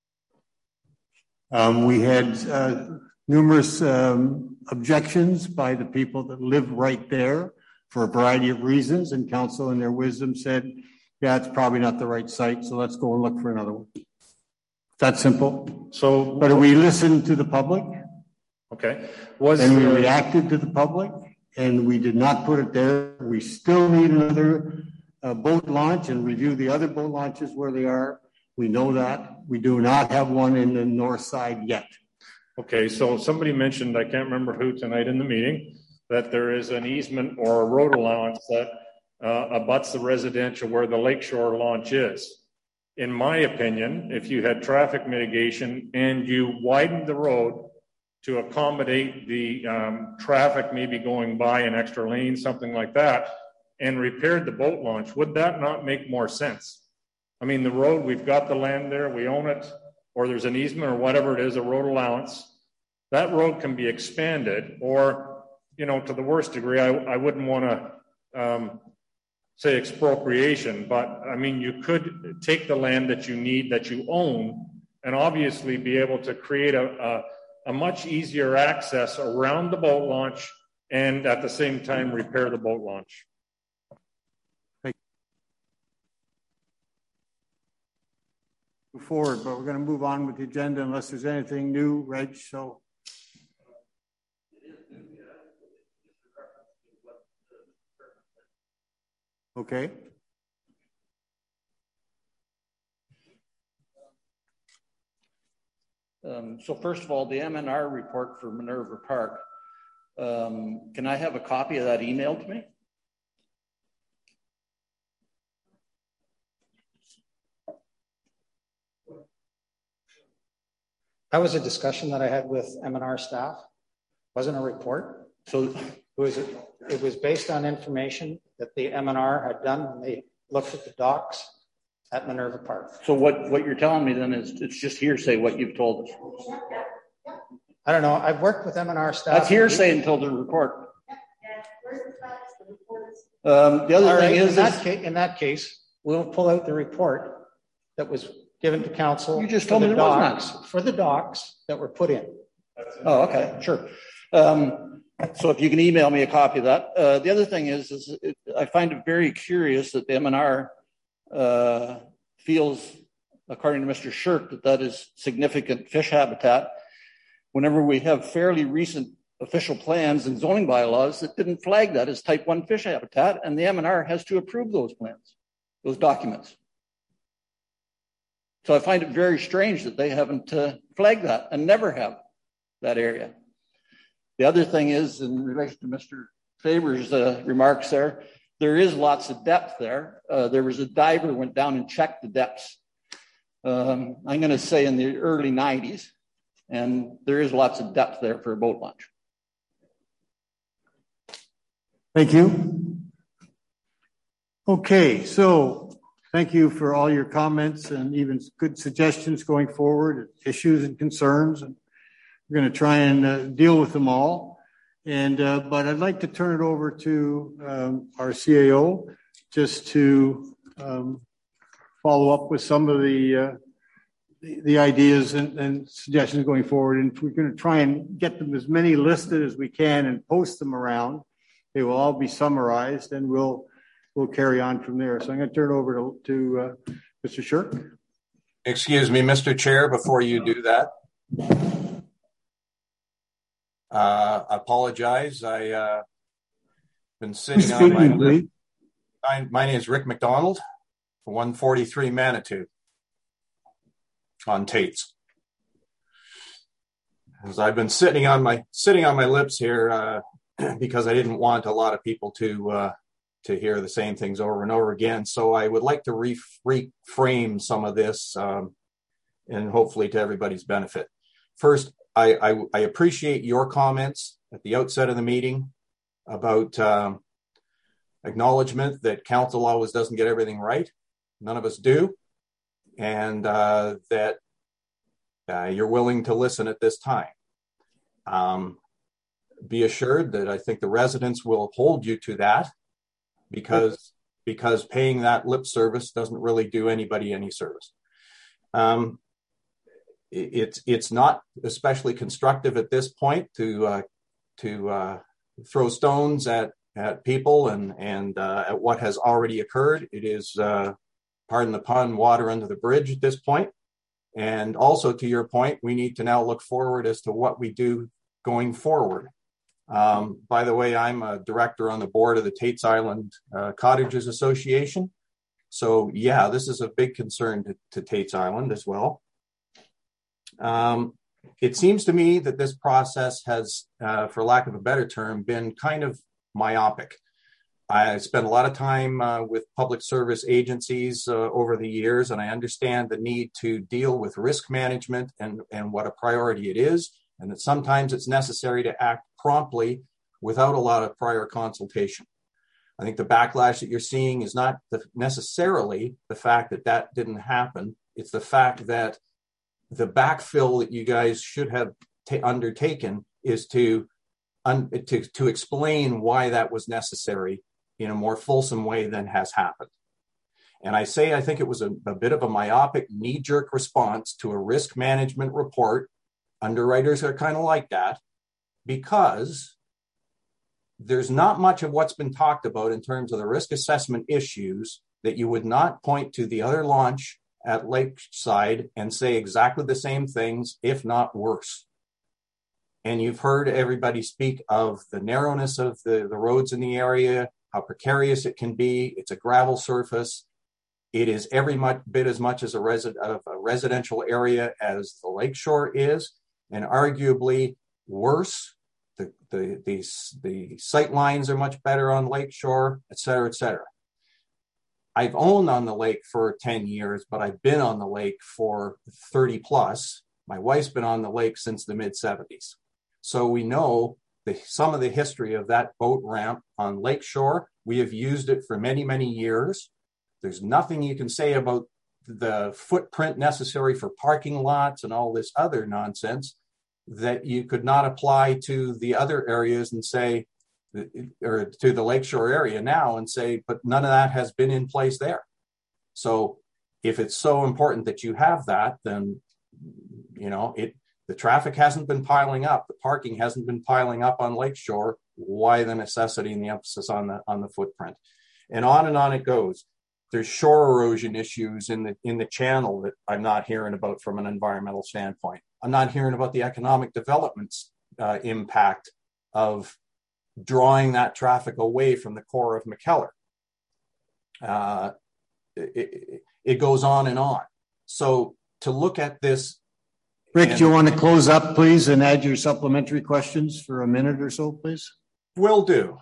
We had numerous objections by the people that live right there for a variety of reasons, and council in their wisdom said, yeah, it's probably not the right site, so let's go and look for another one. That simple. But we listened to the public. Okay. And we reacted to the public, and we did not put it there. We still need another boat launch and review the other boat launches where they are. We know that. We do not have one in the north side yet. Okay, so somebody mentioned, I can't remember who tonight in the meeting, that there is an easement or a road allowance that abuts the residential where the Lakeshore launch is. In my opinion, if you had traffic mitigation and you widened the road to accommodate the traffic maybe going by an extra lane, something like that, and repaired the boat launch, would that not make more sense? I mean, the road, we've got the land there, we own it, or there's an easement or whatever it is, a road allowance. That road can be expanded, or, to the worst degree, I wouldn't want to say expropriation, but I mean, you could take the land that you need, that you own, and obviously be able to create a much easier access around the boat launch and at the same time repair the boat launch. Forward, but we're going to move on with the agenda unless there's anything new, Reg. So, okay. So first of all, the MNR report for Minerva Park. Can I have a copy of that emailed to me? That was a discussion that I had with M&R staff. It wasn't a report. So it was based on information that the M&R had done when they looked at the docks at Minerva Park. So what you're telling me then is it's just hearsay what you've told us. I don't know. I've worked with M&R staff. That's hearsay until the report. The other thing is in that case, we'll pull out the report that was given to council. You just told me there was none. For the docks that were put in. Oh, okay, sure. So if you can email me a copy of that. The other thing is I find it very curious that the MNR feels, according to Mr. Shirk, that is significant fish habitat. Whenever we have fairly recent official plans and zoning bylaws that didn't flag that as type 1 fish habitat, and the MNR has to approve those plans, those documents. So I find it very strange that they haven't flagged that and never have that area. The other thing is, in relation to Mr. Faber's remarks there is lots of depth there. There was a diver went down and checked the depths. I'm going to say in the early 90s, and there is lots of depth there for a boat launch. Thank you. Okay, so thank you for all your comments and even good suggestions going forward, issues and concerns. And we're going to try and deal with them all. And but I'd like to turn it over to our CAO just to follow up with some of the ideas and suggestions going forward. And we're going to try and get them as many listed as we can and post them around. They will all be summarized, and we'll carry on from there. So I'm going to turn it over to Mr. Shirk. Excuse me, Mr. Chair, before you do that. I apologize. I've been sitting on my list. My name is Rick McDonald, 143 Manitou on Tates. As I've been sitting on my lips here because I didn't want a lot of people to hear the same things over and over again. So I would like to reframe some of this and hopefully to everybody's benefit. First, I appreciate your comments at the outset of the meeting about acknowledgement that council always doesn't get everything right. None of us do. And that you're willing to listen at this time. Be assured that I think the residents will hold you to that because paying that lip service doesn't really do anybody any service. It's not especially constructive at this point to throw stones at people and at what has already occurred. It is, pardon the pun, water under the bridge at this point. And also to your point, we need to now look forward as to what we do going forward. By the way, I'm a director on the board of the Tates Island Cottages Association. So yeah, this is a big concern to Tates Island as well. It seems to me that this process has, for lack of a better term, been kind of myopic. I spent a lot of time with public service agencies over the years, and I understand the need to deal with risk management and what a priority it is, and that sometimes it's necessary to act promptly without a lot of prior consultation. I think the backlash that you're seeing is not necessarily the fact that that didn't happen. It's the fact that the backfill that you guys should have undertaken is to explain why that was necessary in a more fulsome way than has happened. And I think it was a bit of a myopic knee-jerk response to a risk management report. Underwriters are kind of like that because there's not much of what's been talked about in terms of the risk assessment issues that you would not point to the other launch at Lakeside and say exactly the same things, if not worse. And you've heard everybody speak of the narrowness of the roads in the area, how precarious it can be. It's a gravel surface. It is every bit as much as a residential area as the Lakeshore is, and arguably worse. The sight lines are much better on Lakeshore, et cetera, et cetera. I've owned on the lake for 10 years, but I've been on the lake for 30 plus. My wife's been on the lake since the mid-70s. So we know some of the history of that boat ramp on Lakeshore. We have used it for many, many years. There's nothing you can say about the footprint necessary for parking lots and all this other nonsense that you could not apply to the other areas and say, or to the Lakeshore area now and say, but none of that has been in place there. So if it's so important that you have that, then, the traffic hasn't been piling up. The parking hasn't been piling up on Lakeshore. Why the necessity and the emphasis on the footprint? And on it goes. There's shore erosion issues in the channel that I'm not hearing about from an environmental standpoint. I'm not hearing about the economic development's impact of drawing that traffic away from the core of McKellar. It goes on and on. So to look at this. Rick, do you want to close up, please, and add your supplementary questions for a minute or so, please? Will do.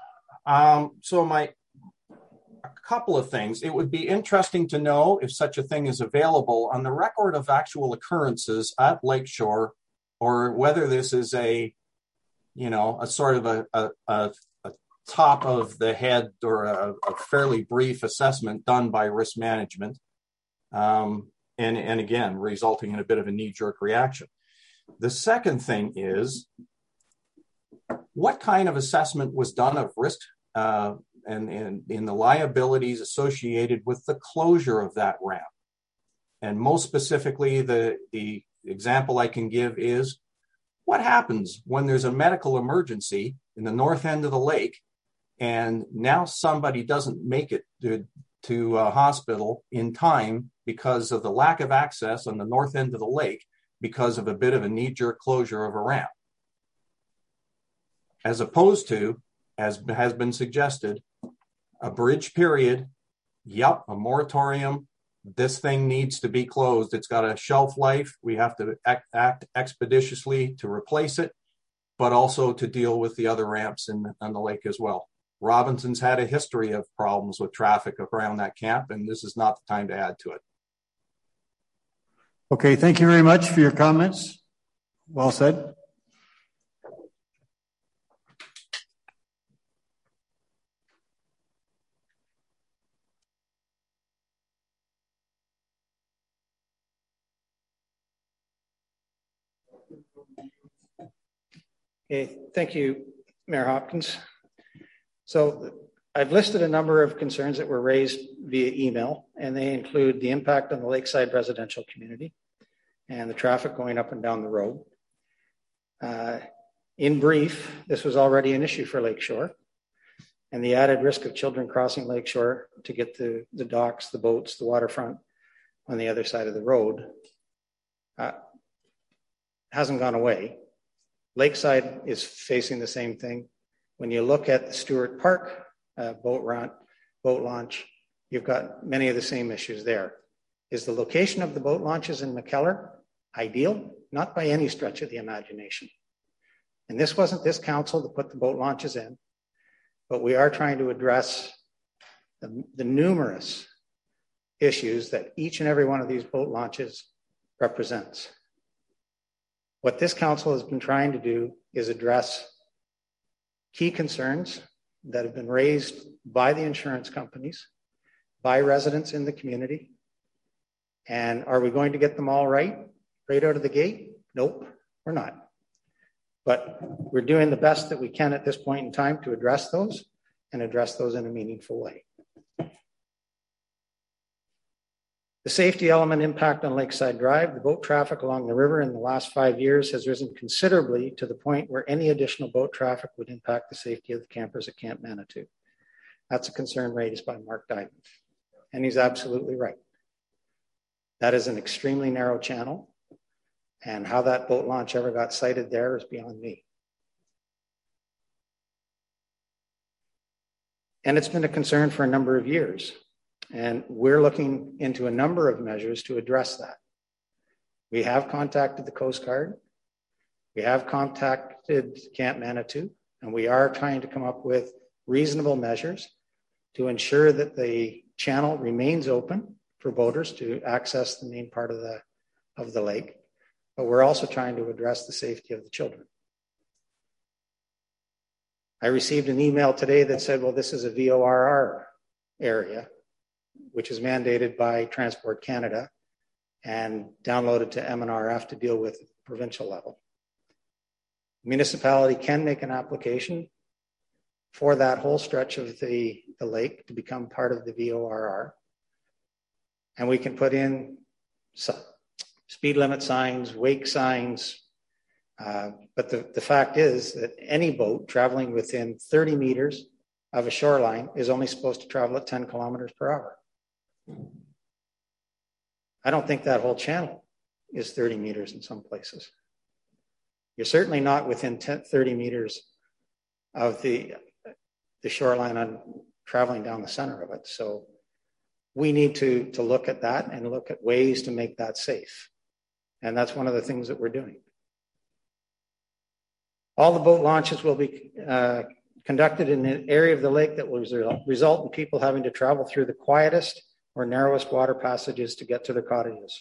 A couple of things. It would be interesting to know if such a thing is available on the record of actual occurrences at Lakeshore, or whether this is a sort of a top of the head or a fairly brief assessment done by risk management. And again, resulting in a bit of a knee-jerk reaction. The second thing is, what kind of assessment was done of risk and in the liabilities associated with the closure of that ramp? And most specifically, the example I can give is, what happens when there's a medical emergency in the north end of the lake and now somebody doesn't make it to a hospital in time because of the lack of access on the north end of the lake because of a bit of a knee-jerk closure of a ramp? As opposed to, as has been suggested, a bridge period, a moratorium, this thing needs to be closed. It's got a shelf life. We have to act expeditiously to replace it, but also to deal with the other ramps on the lake as well. Robinson's had a history of problems with traffic around that camp, and this is not the time to add to it. Okay, thank you very much for your comments. Well said. Okay, thank you, Mayor Hopkins. So I've listed a number of concerns that were raised via email, and they include the impact on the Lakeside residential community and the traffic going up and down the road. In brief, this was already an issue for Lakeshore, and the added risk of children crossing Lakeshore to get to the docks, the boats, the waterfront on the other side of the road hasn't gone away. Lakeside is facing the same thing. When you look at the Stewart Park boat launch, you've got many of the same issues there. Is the location of the boat launches in McKellar ideal? Not by any stretch of the imagination. And this wasn't this council that put the boat launches in, but we are trying to address the numerous issues that each and every one of these boat launches represents. What this council has been trying to do is address key concerns that have been raised by the insurance companies, by residents in the community. And are we going to get them all right out of the gate? Nope, we're not. But we're doing the best that we can at this point in time to address those and address those in a meaningful way. The safety element impact on Lakeside Drive, the boat traffic along the river in the last 5 years has risen considerably to the point where any additional boat traffic would impact the safety of the campers at Camp Manitou. That's a concern raised by Mark Diamond, and he's absolutely right. That is an extremely narrow channel, and how that boat launch ever got sighted there is beyond me. And it's been a concern for a number of years. And we're looking into a number of measures to address that. We have contacted the Coast Guard. We have contacted Camp Manitou, and we are trying to come up with reasonable measures to ensure that the channel remains open for boaters to access the main part of the lake. But we're also trying to address the safety of the children. I received an email today that said, well, this is a VORR area, which is mandated by Transport Canada and downloaded to MNRF to deal with provincial level. Municipality can make an application for that whole stretch of the lake to become part of the VORR. And we can put in speed limit signs, wake signs. But the fact is that any boat traveling within 30 meters of a shoreline is only supposed to travel at 10 kilometers per hour. I don't think that whole channel is 30 meters in some places. You're certainly not within 30 meters of the shoreline on traveling down the center of it. So we need to look at that and look at ways to make that safe. And that's one of the things that we're doing. All the boat launches will be conducted in an area of the lake that will result in people having to travel through the quietest or narrowest water passages to get to their cottages.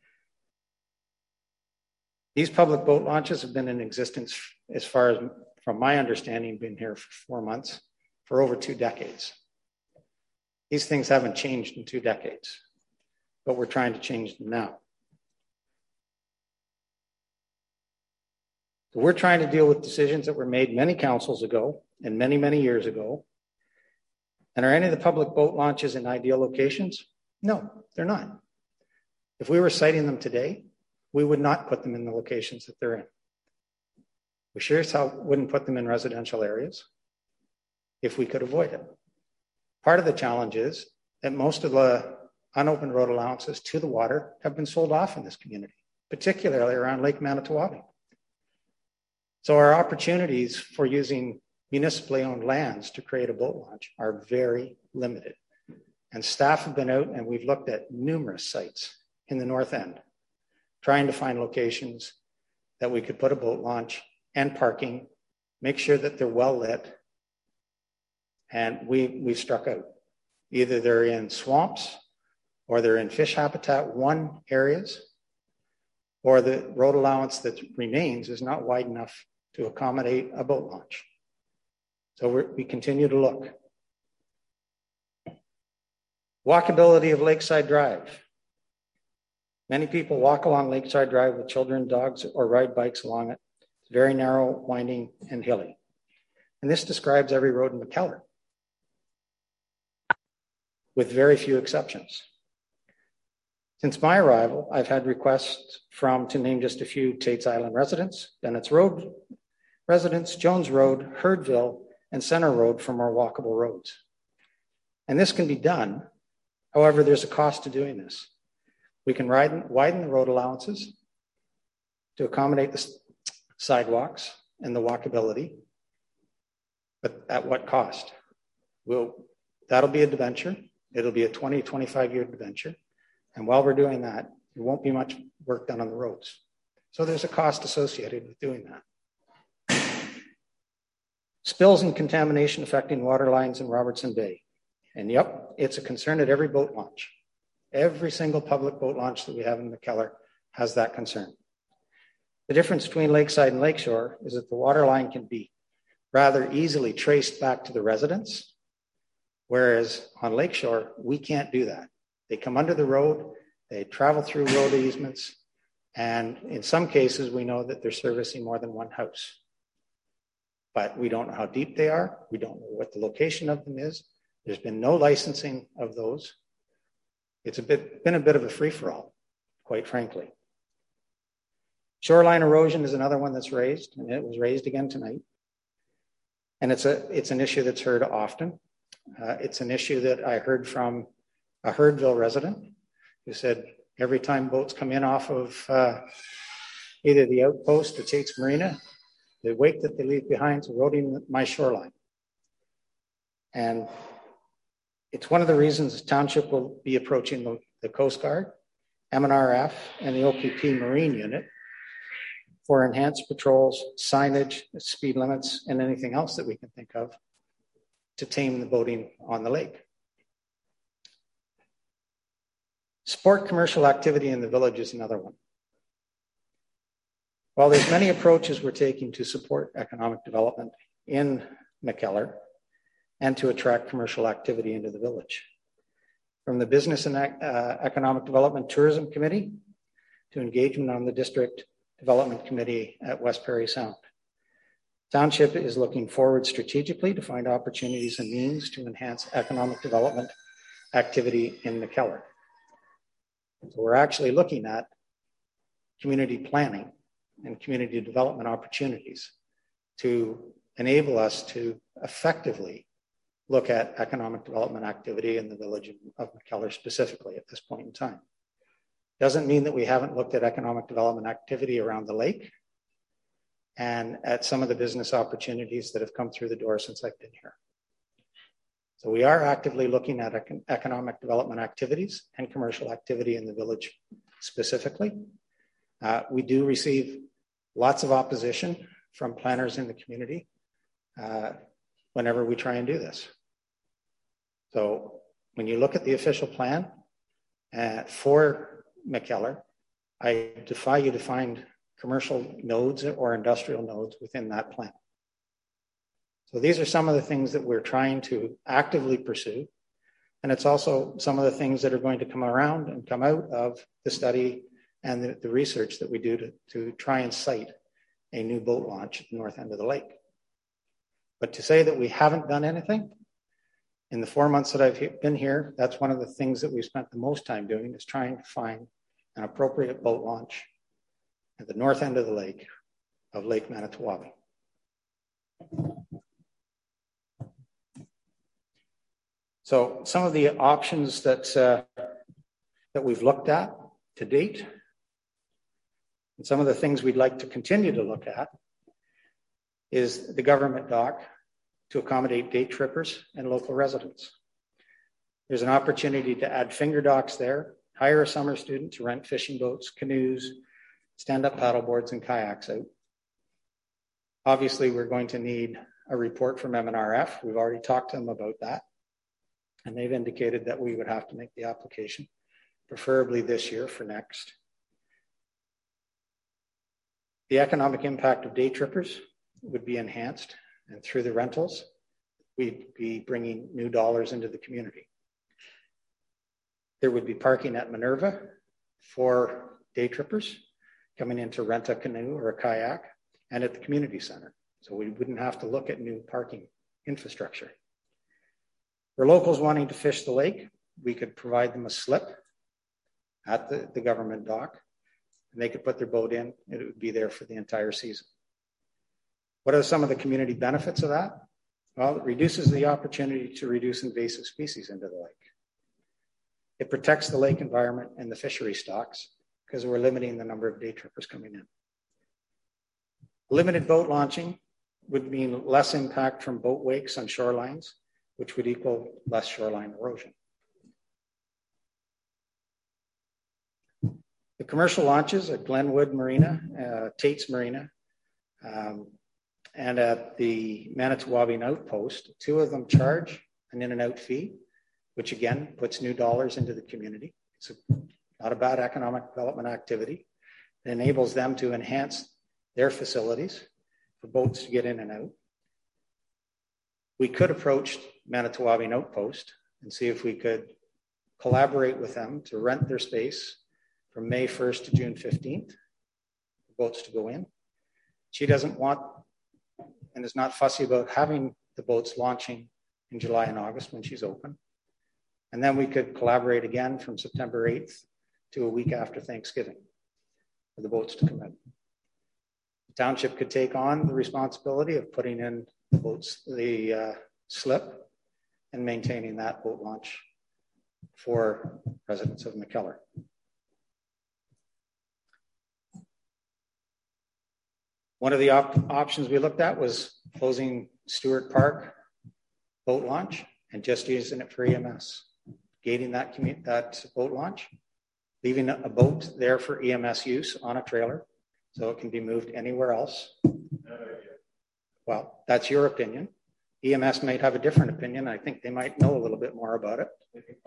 These public boat launches have been in existence, as far as from my understanding, been here for 4 months, for over 2 decades. These things haven't changed in 2 decades, but we're trying to change them now. So we're trying to deal with decisions that were made many councils ago and many, many years ago. And are any of the public boat launches in ideal locations? No, they're not. If we were siting them today, we would not put them in the locations that they're in. We sure as hell wouldn't put them in residential areas if we could avoid it. Part of the challenge is that most of the unopened road allowances to the water have been sold off in this community, particularly around Lake Manitowoc. So our opportunities for using municipally owned lands to create a boat launch are very limited. And staff have been out and we've looked at numerous sites in the North End, trying to find locations that we could put a boat launch and parking, make sure that they're well lit. And we've struck out. Either they're in swamps or they're in fish habitat 1 areas, or the road allowance that remains is not wide enough to accommodate a boat launch. So we continue to look. Walkability of Lakeside Drive. Many people walk along Lakeside Drive with children, dogs, or ride bikes along it. It's very narrow, winding, and hilly. And this describes every road in McKellar, with very few exceptions. Since my arrival, I've had requests from, to name just a few, Tate's Island residents, Bennett's Road residents, Jones Road, Herdville, and Center Road for more walkable roads. And this can be done. However, there's a cost to doing this. We can widen the road allowances to accommodate the sidewalks and the walkability, but at what cost? That'll be a debenture. It'll be a 20, 25-year debenture. And while we're doing that, there won't be much work done on the roads. So there's a cost associated with doing that. Spills and contamination affecting water lines in Robertson Bay. And yep, it's a concern at every boat launch. Every single public boat launch that we have in McKellar has that concern. The difference between Lakeside and Lakeshore is that the water line can be rather easily traced back to the residents, whereas on Lakeshore, we can't do that. They come under the road, they travel through road easements, and in some cases, we know that they're servicing more than one house. But we don't know how deep they are. We don't know what the location of them is. There's been no licensing of those. It's been a bit of a free-for-all, quite frankly. Shoreline erosion is another one that's raised, and it was raised again tonight. And it's an issue that's heard often. It's an issue that I heard from a Herdville resident who said every time boats come in off of either the outpost or Tate's Marina, the wake that they leave behind is eroding my shoreline. And it's one of the reasons the township will be approaching the Coast Guard, MNRF, and the OPP Marine Unit for enhanced patrols, signage, speed limits, and anything else that we can think of to tame the boating on the lake. Support commercial activity in the village is another one. While there's many approaches we're taking to support economic development in McKellar and to attract commercial activity into the village, from the Business and Economic Development Tourism Committee to engagement on the District Development Committee at West Perry Sound. Township is looking forward strategically to find opportunities and means to enhance economic development activity in McKellar. So we're actually looking at community planning and community development opportunities to enable us to effectively look at economic development activity in the village of McKellar specifically at this point in time. Doesn't mean that we haven't looked at economic development activity around the lake and at some of the business opportunities that have come through the door since I've been here. So we are actively looking at economic development activities and commercial activity in the village specifically. We do receive lots of opposition from planners in the community whenever we try and do this. So when you look at the official plan for McKellar, I defy you to find commercial nodes or industrial nodes within that plan. So these are some of the things that we're trying to actively pursue. And it's also some of the things that are going to come around and come out of the study and the research that we do to try and site a new boat launch at the north end of the lake. But to say that we haven't done anything, in the 4 months that I've been here, that's one of the things that we've spent the most time doing is trying to find an appropriate boat launch at the north end of the lake of Lake Manitowoc. So some of the options that we've looked at to date, and some of the things we'd like to continue to look at, is the government dock to accommodate day trippers and local residents. There's an opportunity to add finger docks there, hire a summer student to rent fishing boats, canoes, stand-up paddleboards, and kayaks out. Obviously, we're going to need a report from MNRF. We've already talked to them about that, and they've indicated that we would have to make the application, preferably this year for next. The economic impact of day trippers would be enhanced, and through the rentals, we'd be bringing new dollars into the community. There would be parking at Minerva for day trippers coming in to rent a canoe or a kayak, and at the community center. So we wouldn't have to look at new parking infrastructure. For locals wanting to fish the lake, we could provide them a slip at the government dock, and they could put their boat in, and it would be there for the entire season. What are some of the community benefits of that? Well, it reduces the opportunity to reduce invasive species into the lake. It protects the lake environment and the fishery stocks because we're limiting the number of day trippers coming in. Limited boat launching would mean less impact from boat wakes on shorelines, which would equal less shoreline erosion. The commercial launches at Glenwood Marina, Tate's Marina, and at the Manitowoc Outpost, two of them charge an in and out fee, which again puts new dollars into the community. It's not a bad economic development activity. It enables them to enhance their facilities for boats to get in and out. We could approach Manitowoc Outpost and see if we could collaborate with them to rent their space from May 1st to June 15th, for boats to go in. She doesn't want and is not fussy about having the boats launching in July and August when she's open. And then we could collaborate again from September 8th to a week after Thanksgiving for the boats to come in. The township could take on the responsibility of putting in the boats, the slip, and maintaining that boat launch for residents of McKellar. One of the options we looked at was closing Stewart Park boat launch and just using it for EMS, gating that boat launch, leaving a boat there for EMS use on a trailer so it can be moved anywhere else. Well, that's your opinion. EMS might have a different opinion. I think they might know a little bit more about it.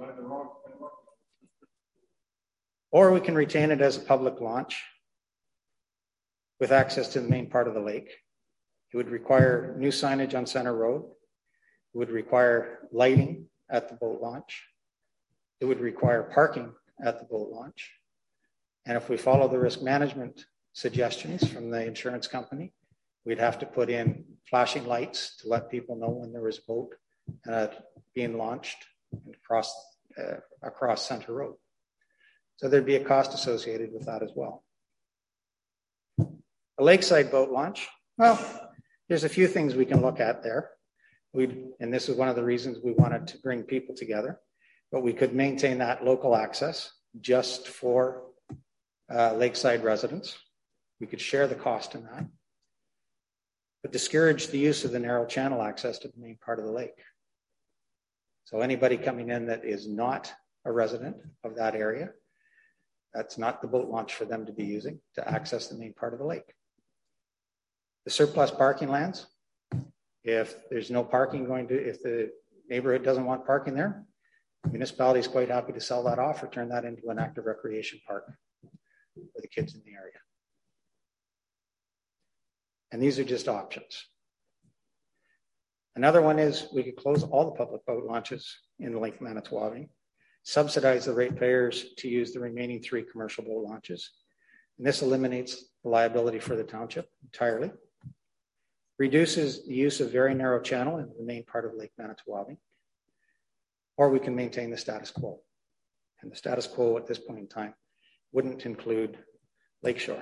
Or we can retain it as a public launch with access to the main part of the lake. It would require new signage on Center Road. It would require lighting at the boat launch. It would require parking at the boat launch. And if we follow the risk management suggestions from the insurance company, we'd have to put in flashing lights to let people know when there was a boat being launched across Center Road. So there'd be a cost associated with that as well. A lakeside boat launch, well, there's a few things we can look at there. And this is one of the reasons we wanted to bring people together, but we could maintain that local access just for lakeside residents. We could share the cost in that, but discourage the use of the narrow channel access to the main part of the lake. So anybody coming in that is not a resident of that area, that's not the boat launch for them to be using to access the main part of the lake. The surplus parking lands, if there's no parking if the neighborhood doesn't want parking there, the municipality is quite happy to sell that off or turn that into an active recreation park for the kids in the area. And these are just options. Another one is we could close all the public boat launches in Lake Manitowoc, subsidize the ratepayers to use the remaining 3 commercial boat launches. And this eliminates the liability for the township entirely, reduces the use of very narrow channel in the main part of Lake Manitowoc, or we can maintain the status quo. And the status quo at this point in time wouldn't include Lakeshore.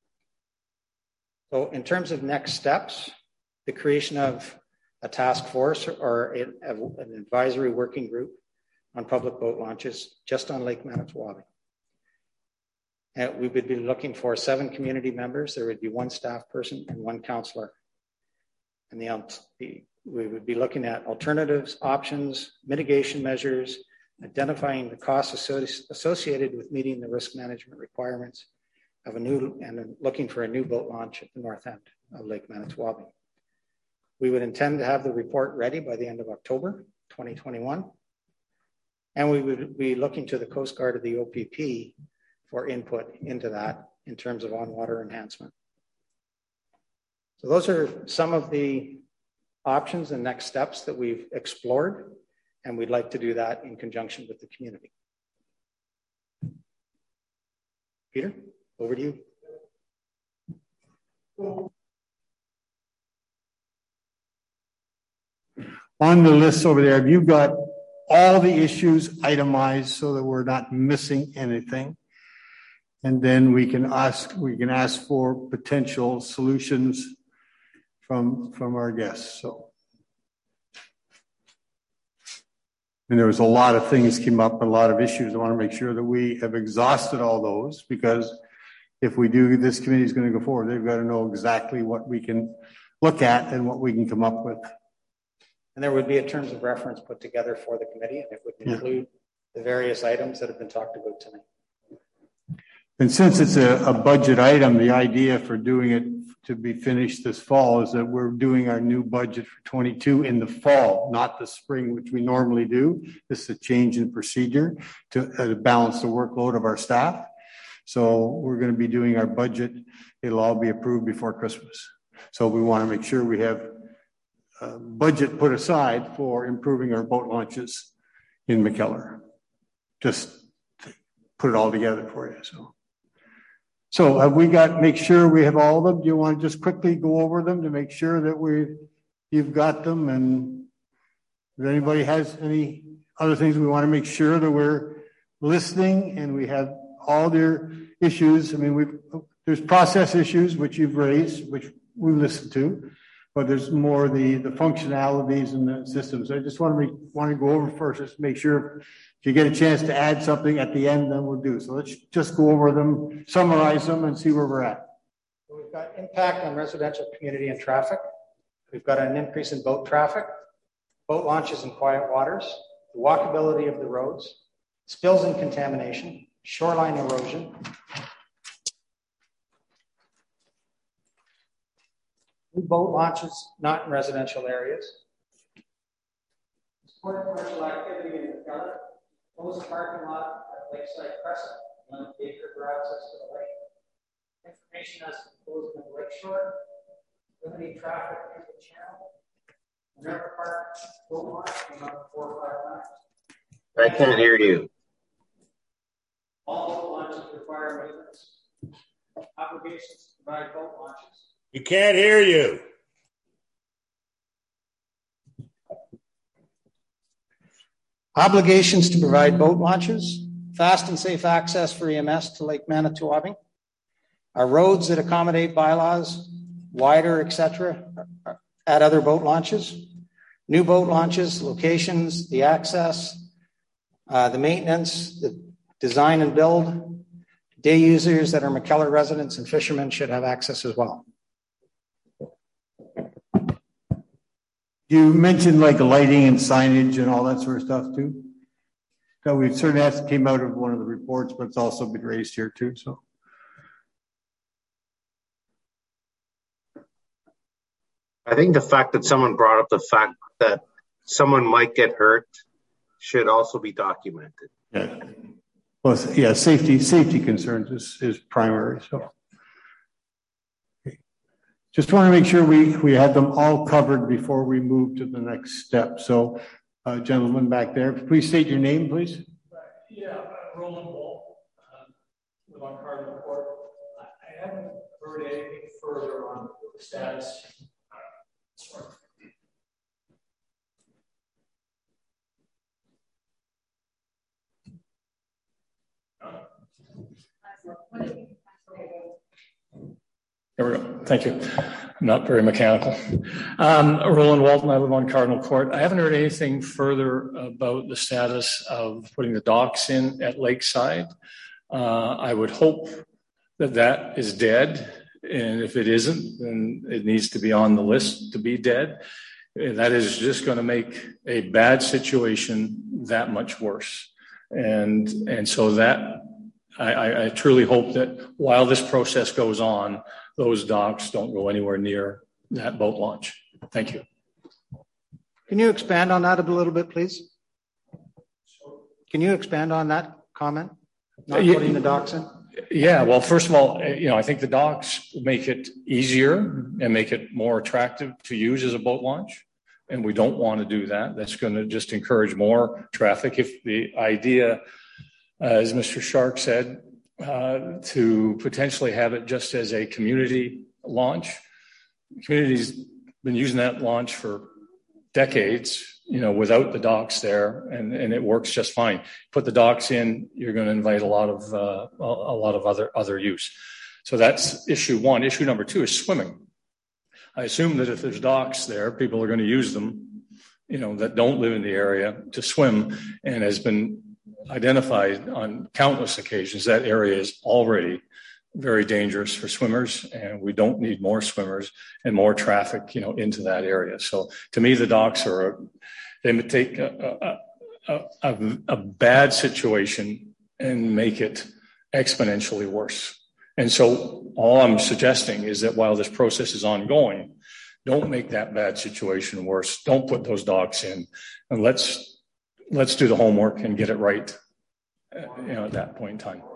So in terms of next steps, the creation of a task force or an advisory working group on public boat launches just on Lake Manitowoc. And we would be looking for 7 community members. There would be 1 staff person and 1 counselor. And we would be looking at alternatives, options, mitigation measures, identifying the costs associated with meeting the risk management requirements of looking for a new boat launch at the north end of Lake Manitowoc. We would intend to have the report ready by the end of October 2021. And we would be looking to the Coast Guard of the OPP for input into that in terms of on-water enhancement. So those are some of the options and next steps that we've explored, and we'd like to do that in conjunction with the community. Peter, over to you. On the list over there, have you got all the issues itemized so that we're not missing anything? And then we can ask for potential solutions from our guests. So, and there was a lot of things came up, a lot of issues. I want to make sure that we have exhausted all those, because if we do, this committee is going to go forward. They've got to know exactly what we can look at and what we can come up with. And there would be a terms of reference put together for the committee, and it would include the various items that have been talked about tonight. And since it's a budget item, the idea for doing it to be finished this fall is that we're doing our new budget for 22 in the fall, not the spring, which we normally do. This is a change in procedure to balance the workload of our staff. So we're going to be doing our budget. It'll all be approved before Christmas. So we want to make sure we have budget put aside for improving our boat launches in McKellar. Just put it all together for you. So have we got, make sure we have all of them? Do you want to just quickly go over them to make sure that you've got them? And if anybody has any other things, we want to make sure that we're listening and we have all their issues. I mean, there's process issues, which you've raised, which we listened to, but there's more the functionalities and the systems. I just want to go over first, just to make sure if you get a chance to add something at the end, then we'll do. So let's just go over them, summarize them, and see where we're at. We've got impact on residential community and traffic. We've got an increase in boat traffic, boat launches in quiet waters, the walkability of the roads, spills and contamination, shoreline erosion, new boat launches not in residential areas, support commercial activity in the McKellar, close parking lot at Lakeside Crescent, limit acre for access to the lake, information as to closing of the lakeshore, limiting traffic into the channel, River Park boat launch came up 4 or 5 times. I can't hear you. All boat launches require maintenance. Obligations to provide boat launches. We can't hear you. Obligations to provide boat launches, fast and safe access for EMS to Lake Manitowoc, our roads that accommodate bylaws, wider, etc., at other boat launches, new boat launches, locations, the access, the maintenance, the design and build. Day users that are McKellar residents and fishermen should have access as well. You mentioned like lighting and signage and all that sort of stuff too. That we certainly have came out of one of the reports, but it's also been raised here too. So I think the fact that someone brought up the fact that someone might get hurt should also be documented. Yeah. Well, yeah, safety concerns is primary. So just want to make sure we had them all covered before we move to the next step. So, gentleman back there, please state your name, please. Yeah, Roland Wall, live on Cardinal Court. I haven't heard anything further on the status. There we go. Thank you. I'm not very mechanical. Roland Walton, I live on Cardinal Court. I haven't heard anything further about the status of putting the docks in at Lakeside. I would hope that is dead. And if it isn't, then it needs to be on the list to be dead. That is just going to make a bad situation that much worse. And so that I truly hope that while this process goes on, those docks don't go anywhere near that boat launch. Thank you. Can you expand on that a little bit, please? Can you expand on that comment? Not putting the docks in? Yeah, well, first of all, I think the docks make it easier and make it more attractive to use as a boat launch. And we don't want to do that. That's going to just encourage more traffic. If the idea, as Mr. Shark said, to potentially have it just as a community launch. The community's been using that launch for decades, without the docks there, and it works just fine. Put the docks in, you're going to invite a lot of other use. So that's issue one. Issue number two is swimming. I assume that if there's docks there, people are going to use them, that don't live in the area to swim, and has been identified on countless occasions that area is already very dangerous for swimmers, and we don't need more swimmers and more traffic, into that area. So to me, the docks they take a bad situation and make it exponentially worse. And so all I'm suggesting is that while this process is ongoing, don't make that bad situation worse. Don't put those docks in, and let's do the homework and get it right, at that point in time.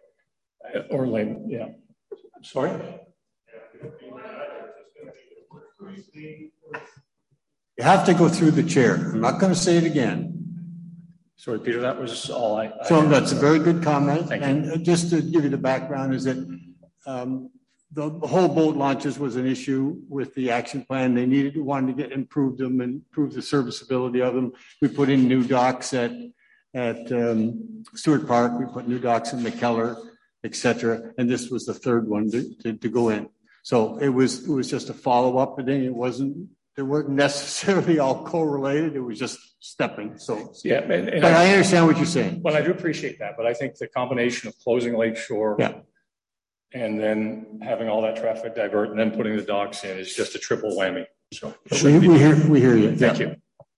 Or late, yeah. Sorry? You have to go through the chair. I'm not going to say it again. Sorry, Peter, that was all I So that's a very good comment. Thank and you. Just to give you the background is that the whole boat launches was an issue with the action plan. They wanted to improve them and improve the serviceability of them. We put in new docks at Stewart Park. We put new docks in McKellar, etc. And this was the third one to go in. So it was just a follow up, and then they weren't necessarily all correlated. It was just stepping. So yeah, but I understand what you're saying. Well, I do appreciate that, but I think the combination of closing Lakeshore and then having all that traffic divert and then putting the docks in is just a triple whammy. So we hear you. Thank you.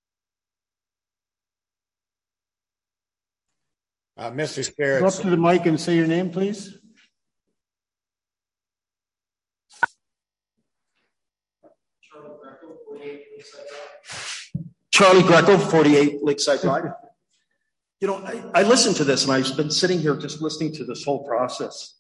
Mr. Spirit. Go up to the mic and say your name, please. Charlie Greco, 48 Lakeside Drive. You know, I listened to this and I've been sitting here just listening to this whole process.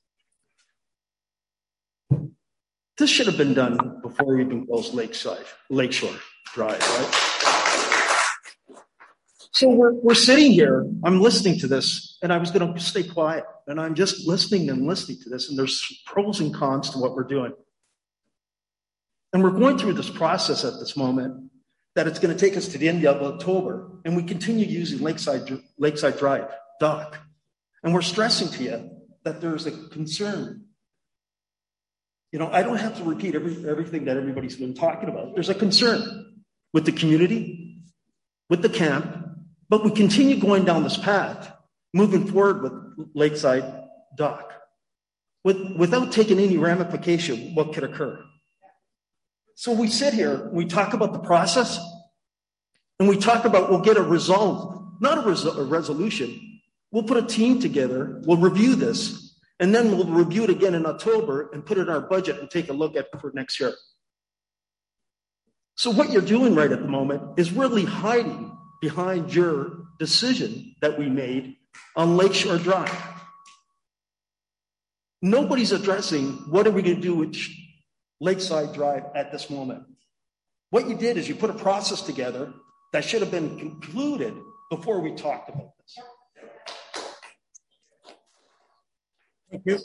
This should have been done before you even closed Lakeshore Drive, right? So we're sitting here, I'm listening to this, and I was going to stay quiet. And I'm just listening to this, and there's pros and cons to what we're doing. And we're going through this process at this moment that it's going to take us to the end of October, and we continue using Lakeside Drive dock. And we're stressing to you that there's a concern. You know, I don't have to repeat everything that everybody's been talking about. There's a concern with the community, with the camp, but we continue going down this path, moving forward with Lakeside dock, without taking any ramification what could occur. So we sit here, we talk about the process, and we talk about we'll get a result, not a resolution. We'll put a team together, we'll review this, and then we'll review it again in October and put it in our budget and take a look at it for next year. So what you're doing right at the moment is really hiding behind your decision that we made on Lakeshore Drive. Nobody's addressing what are we going to do with Lakeside Drive at this moment. What you did is you put a process together that should have been concluded before we talked about this. Thank you.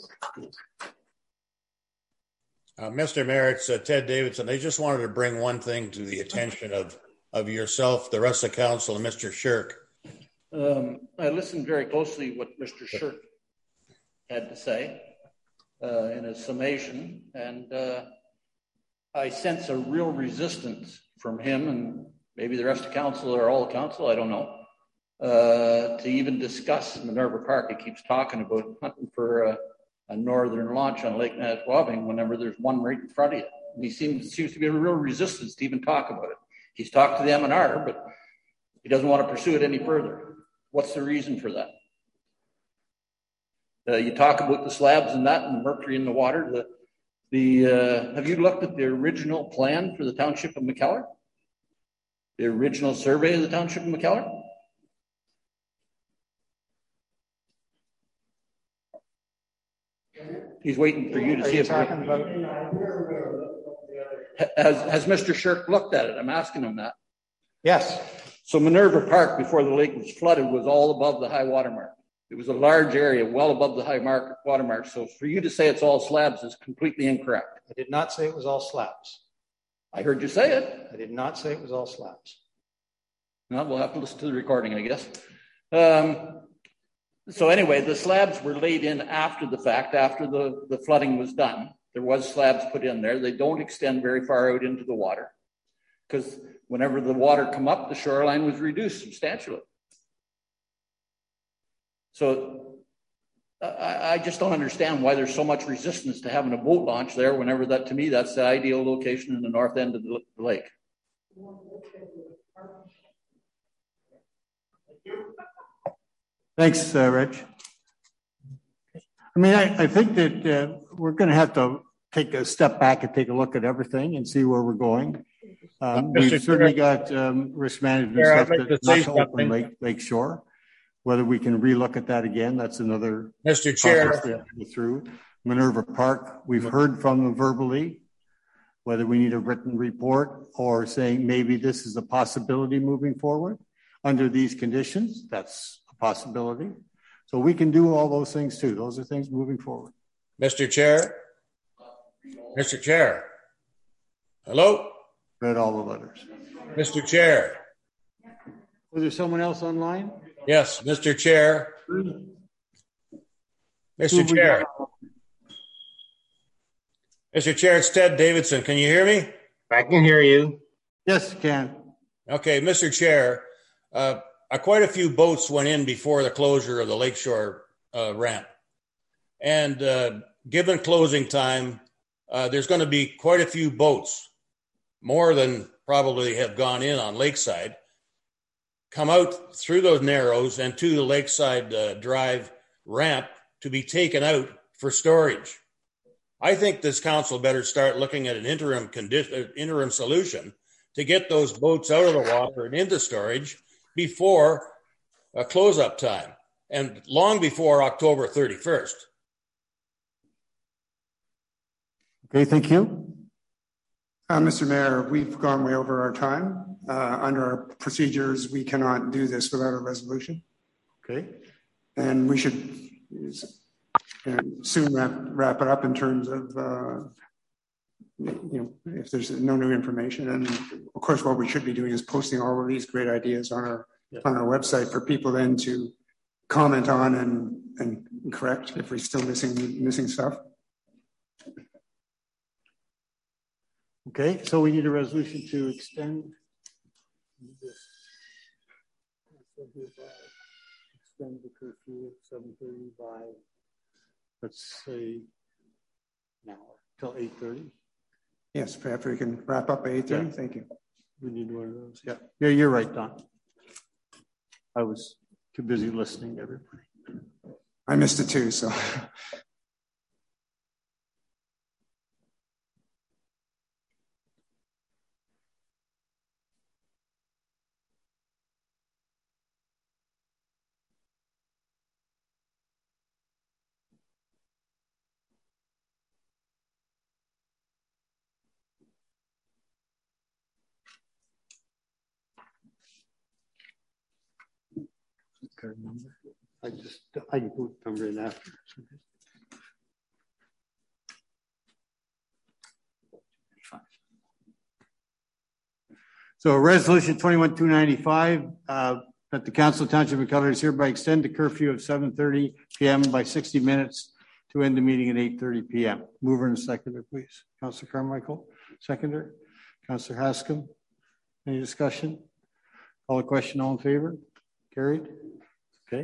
Mr. Mayor, it's Ted Davidson. I just wanted to bring one thing to the attention of yourself, the rest of the council, and Mr. Shirk. I listened very closely what Mr. Shirk had to say in his summation, and I sense a real resistance from him and maybe the rest of council or all of council, I don't know, to even discuss Minerva Park. He keeps talking about hunting for a northern launch on Lake Natswabing whenever there's one right in front of you. And he seems to be a real resistance to even talk about it. He's talked to the M&R, but he doesn't want to pursue it any further. What's the reason for that? You talk about the slabs and that and the mercury in the water. Have you looked at the original plan for the township of McKellar? The original survey of the township of McKellar? He's waiting for you to see if has Mr. Shirk looked at it? I'm asking him that. Yes. So Minerva Park, before the lake was flooded, was all above the high water mark. It was a large area, well above the high water mark. So for you to say it's all slabs is completely incorrect. I did not say it was all slabs. I heard you say it. I did not say it was all slabs. No, we'll have to listen to the recording, I guess. So anyway, the slabs were laid in after the fact, after the flooding was done. There was slabs put in there. They don't extend very far out into the water because whenever the water come up, the shoreline was reduced substantially. So I just don't understand why there's so much resistance to having a boat launch there whenever that, to me, that's the ideal location in the north end of the lake. Thanks, Rich. I mean, I think that we're going to have to take a step back and take a look at everything and see where we're going. We've certainly got risk management stuff that's not to open Lakeshore. Whether we can relook at that again, that's another Mr. Chair. We have to go through. Minerva Park, we've heard from them verbally. whether we need a written report or saying maybe this is a possibility moving forward under these conditions. That's a possibility. So we can do all those things too. Those are things moving forward. Mr. Chair. Mr. Chair. Hello? Read all the letters. Mr. Chair. Was there someone else online? Yes, Mr. Chair. Mr. Chair. Mr. Chair, it's Ted Davidson. Can you hear me? I can hear you. Yes, you can. Okay, Mr. Chair, quite a few boats went in before the closure of the Lakeshore ramp. And given closing time, there's going to be quite a few boats, more than probably have gone in on Lakeside, come out through those narrows and to the Lakeside Drive ramp to be taken out for storage. I think this council better start looking at an interim solution to get those boats out of the water and into storage before close-up time and long before October 31st. Okay, thank you. Mr. Mayor, we've gone way over our time. Under our procedures, we cannot do this without a resolution. Okay. And we should soon wrap it up in terms of, if there's no new information. And of course, what we should be doing is posting all of these great ideas on our website for people then to comment on and correct if we're still missing stuff. Okay, so we need a resolution to extend the curfew at 7:30 by, let's say, an hour till 8:30. Yes, perhaps we can wrap up at 8:30. Yeah. Thank you. We need one of those. Yeah, you're right, Don. I was too busy listening to everybody. I missed it too, so. Number. I can put number in after. So resolution 21-295 that the Council of Township of McKellar is hereby extend the curfew of 7:30 p.m. by 60 minutes to end the meeting at 8:30 p.m. Mover and seconder, please. Councilor Carmichael, seconder. Councilor Haskam. Any discussion? Call the question. All in favor? Carried. Okay.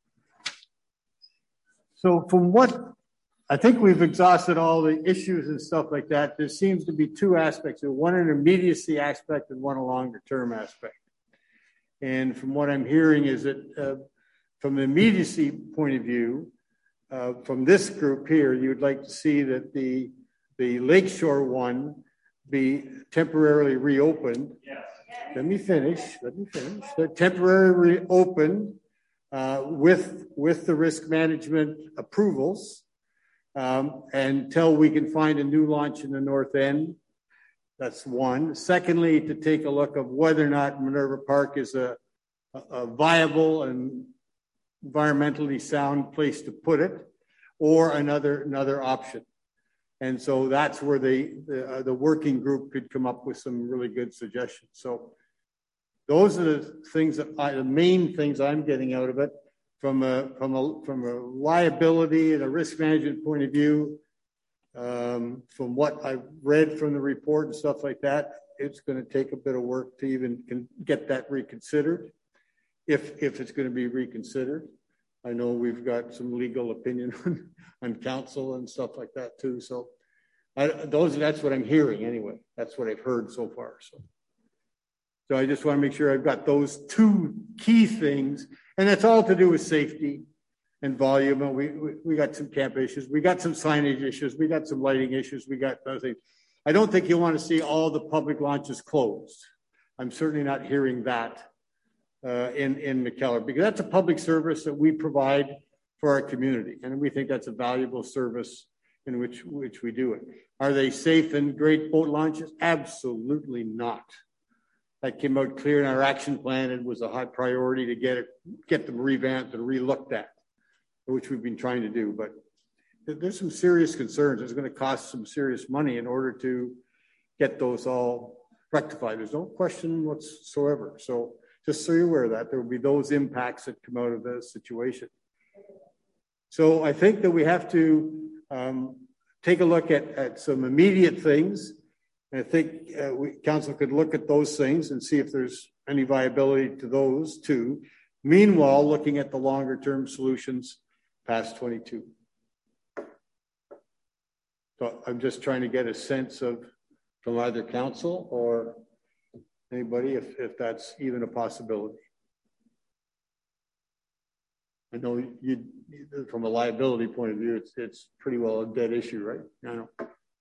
So from what I think we've exhausted all the issues and stuff like that, there seems to be two aspects. One an immediacy aspect and one a longer term aspect. And from what I'm hearing is that from the immediacy point of view, from this group here, you'd like to see that the Lakeshore one be temporarily reopened. Yes. Let me finish. Temporarily reopened with the risk management approvals until we can find a new launch in the north end. That's one. Secondly, to take a look of whether or not Minerva Park is a viable and environmentally sound place to put it, or another option. And so that's where the working group could come up with some really good suggestions. So those are the things the main things I'm getting out of it from a liability and a risk management point of view. From what I've read from the report and stuff like that, it's going to take a bit of work to even get that reconsidered, if it's going to be reconsidered. I know we've got some legal opinion on council and stuff like that too. So that's what I'm hearing anyway. That's what I've heard so far. So I just want to make sure I've got those two key things, and that's all to do with safety and volume. And we got some camp issues. We got some signage issues. We got some lighting issues. We got other things. I don't think you want to see all the public launches closed. I'm certainly not hearing that in McKellar, because that's a public service that we provide for our community. And we think that's a valuable service in which we do it. Are they safe and great boat launches? Absolutely not. That came out clear in our action plan. It was a high priority to get them revamped and re-looked at, which we've been trying to do. But there's some serious concerns. It's going to cost some serious money in order to get those all rectified. There's no question whatsoever. So just so you're aware of that, there will be those impacts that come out of the situation. So I think that we have to take a look at some immediate things. And I think council could look at those things and see if there's any viability to those too. Meanwhile, looking at the longer term solutions past 22. So I'm just trying to get a sense from either council or anybody if that's even a possibility. I know you, from a liability point of view, it's pretty well a dead issue, right? I know.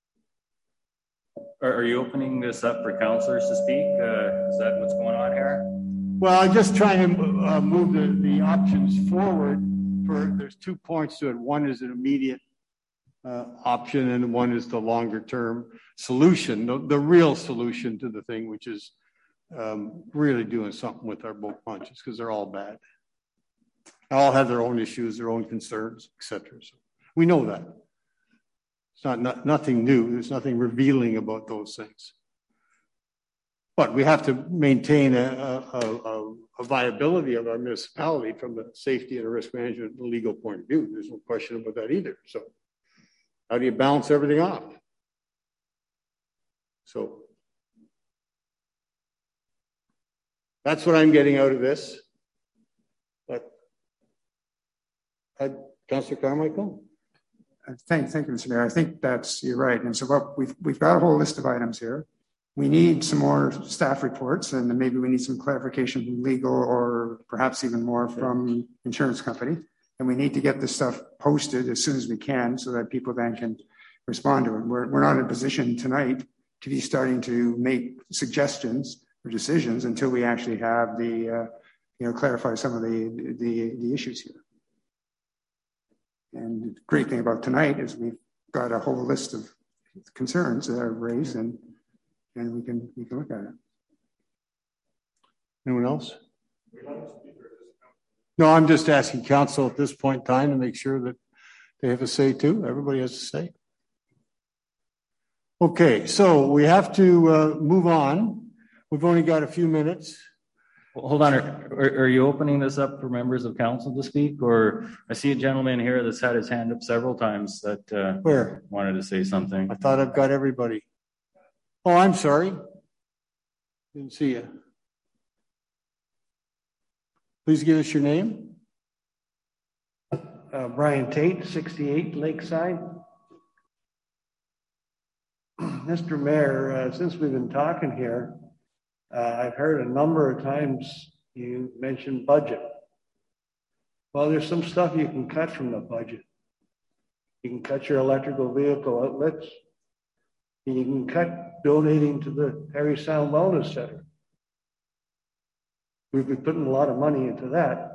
Are you opening this up for councillors to speak? Is that what's going on here? Well, I'm just trying to move the options forward. There's 2 points to it. One is an immediate option, and one is the longer term solution, the real solution to the thing, which is really doing something with our boat launches because they're all bad. They all have their own issues, their own concerns, etc. So we know that. It's nothing new. There's nothing revealing about those things. But we have to maintain a viability of our municipality from the safety and risk management and legal point of view. There's no question about that either. So how do you balance everything off? So that's what I'm getting out of this. But Councillor Carmichael? Thank you, Mr. Mayor. I think you're right. And so we've got a whole list of items here. We need some more staff reports, and then maybe we need some clarification from legal or perhaps even more from insurance company. And we need to get this stuff posted as soon as we can so that people then can respond to it. We're not in a position tonight to be starting to make suggestions or decisions until we actually have clarify some of the issues here. And the great thing about tonight is we've got a whole list of concerns that are raised, and we can look at it. Anyone else? No, I'm just asking council at this point in time to make sure that they have a say too. Everybody has a say. Okay, so we have to move on. We've only got a few minutes. Well, hold on. Are you opening this up for members of council to speak? Or I see a gentleman here that's had his hand up several times that wanted to say something. I thought I've got everybody. Oh, I'm sorry. Didn't see you. Please give us your name. Brian Tate, 68 Lakeside. Mr. Mayor, since we've been talking here, I've heard a number of times you mentioned budget. Well, there's some stuff you can cut from the budget. You can cut your electrical vehicle outlets. You can cut donating to the Harry Sound Wellness Center. We've been putting a lot of money into that.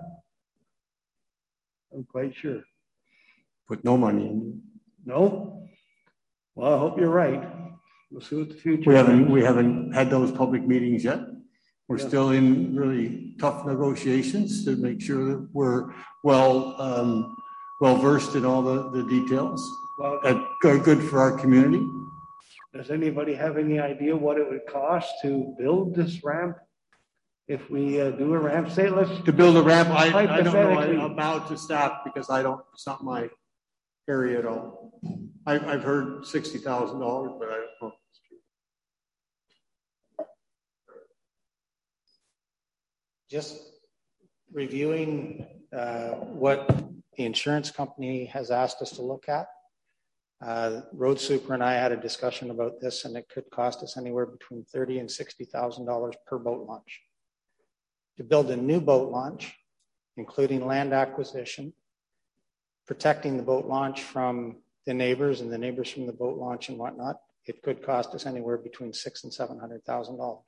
I'm quite sure. Put no money in. No? Well, I hope you're right. We'll see what the future. We haven't had those public meetings yet. We're still in really tough negotiations to make sure that we're well versed in all the details that are good for our community. Does anybody have any idea what it would cost to build this ramp? If we do a ramp, say let's to build a ramp. I don't know. I'm out to staff because it's not my area at all. I've heard $60,000, but I don't know. Just reviewing what the insurance company has asked us to look at. Road Super and I had a discussion about this, and it could cost us anywhere between $30,000 and $60,000 per boat launch. To build a new boat launch, including land acquisition, protecting the boat launch from the neighbors and the neighbors from the boat launch and whatnot, it could cost us anywhere between $600,000 and $700,000.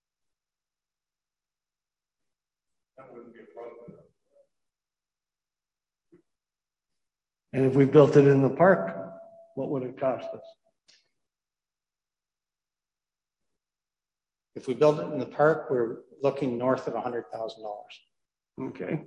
That wouldn't be a problem. And if we built it in the park, what would it cost us? If we build it in the park, we're looking north of $100,000. Okay.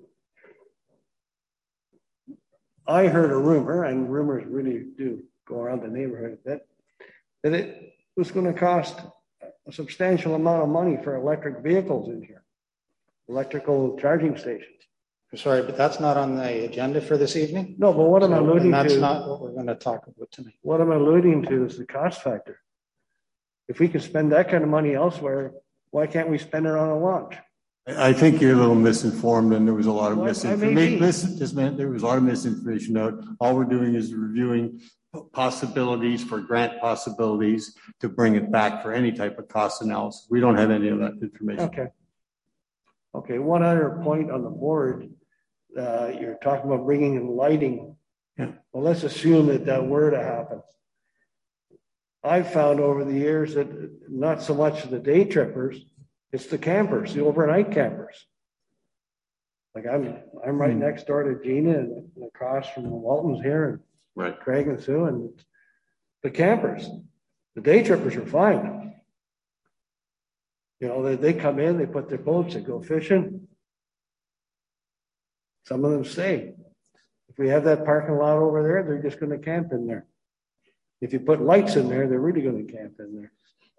I heard a rumor, and rumors really do go around the neighborhood a bit, that it was going to cost a substantial amount of money for electric vehicles in here, electrical charging stations. I'm sorry, but that's not on the agenda for this evening. No, but what I'm alluding to... That's not what we're going to talk about tonight. What I'm alluding to is the cost factor. If we could spend that kind of money elsewhere, why can't we spend it on a launch? I think you're a little misinformed, and there was a lot of misinformation. Listen, there was a lot of misinformation out. All we're doing is reviewing possibilities for grant possibilities to bring it back for any type of cost analysis. We don't have any of that information. Okay. One other point on the board. You're talking about bringing in lighting. Yeah. Well, let's assume that were to happen. I've found over the years that not so much the day trippers, it's the campers, the overnight campers. Like I'm right next door to Gina and across from the Waltons here, and right. Craig and Sue, and the campers. The day trippers are fine. You know, they come in, they put their boats, they go fishing. Some of them stay. If we have that parking lot over there, they're just going to camp in there. If you put lights in there, they're really going to camp in there.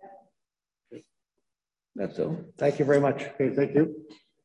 That's all. Thank you very much. Okay, thank you.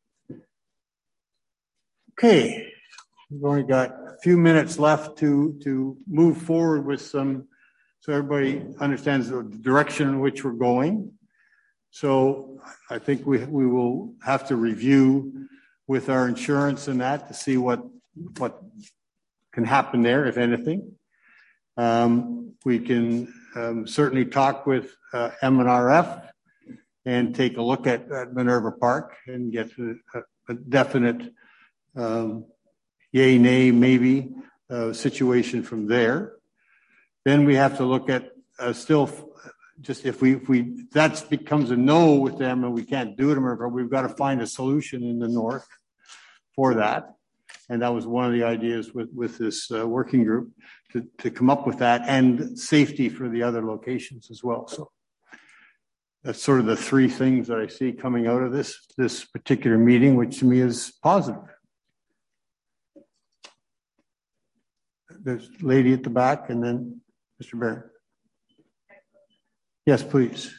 Okay, we've only got a few minutes left to move forward with some, so everybody understands the direction in which we're going. So I think we will have to review with our insurance and that to see what can happen there, if anything. We can certainly talk with M&RF and take a look at Minerva Park and get a definite yay, nay, maybe situation from there. Then we have to look at just if that becomes a no with them and we can't do it, we've got to find a solution in the north for that. And that was one of the ideas with this working group to come up with that, and safety for the other locations as well. So that's sort of the three things that I see coming out of this particular meeting, which to me is positive. There's a lady at the back, and then Mr. Barron. Yes, please.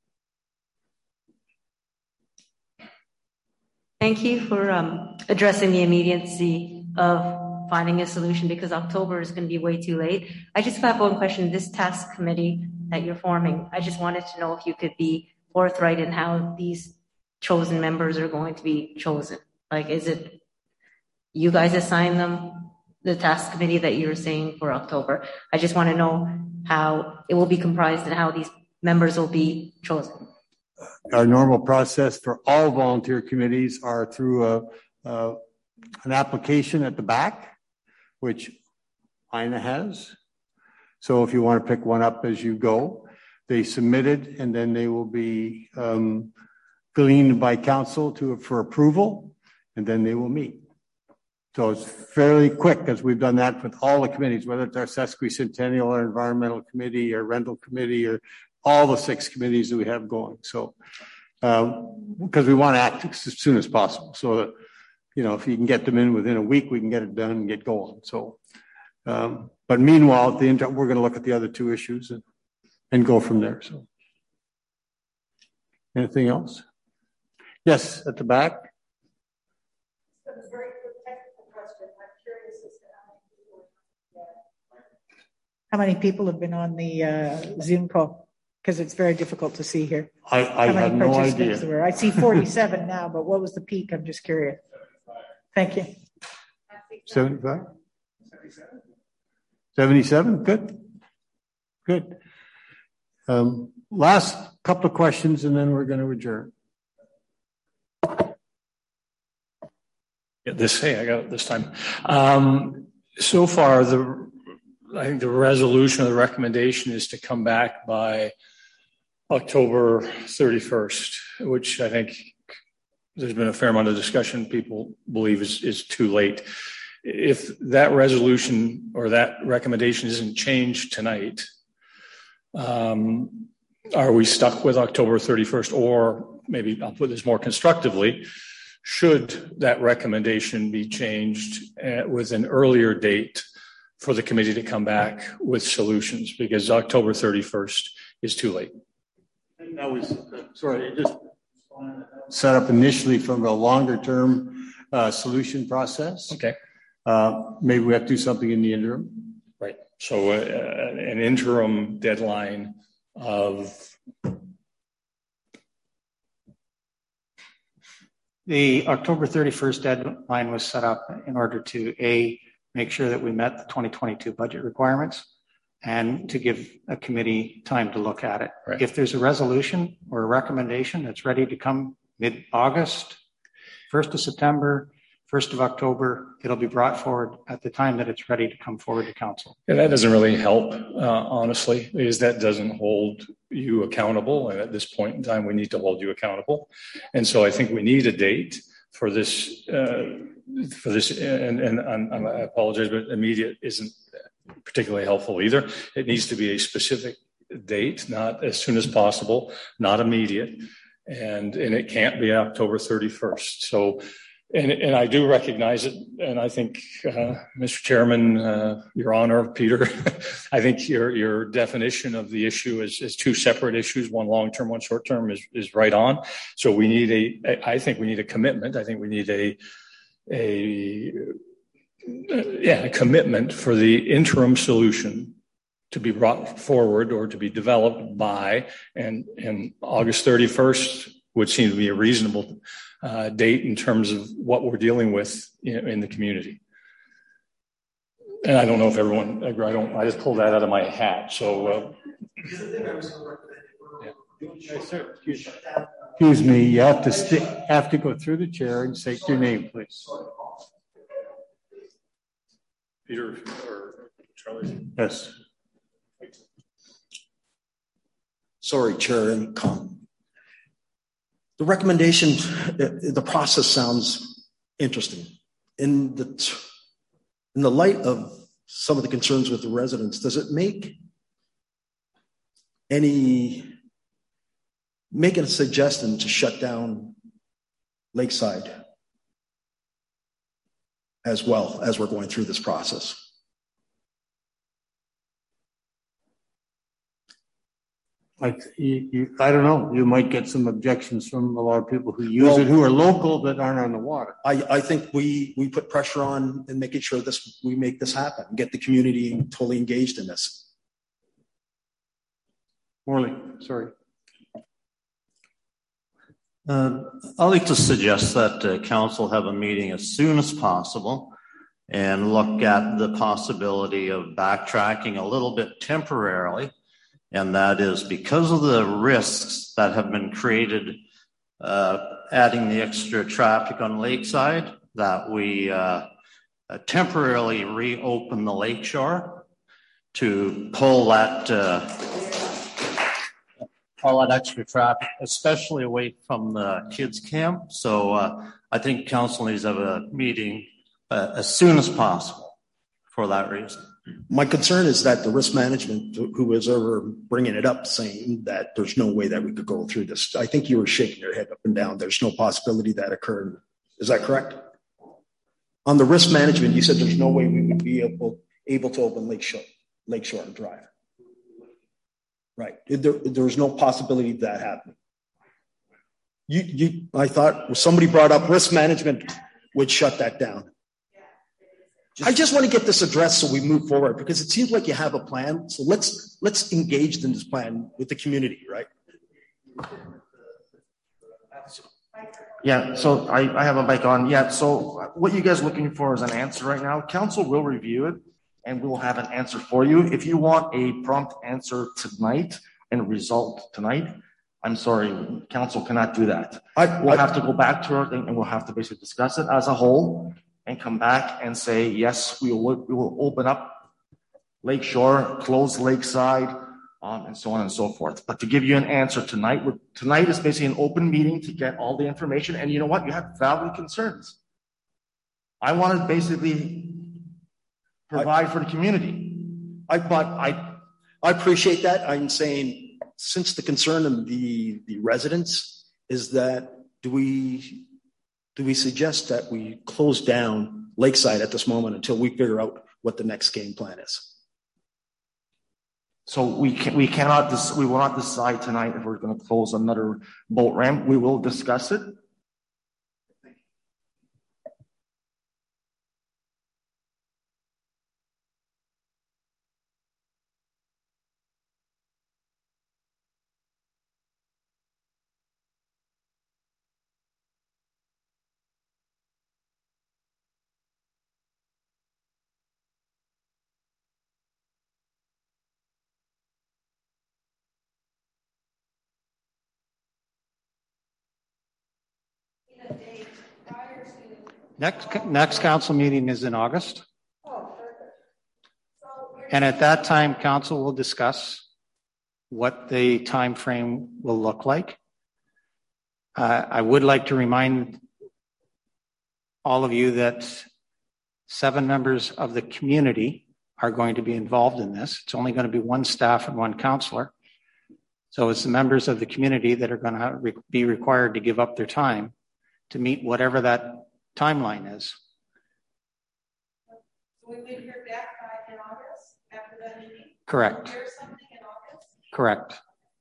Thank you for addressing the immediacy of finding a solution, because October is going to be way too late. I just have one question. This task committee that you're forming, I just wanted to know if you could be forthright in how these chosen members are going to be chosen. Like, is it you guys assign them, the task committee that you're saying for October? I just want to know how it will be comprised and how these members will be chosen. Our normal process for all volunteer committees are through an application at the back, which INA has. So if you want to pick one up as you go, they submit it, and then they will be gleaned by council for approval, and then they will meet. So it's fairly quick, because we've done that with all the committees, whether it's our sesquicentennial or environmental committee or rental committee or all the 6 committees that we have going. So, because we want to act as soon as possible. So that, if you can get them in within a week, we can get it done and get going. So, but meanwhile, at the end, we're going to look at the other 2 issues and go from there. So, anything else? Yes, at the back. That's a very good technical question. I'm curious as to how many people have been on the Zoom call, because it's very difficult to see here. I have no idea. I see 47 now, but what was the peak? I'm just curious. Thank you. 75? 77? Good. Last couple of questions, and then we're going to adjourn. I got it this time. So far, I think the resolution or the recommendation is to come back by October 31st, which I think there's been a fair amount of discussion. People believe is too late. if that resolution or that recommendation isn't changed tonight, are we stuck with October 31st? Or maybe I'll put this more constructively, should that recommendation be changed with an earlier date for the committee to come back with solutions? Because October 31st is too late. That was, it just set up initially from a longer term solution process. Okay. Maybe we have to do something in the interim. Right. So an interim deadline of... The October 31st deadline was set up in order to, make sure that we met the 2022 budget requirements and to give a committee time to look at it. Right. If there's a resolution or a recommendation that's ready to come mid-August, 1st of September, 1st of October, it'll be brought forward at the time that it's ready to come forward to council. And that doesn't really help, honestly, because that doesn't hold you accountable. And at this point in time, we need to hold you accountable. And so I think we need a date for this, and I apologize, but immediate isn't particularly helpful either. It needs to be a specific date, not as soon as possible, not immediate. And it can't be October 31st. So, and I do recognize it. And I think, Mr. Chairman, Your Honor, Peter, I think your definition of the issue is two separate issues, one long-term, one short-term is right on. So we need I think we need a commitment. I think we need a commitment for the interim solution to be brought forward or to be developed by, and August 31st would seem to be a reasonable date in terms of what we're dealing with in the community. And I don't know if everyone agree. I just pulled that out of my hat. So, excuse me, you have to go through the chair and say your name, please. Peter or Charlie? Yes. Sorry, Chair and the recommendation, the process sounds interesting. In the light of some of the concerns with the residents, does it make a suggestion to shut down Lakeside as well as we're going through this process? I don't know. You might get some objections from a lot of people who use it, who are local that aren't on the water. I think we put pressure on and making sure we make this happen and get the community totally engaged in this. Morley, sorry. I'd like to suggest that council have a meeting as soon as possible and look at the possibility of backtracking a little bit temporarily. And that is because of the risks that have been created, adding the extra traffic on Lakeside, that we temporarily reopen the lakeshore to pull that extra traffic, especially away from the kids' camp. So I think council needs to have a meeting as soon as possible for that reason. My concern is that the risk management, who was ever bringing it up, saying that there's no way that we could go through this. I think you were shaking your head up and down. There's no possibility that occurred. Is that correct? On the risk management, you said there's no way we would be able to open Lakeshore and Drive. Right. There's no possibility of that happening. I thought somebody brought up risk management would shut that down. I just want to get this addressed so we move forward, because it seems like you have a plan. So let's engage in this plan with the community, right? Yeah, so I have a mic on. Yeah, so what you guys are looking for is an answer right now. Council will review it and we will have an answer for you. If you want a prompt answer tonight and a result tonight, I'm sorry, council cannot do that. We'll have to go back to it and we'll have to basically discuss it as a whole and come back and say, yes, we will open up Lakeshore, close Lakeside, and so on and so forth. But to give you an answer tonight is basically an open meeting to get all the information. And you know what? You have valid concerns. I want to basically provide for the community. I appreciate that. I'm saying, since the concern of the residents is that, do we suggest that we close down Lakeside at this moment until we figure out what the next game plan is? So we will not decide tonight if we're going to close another boat ramp. We will discuss it. Next council meeting is in August. And at that time, council will discuss what the time frame will look like. I would like to remind all of you that 7 members of the community are going to be involved in this. It's only going to be 1 staff and 1 councillor. So it's the members of the community that are going to be required to give up their time to meet whatever that timeline is. So we would hear back in August after that meeting? Correct. Hear something in August? Correct.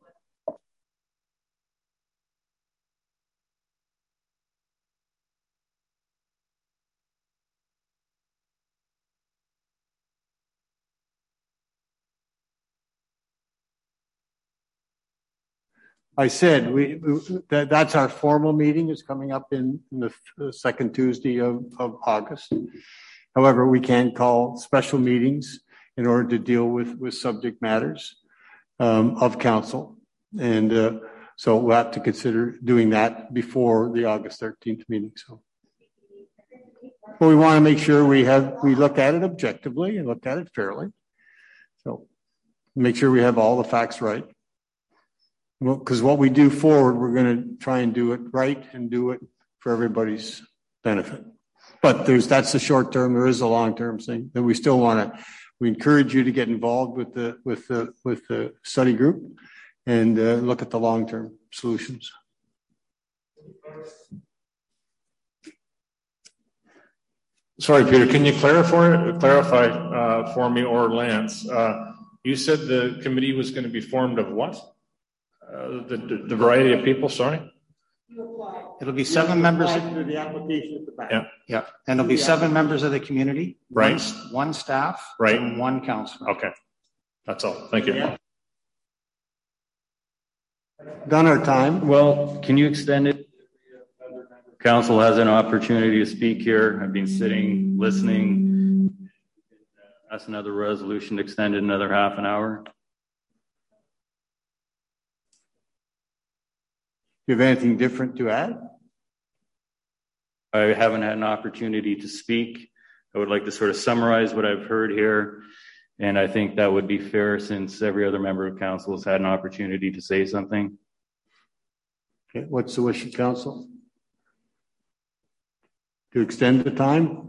I said that's our formal meeting is coming up in the second Tuesday of August. However, we can call special meetings in order to deal with subject matters of council. And so we'll have to consider doing that before the August 13th meeting. So well, we want to make sure we look at it objectively and look at it fairly. So make sure we have all the facts right. Well, because what we do forward, we're going to try and do it right and do it for everybody's benefit. But that's the short term. There is a long term thing that we still want to. We encourage you to get involved with the study group and look at the long term solutions. Sorry, Peter. Can you clarify for me or Lance? You said the committee was going to be formed of what? The variety of people, sorry? It'll be 7 members. Of the application at the back. Yeah. And it'll be 7 members of the community, right? 1 staff, right? And 1 councillor. Okay. That's all. Thank you. Yeah. Done our time. Well, can you extend it? Council has an opportunity to speak here. I've been sitting, listening. That's another resolution extended another half an hour. Do you have anything different to add? I haven't had an opportunity to speak. I would like to sort of summarize what I've heard here. And I think that would be fair since every other member of council has had an opportunity to say something. Okay. What's the wish of council? To extend the time?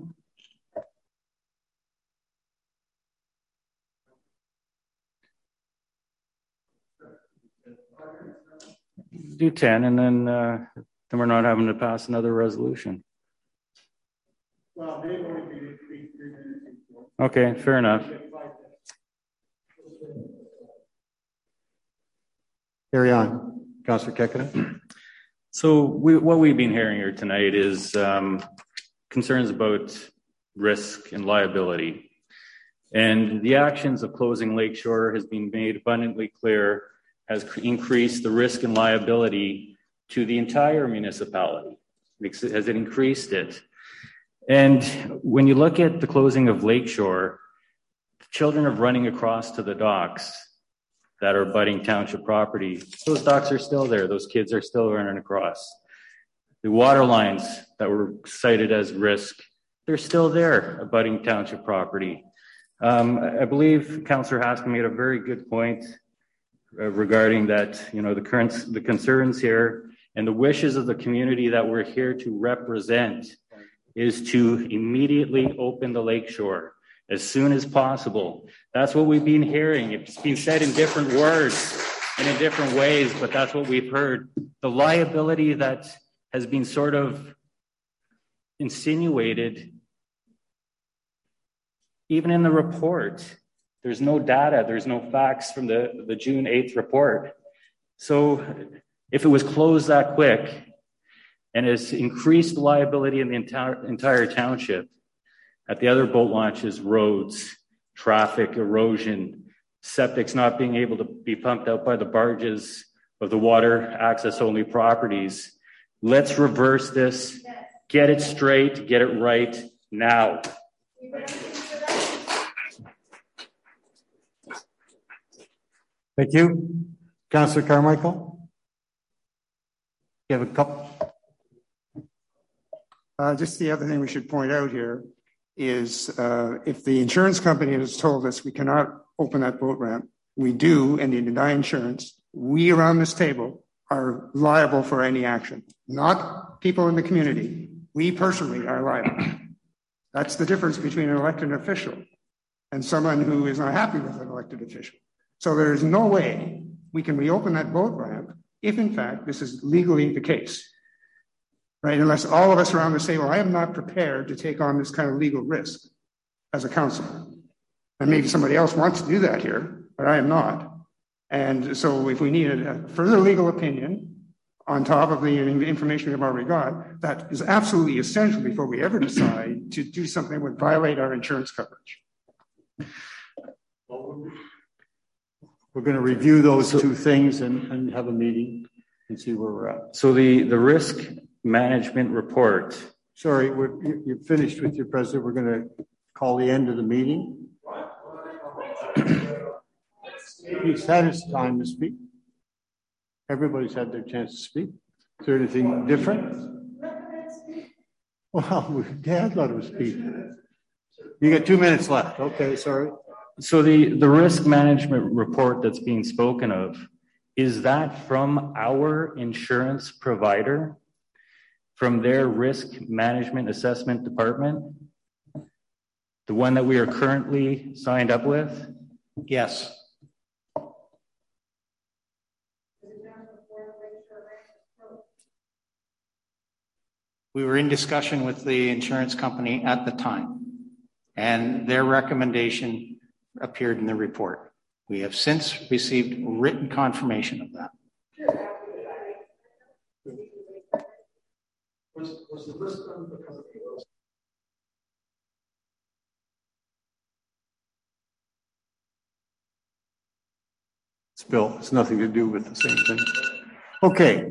Do 10 and then we're not having to pass another resolution. Well, maybe only be 3 minutes. Okay, fair enough. Carry on, Councillor Kekkonen. So what we've been hearing here tonight is concerns about risk and liability. And the actions of closing Lakeshore has been made abundantly clear has increased the risk and liability to the entire municipality. Has it increased it? And when you look at the closing of Lakeshore, the children are running across to the docks that are abutting township property. Those docks are still there. Those kids are still running across. The water lines that were cited as risk, they're still there abutting township property. I believe Councillor Haskell made a very good point regarding that, the concerns here and the wishes of the community that we're here to represent is to immediately open the Lakeshore as soon as possible. That's what we've been hearing. It's been said in different words and in different ways, but that's what we've heard. The liability that has been sort of insinuated, even in the report, there's no data, there's no facts from the June 8th report. So if it was closed that quick and it's increased liability in the entire township, at the other boat launches, roads, traffic, erosion, septic's not being able to be pumped out by the barges of the water access only properties. Let's reverse this, get it straight, get it right now. Thank you. Councillor Carmichael? You have a couple? Just the other thing we should point out here is if the insurance company has told us we cannot open that boat ramp, we do, and they deny insurance, we around this table are liable for any action, not people in the community. We personally are liable. That's the difference between an elected official and someone who is not happy with an elected official. So there is no way we can reopen that boat ramp if, in fact, this is legally the case. Right? Unless all of us around the table, I am not prepared to take on this kind of legal risk as a councillor. And maybe somebody else wants to do that here, but I am not. And so if we need a further legal opinion on top of the information we've already got, that is absolutely essential before we ever decide to do something that would violate our insurance coverage. We're going to review those two things and have a meeting and see where we're at. So the risk management report. Sorry, you're finished with your president. We're going to call the end of the meeting. He's had his time to speak. Everybody's had their chance to speak. Is there anything different? Well, Dad let him speak. You got 2 minutes left. Okay, sorry. So the risk management report that's being spoken of, is that from our insurance provider, from their risk management assessment department, the one that we are currently signed up with? Yes. We were in discussion with the insurance company at the time, and their recommendation appeared in the report. We have since received written confirmation of that. Was the risk done because of the Bill, it's nothing to do with the same thing. Okay.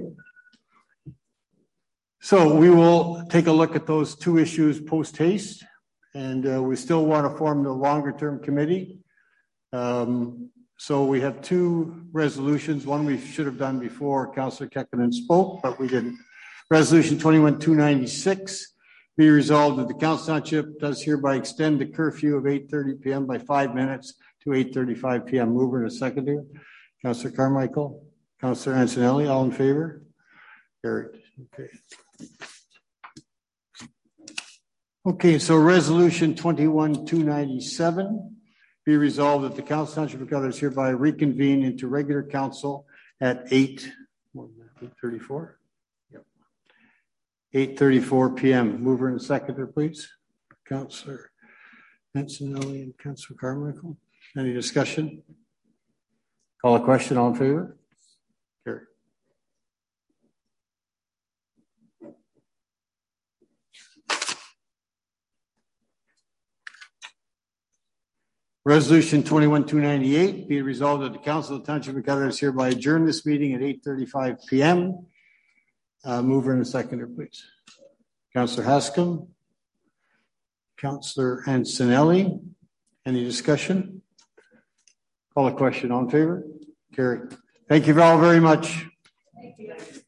So we will take a look at those two issues post haste, and we still want to form the longer term committee. So we have two resolutions. One we should have done before Councillor Kekkonen spoke, but we didn't. Resolution 21-296, be resolved that the Council Township does hereby extend the curfew of 8:30 p.m. by 5 minutes to 8:35 p.m. Mover and a seconder. Councillor Carmichael, Councillor Antonelli, all in favor? Carried. Okay. Okay, so resolution 21-297, be resolved that the Council Township of Calgary is hereby reconvene into regular council at 8:34? Yep. 8:34 p.m. Mover and seconder, please. Councillor Antonelli and Councillor Carmichael. Any discussion? Call a question, all in favor? Carried. Resolution 21-298, be it resolved that the Council of the Township of Calgary is hereby adjourn this meeting at 8:35 p.m. Mover and a seconder, please. Councillor Haskam, Councillor Antonelli, any discussion? Call a question, all in favor? Carried. Thank you all very much. Thank you.